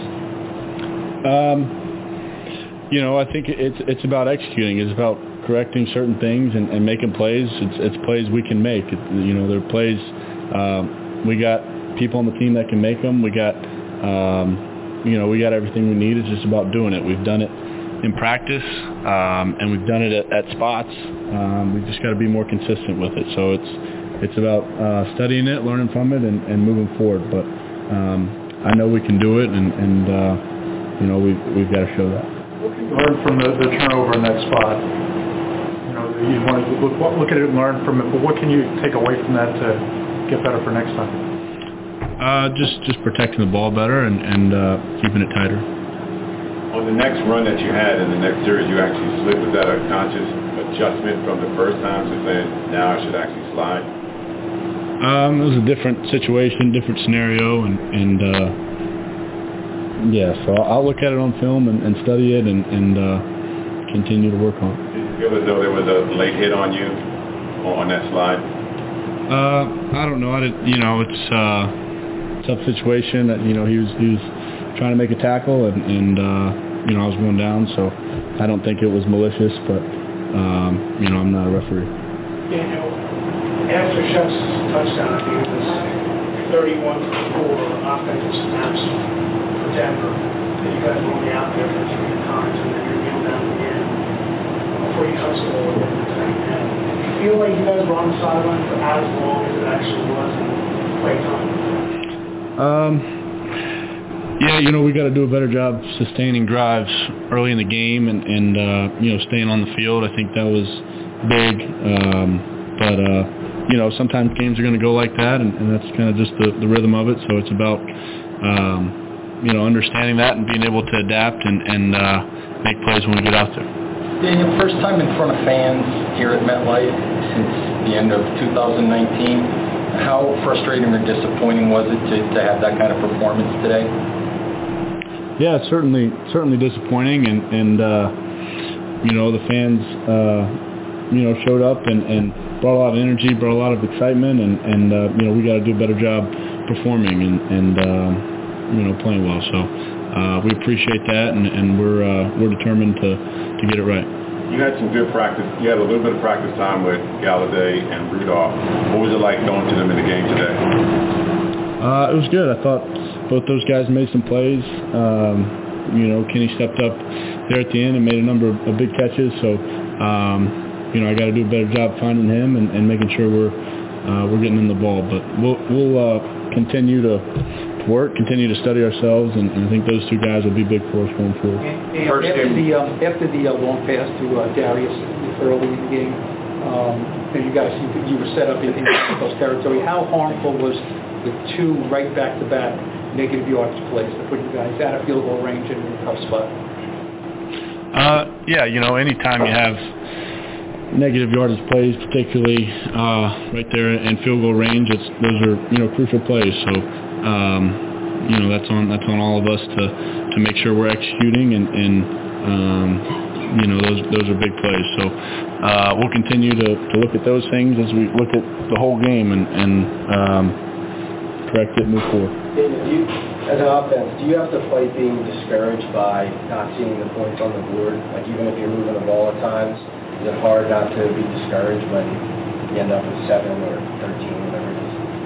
I think it's about executing. It's about correcting certain things and making plays. It's plays we can make. There are plays we got people on the team that can make them. We got we got everything we need. It's just about doing it. We've done it in practice and we've done it at spots. We've just got to be more consistent with it. So it's about studying it, learning from it, and moving forward. But I know we can do it, and we've got to show that. What can you learn from the turnover in that spot? You want to look at it and learn from it, but what can you take away from that to get better for next time? Just protecting the ball better and keeping it tighter. On the next run that you had in the next series, you actually slid. Was that a conscious adjustment from the first time to saying, now I should actually slide? It was a different situation, different scenario, and so I'll look at it on film and study it and continue to work on it. Did you feel as though there was a late hit on you on that slide? I don't know. It's a tough situation. That he was trying to make a tackle, and I was going down, so I don't think it was malicious. But I'm not a referee. After Shep's touchdown, I think it was 31-4 offensive snaps for Denver. And you guys were only out there for 3 times, and then you're kneeled down again before you touch the ball again in the second half. Do you feel like you guys were on the sideline for as long as it actually was in play time? Yeah, we got to do a better job sustaining drives early in the game and staying on the field. I think that was big. But sometimes games are going to go like that, and that's kind of just the rhythm of it. So it's about, understanding that and being able to adapt and make plays when we get out there. Daniel, first time in front of fans here at MetLife since the end of 2019. How frustrating or disappointing was it to have that kind of performance today? Yeah, it's certainly disappointing, and the fans, showed up and brought a lot of energy, brought a lot of excitement, and we got to do a better job performing and playing well. So we appreciate that, and we're determined to get it right. You had some good practice. You had a little bit of practice time with Galladay and Rudolph. What was it like going to them in the game today? It was good. I thought both those guys made some plays. Kenny stepped up there at the end and made a number of big catches. So, I got to do a better job finding him and making sure we're getting him the ball. But we'll continue to work, continue to study ourselves, and I think those 2 guys will be big for us going forward. After the long pass to Darius early in the game, you guys you were set up in those territory. How harmful was the 2 right back-to-back negative yardage plays that put you guys out of field goal range and in a tough spot? Anytime you have negative yardage plays, particularly right there in field goal range, those are crucial plays. So that's on all of us to make sure we're executing, and those are big plays. So we'll continue to look at those things as we look at the whole game and correct it and move forward. As an offense, do you have to fight being discouraged by not seeing the points on the board? Like even if you're moving the ball at times, is it hard not to be discouraged when you end up with 7 or 13, whatever it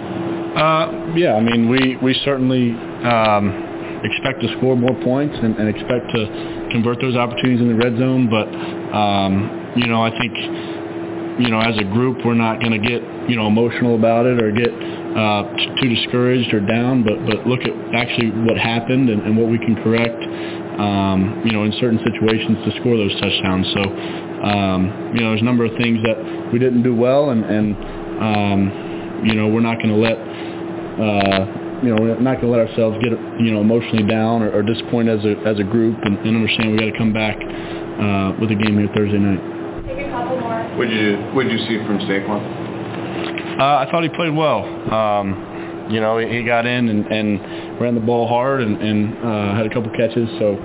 is? We certainly expect to score more points and expect to convert those opportunities in the red zone. But, I think, as a group, we're not going to get, emotional about it or get too discouraged or down, but look at actually what happened and what we can correct, in certain situations to score those touchdowns. So, there's a number of things that we didn't do well, and we're not going to let we're not going to let ourselves get emotionally down or disappointed as a group, and understand we got to come back with a game here Thursday night. Maybe a couple more. What did you see from Saquon? I thought he played well. He got in and ran the ball hard and had a couple catches. So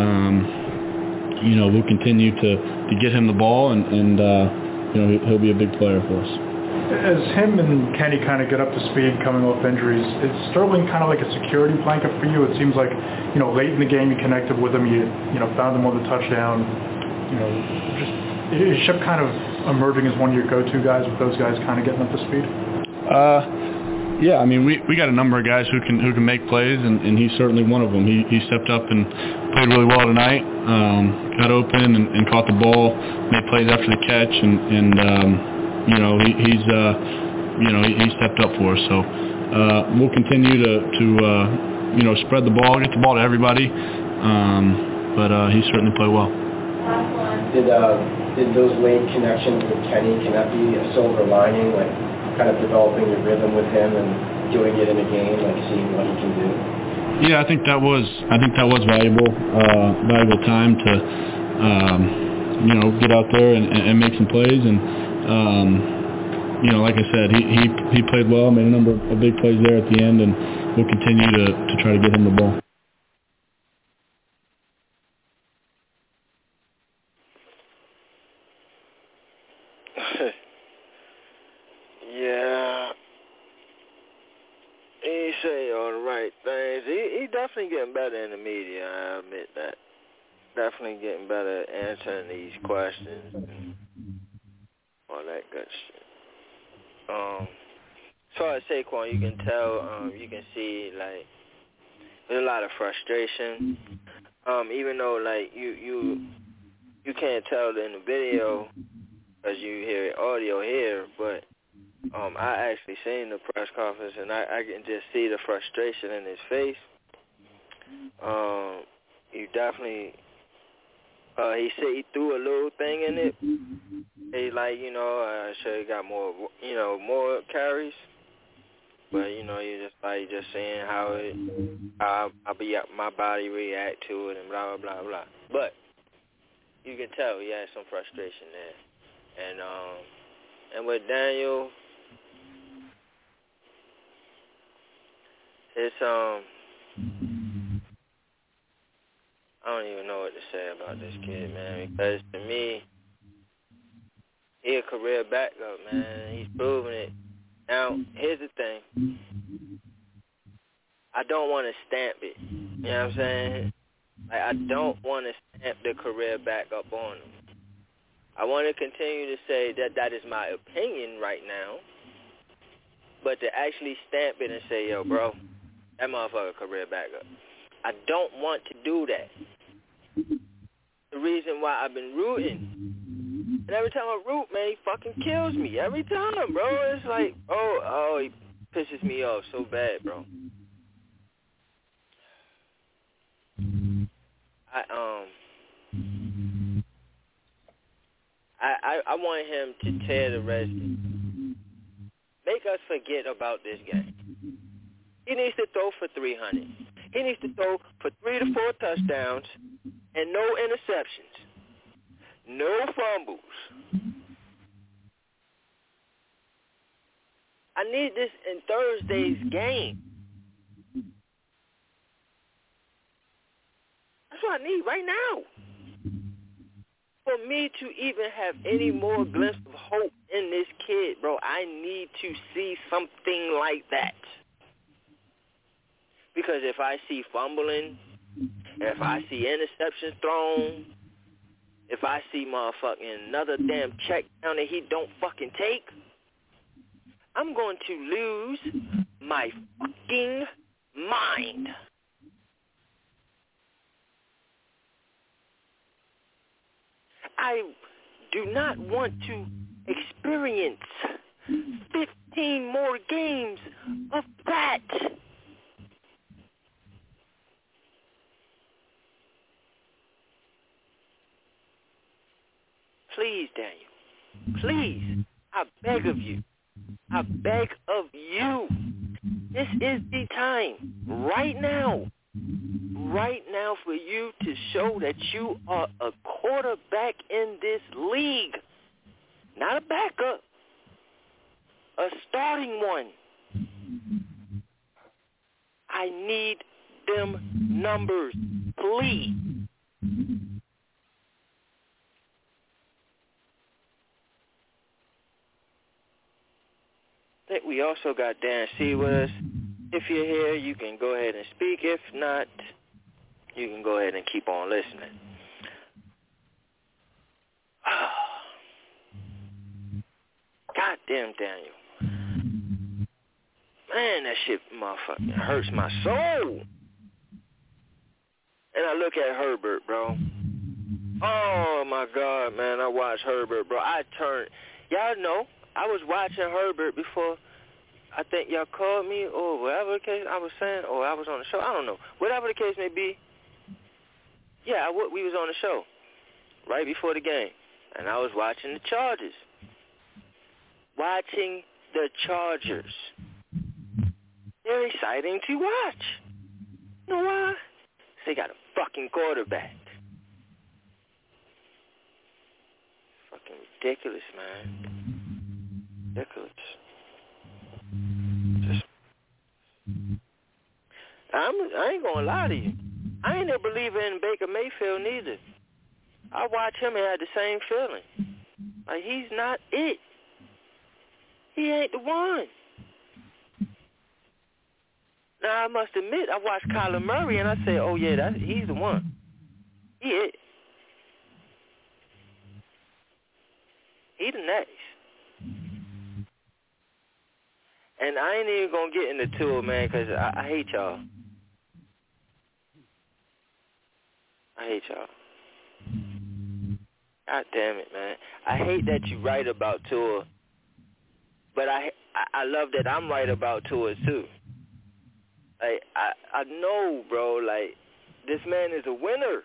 we'll continue to get him the ball, and he'll be a big player for us. As him and Kenny kind of get up to speed coming off injuries, is Sterling kind of like a security blanket for you? It seems like, late in the game you connected with him, you found him on the touchdown. Is Shep kind of emerging as one of your go-to guys with those guys kind of getting up to speed? We got a number of guys who can make plays, and he's certainly one of them. He stepped up and played really well tonight. Got open and caught the ball, made plays after the catch, and he stepped up for us. So we'll continue to spread the ball, get the ball to everybody. But he certainly played well. Did those late connections with Kenny, can that be a silver lining, like kind of developing your rhythm with him and doing it in a game, like seeing what he can do? Yeah, I think that was valuable time to get out there and make some plays, and like I said, he played well, made a number of big plays there at the end, and we'll continue to try to get him the ball. Yeah. He say all the right things. He definitely getting better in the media, I admit that. Definitely getting better at answering these questions and all that good shit. As far as Saquon, you can tell, you can see, like, there's a lot of frustration. Even though, like, you can't tell in the video because you hear audio here, but I actually seen the press conference, and I can just see the frustration in his face. You definitely, he said he threw a little thing in it. He like, I should have got more, more carries. But, you just seeing how my body react to it and blah, blah, blah, blah. But you can tell he had some frustration there. And with Daniel, it's, I don't even know what to say about this kid, man, because to me, he a career backup, man. He's proven it. Now, here's the thing. I don't want to stamp it. You know what I'm saying? Like, I don't want to stamp the career backup on him. I want to continue to say that is my opinion right now, but to actually stamp it and say, yo, bro, that motherfucker career backup. I don't want to do that. The reason why I've been rooting, and every time I root, man, he fucking kills me. Every time, bro. It's like, he pisses me off so bad, bro. I want him to tear the Redskins. Make us forget about this game. He needs to throw for 300. He needs to throw for 3 to 4 touchdowns and no interceptions. No fumbles. I need this in Thursday's game. That's what I need right now. For me to even have any more glimpse of hope in this kid, bro, I need to see something like that. Because if I see fumbling, if I see interceptions thrown, if I see motherfucking another damn check down that he don't fucking take, I'm going to lose my fucking mind. I do not want to experience 15 more games of that. Please, Daniel. Please. I beg of you. I beg of you. This is the time. Right now. Right now for you to show that you are a quarterback in this league. Not a backup. A starting one. I need them numbers. Please. I think we also got Dan C with us. If you're here, you can go ahead and speak. If not, you can go ahead and keep on listening. Goddamn Daniel. Man, that shit motherfucking hurts my soul. And I look at Herbert, bro. Oh, my God, man, I watched Herbert, bro. Y'all know, I was watching Herbert before I think y'all called me or whatever the case I was saying, or I was on the show. I don't know. Whatever the case may be. Yeah, we was on the show right before the game, and I was watching the Chargers. Watching the Chargers. They're exciting to watch. You know why? They got a fucking quarterback. Fucking ridiculous, man. Ridiculous. I ain't gonna lie to you. I ain't a believer in Baker Mayfield neither. I watch him and had the same feeling. Like, he's not it. He ain't the one. Now, I must admit, I watched Kyler Murray, and I say, oh, yeah, he's the one. He is. He the next. And I ain't even going to get into Tua, man, because I hate y'all. I hate y'all. God damn it, man. I hate that you write about Tua, but I love that I'm right about Tua, too. Like, I know, bro, like, this man is a winner.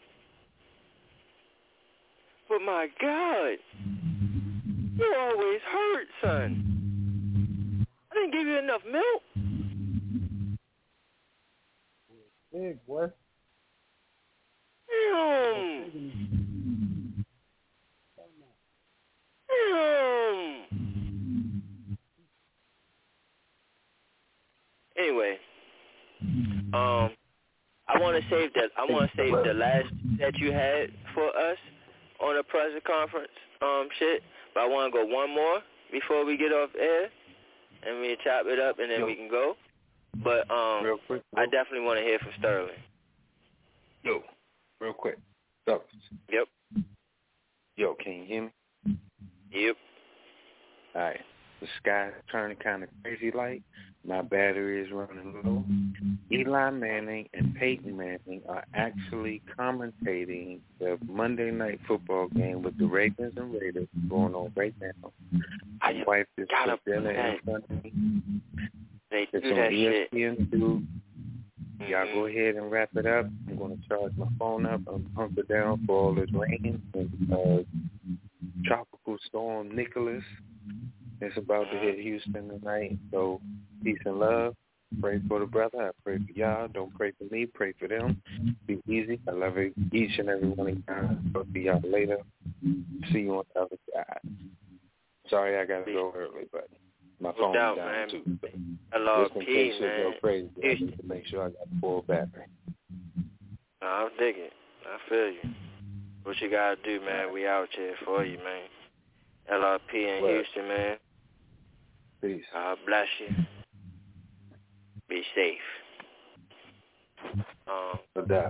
But, my God, you always hurt, son. I didn't give you enough milk. Big, boy. Damn. Anyway, I want to save the last that you had for us on the press conference shit, but I want to go one more before we get off air, and we chop it up, and then we can go. But real quick, I definitely want to hear from Sterling. Yo, real quick. So, yep. Yo, can you hear me? Yep. All right. The sky turning kind of crazy light. My battery is running low. Eli Manning and Peyton Manning are actually commentating the Monday Night Football game with the Ravens and Raiders going on right now. My wife just put dinner in front of me. It's on ESPN2. Y'all go ahead and wrap it up. I'm going to charge my phone up. I'm hunkered down for all this rain and tropical storm Nicholas. It's about to hit Houston tonight. So peace and love. Pray for the brother. I pray for y'all. Don't pray for me. Pray for them. Be easy. I love each and every one of y'all. Talk to y'all later. See you on the other side. Sorry I got to go early, but my phone's down man. Too. So just in case it go crazy, I need to make sure I got full battery. I'll dig it. I feel you. What you got to do, man, we out here for you, man. LRP in Houston, man. Peace. God bless you. Be safe. No doubt.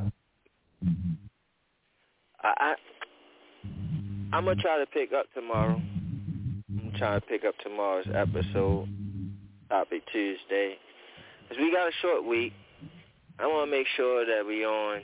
I'm going to try to pick up tomorrow. I'm trying to pick up tomorrow's episode, Topic Tuesday. Because we got a short week. I want to make sure that we on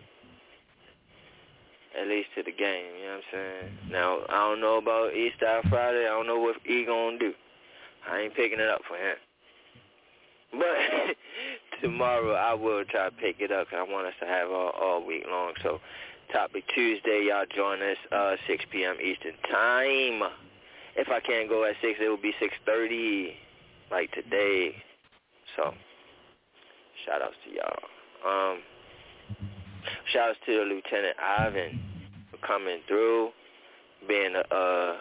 at least to the game, you know what I'm saying? Now, I don't know about Easter Friday. I don't know what he going to do. I ain't picking it up for him. But tomorrow I will try to pick it up because I want us to have all week long. So Topic Tuesday, y'all join us 6 p.m. Eastern Time. If I can't go at 6, it will be 6:30 like today. So shout-outs to y'all. Shout-outs to the Lieutenant Ivan for coming through, being a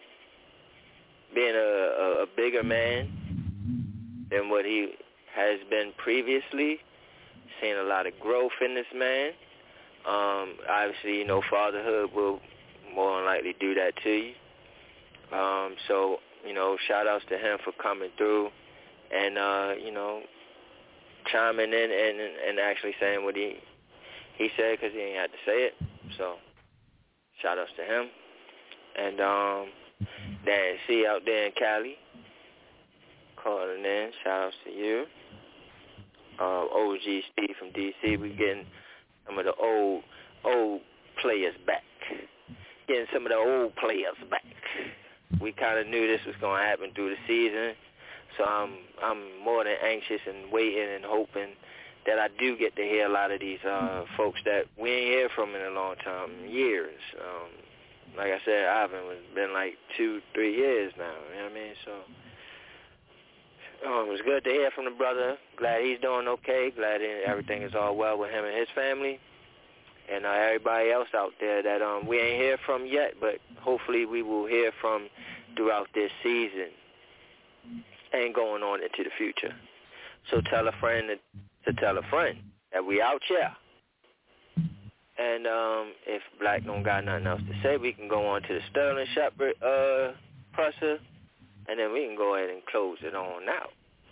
bigger man than what he has been previously. Seen a lot of growth in this man. Obviously, you know, fatherhood will more than likely do that to you. So, you know, shout-outs to him for coming through and, you know, chiming in and actually saying what he said because he ain't had to say it. So, shout-outs to him. And Dan C out there in Cali calling in. Shout-outs to you. OG Steve from D.C. We getting some of the old players back. Getting some of the old players back. We kind of knew this was going to happen through the season, so I'm more than anxious and waiting and hoping that I do get to hear a lot of these folks that we ain't hear from in a long time, years. Like I said, Ivan has been like 2-3 years now, you know what I mean? So it was good to hear from the brother. Glad he's doing okay. Glad everything is all well with him and his family. And everybody else out there that we ain't hear from yet, but hopefully we will hear from throughout this season and going on into the future. So tell a friend to tell a friend that we out here. And if Black don't got nothing else to say, we can go on to the Sterling Shepard presser and then we can go ahead and close it on out.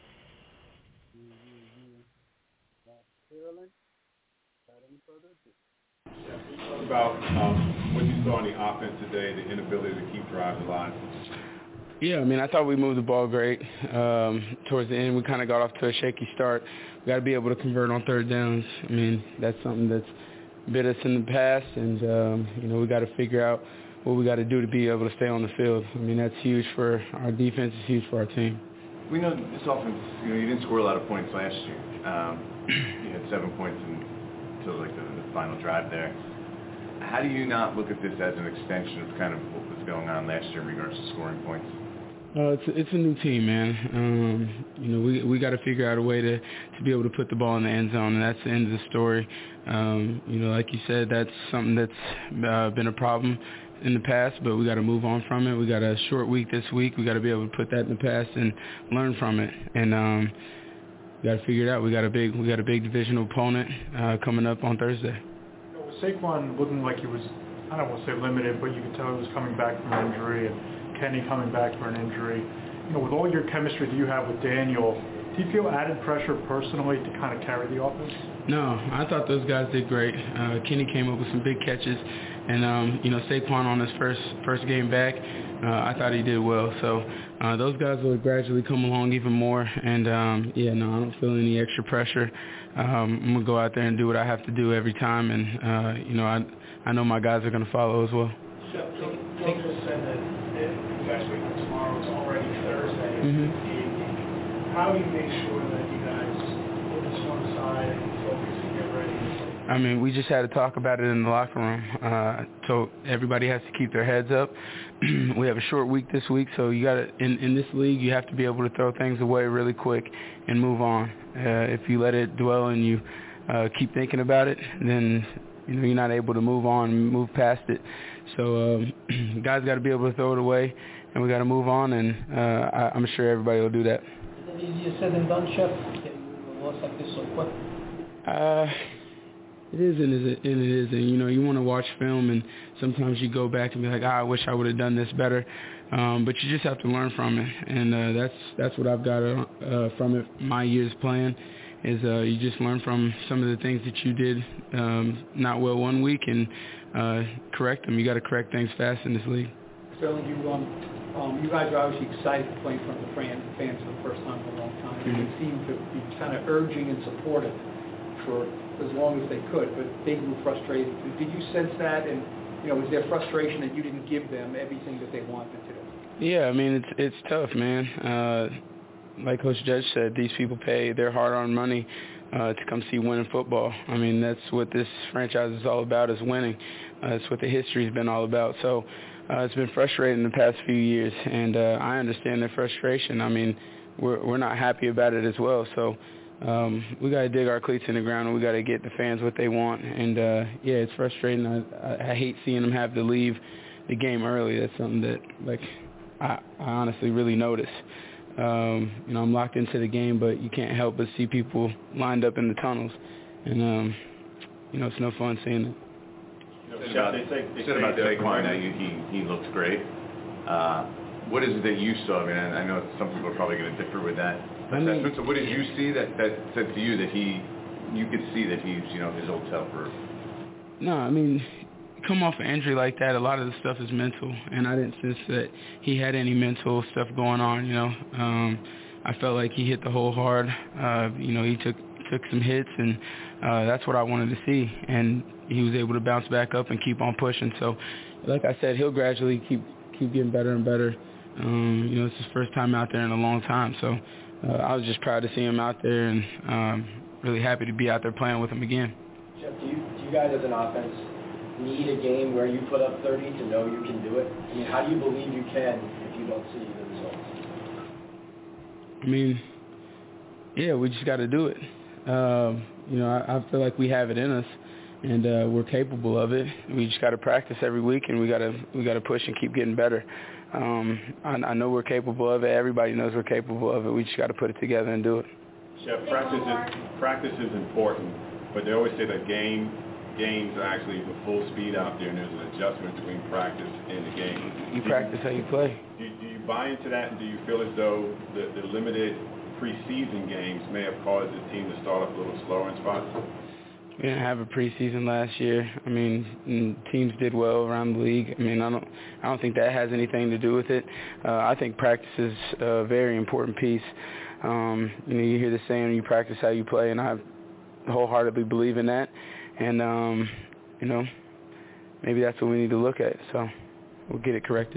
What about what you saw on the offense today, the inability to keep drives alive? Yeah, I mean, I thought we moved the ball great. Towards the end, we kind of got off to a shaky start. We got to be able to convert on third downs. I mean, that's something that's bit us in the past, and, we got to figure out what we got to do to be able to stay on the field. I mean, that's huge for our defense. It's huge for our team. We know this offense, you didn't score a lot of points last year. You had 7 points until like the final drive there. How do you not look at this as an extension of kind of what was going on last year in regards to scoring points? It's a new team, man. We got to figure out a way to be able to put the ball in the end zone, and that's the end of the story. Like you said, that's something that's been a problem in the past, but we got to move on from it. We got a short week this week. We got to be able to put that in the past and learn from it. And we got to figure it out. We got a big divisional opponent coming up on Thursday. Saquon looking like he was, I don't want to say limited, but you could tell he was coming back from an injury, and Kenny coming back from an injury. With all your chemistry that you have with Daniel, do you feel added pressure personally to kind of carry the offense? No, I thought those guys did great. Kenny came up with some big catches, and Saquon on his first game back, I thought he did well. So those guys will gradually come along even more, and I don't feel any extra pressure. I'm gonna go out there and do what I have to do every time, and I know my guys are gonna follow as well. Jeff, you just said that you guys wake up tomorrow. It's already Thursday. Mm-hmm. How do you make sure that you guys put this one aside and focus and get ready? I mean, we just had to talk about it in the locker room. So everybody has to keep their heads up. We have a short week this week, so you got to in this league, you have to be able to throw things away really quick and move on. If you let it dwell and you keep thinking about it, then you're not able to move on and move past it. So guys got to be able to throw it away, and we got to move on, and I'm sure everybody will do that. Is it easier said than done, Chef? Getting a loss like this so quick? It is and it isn't. You want to watch film, and sometimes you go back and be like, I wish I would have done this better. But you just have to learn from it, and that's what I've got from it. My years playing is you just learn from some of the things that you did not well one week and correct them. You got to correct things fast in this league. Sterling, you guys are obviously excited to play in front of the fans for the first time in a long time. Mm-hmm. You seem to be kind of urging and supportive for as long as they could, but they grew frustrated. Did you sense that? And was there frustration that you didn't give them everything that they wanted to? Yeah, I mean it's tough, man. Like Coach Judge said, these people pay their hard-earned money to come see winning football. I mean, that's what this franchise is all about, is winning. That's what the history's been all about. So it's been frustrating the past few years, and I understand their frustration. I mean, we're not happy about it as well. So we got to dig our cleats in the ground, and we got to get the fans what they want. And it's frustrating. I hate seeing them have to leave the game early. That's something that I honestly really notice. I'm locked into the game, but you can't help but see people lined up in the tunnels, and it's no fun seeing it. They said about Saquon that he looked great. What is it that you saw? I mean, I know some people are probably going to differ with that assessment. So what did you see that said to you that you could see that he's his old self? No, I mean, come off an injury like that, a lot of the stuff is mental, and I didn't sense that he had any mental stuff going on. I felt like he hit the hole hard. He took some hits, and that's what I wanted to see, and he was able to bounce back up and keep on pushing. So, like I said, he'll gradually keep getting better and better. It's his first time out there in a long time, so I was just proud to see him out there, and really happy to be out there playing with him again. Jeff, do you guys as an offense need a game where you put up 30 to know you can do it? I mean, how do you believe you can if you don't see the results? I mean, we just got to do it. I feel like we have it in us, and we're capable of it. We just got to practice every week, and we got to push and keep getting better. I know we're capable of it. Everybody knows we're capable of it. We just got to put it together and do it. Chef, practice is important, but they always say that games are actually the full speed out there, and there's an adjustment between practice and the game. You practice how you play. Do you buy into that, and do you feel as though the limited preseason games may have caused the team to start off a little slower in spots? We didn't have a preseason last year. I mean, teams did well around the league. I mean, I don't think that has anything to do with it. I think practice is a very important piece. You hear the saying, you practice how you play, and I wholeheartedly believe in that. And, maybe that's what we need to look at. So we'll get it corrected.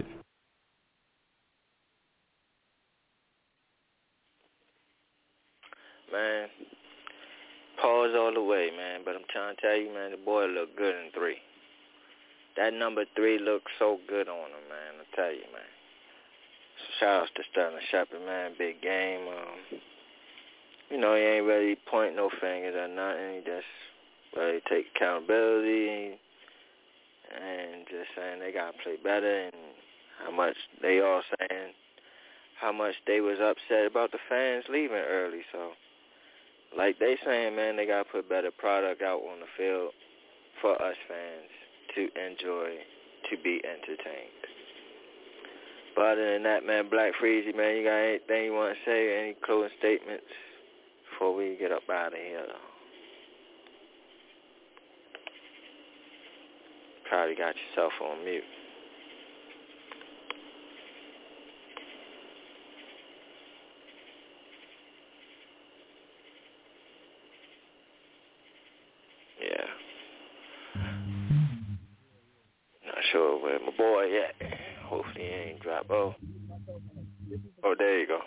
Man, pause all the way, man. But I'm trying to tell you, man, the boy looked good in 3. That number 3 looked so good on him, man. I tell you, man. So shout outs to Sterling Shepard, man. Big game. He ain't really pointing no fingers or nothing. He just really take accountability and just saying they gotta play better, and how much they all saying how much they was upset about the fans leaving early. So, like they saying, man, they got to put better product out on the field for us fans to enjoy, to be entertained. But other than that, man, Black Freezy, man, you got anything you want to say, any closing statements before we get up out of here? Probably got yourself on mute. Yeah. Not sure where my boy at. Hopefully he ain't dropped. Oh, there you go.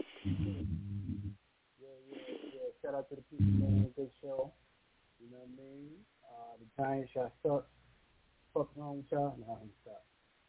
Yeah. Shout out to the people, man. Good show. You know what I mean? The Giants shot suck. Fuck wrong with y'all? No, I'm stop.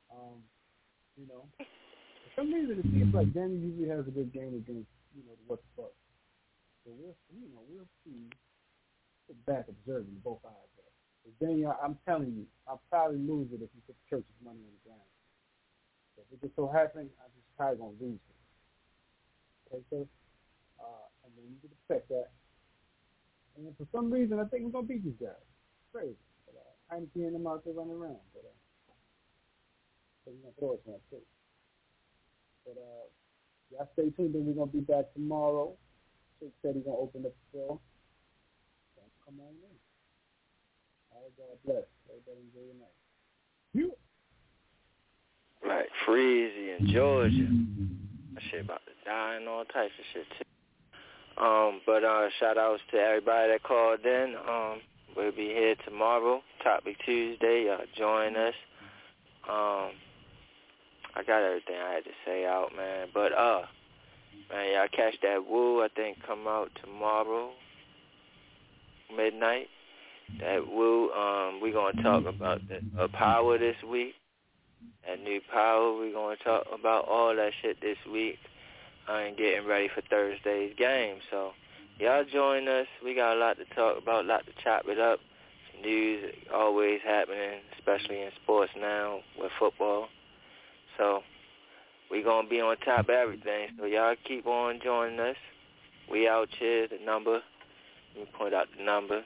For some reason it seems like Danny usually has a good game against, the what the fuck. So we'll see. Sit back observing both eyes. But Daniel, I'm telling you, I'll probably lose it if you put the church's money on the ground. So if it just so happen, I'm just probably gonna lose it. Okay, so and then you can expect that. And for some reason, I think we're gonna beat these guys. It's crazy. But I'm seeing them out there running around. But we're gonna throw us one too. But y'all stay tuned. Then we're gonna be back tomorrow. Chick said he's gonna open up the show. So come on in. All right, God bless. Everybody enjoy your night. You. Black Freezy in Georgia. That shit about to die and all types of shit too. But shout outs to everybody that called in. We'll be here tomorrow, Topic Tuesday. Y'all join us. I got everything I had to say out, man. But man, y'all catch that Woo, I think, come out tomorrow, midnight. That Woo, we're going to talk about the Power this week. That new Power, we're going to talk about all that shit this week and getting ready for Thursday's game. So y'all join us. We got a lot to talk about, a lot to chop it up. Some news always happening, especially in sports now with football. So we going to be on top of everything. So y'all keep on joining us. We out here. The number, let me point out the number,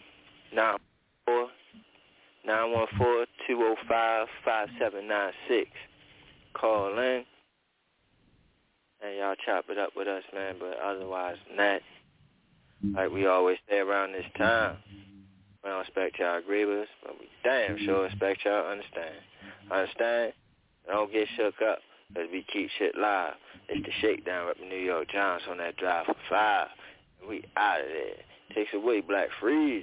914-205-5796. Call in, and y'all chop it up with us, man. But otherwise than that, like we always say around this time, we don't expect y'all agree with us, but we damn sure expect y'all understand. Understand? Don't get shook up, because we keep shit live. It's the Shakedown repping New York Giants on that drive for 5. And we out of there. Takes away Black Freeze.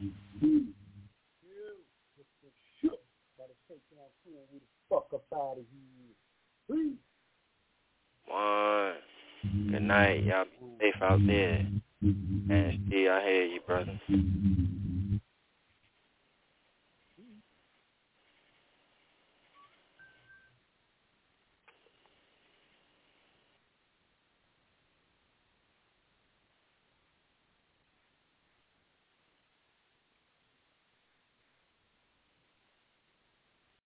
Fuck up out of here. One. Good night. Y'all be safe out there. And see, I hear you, brother.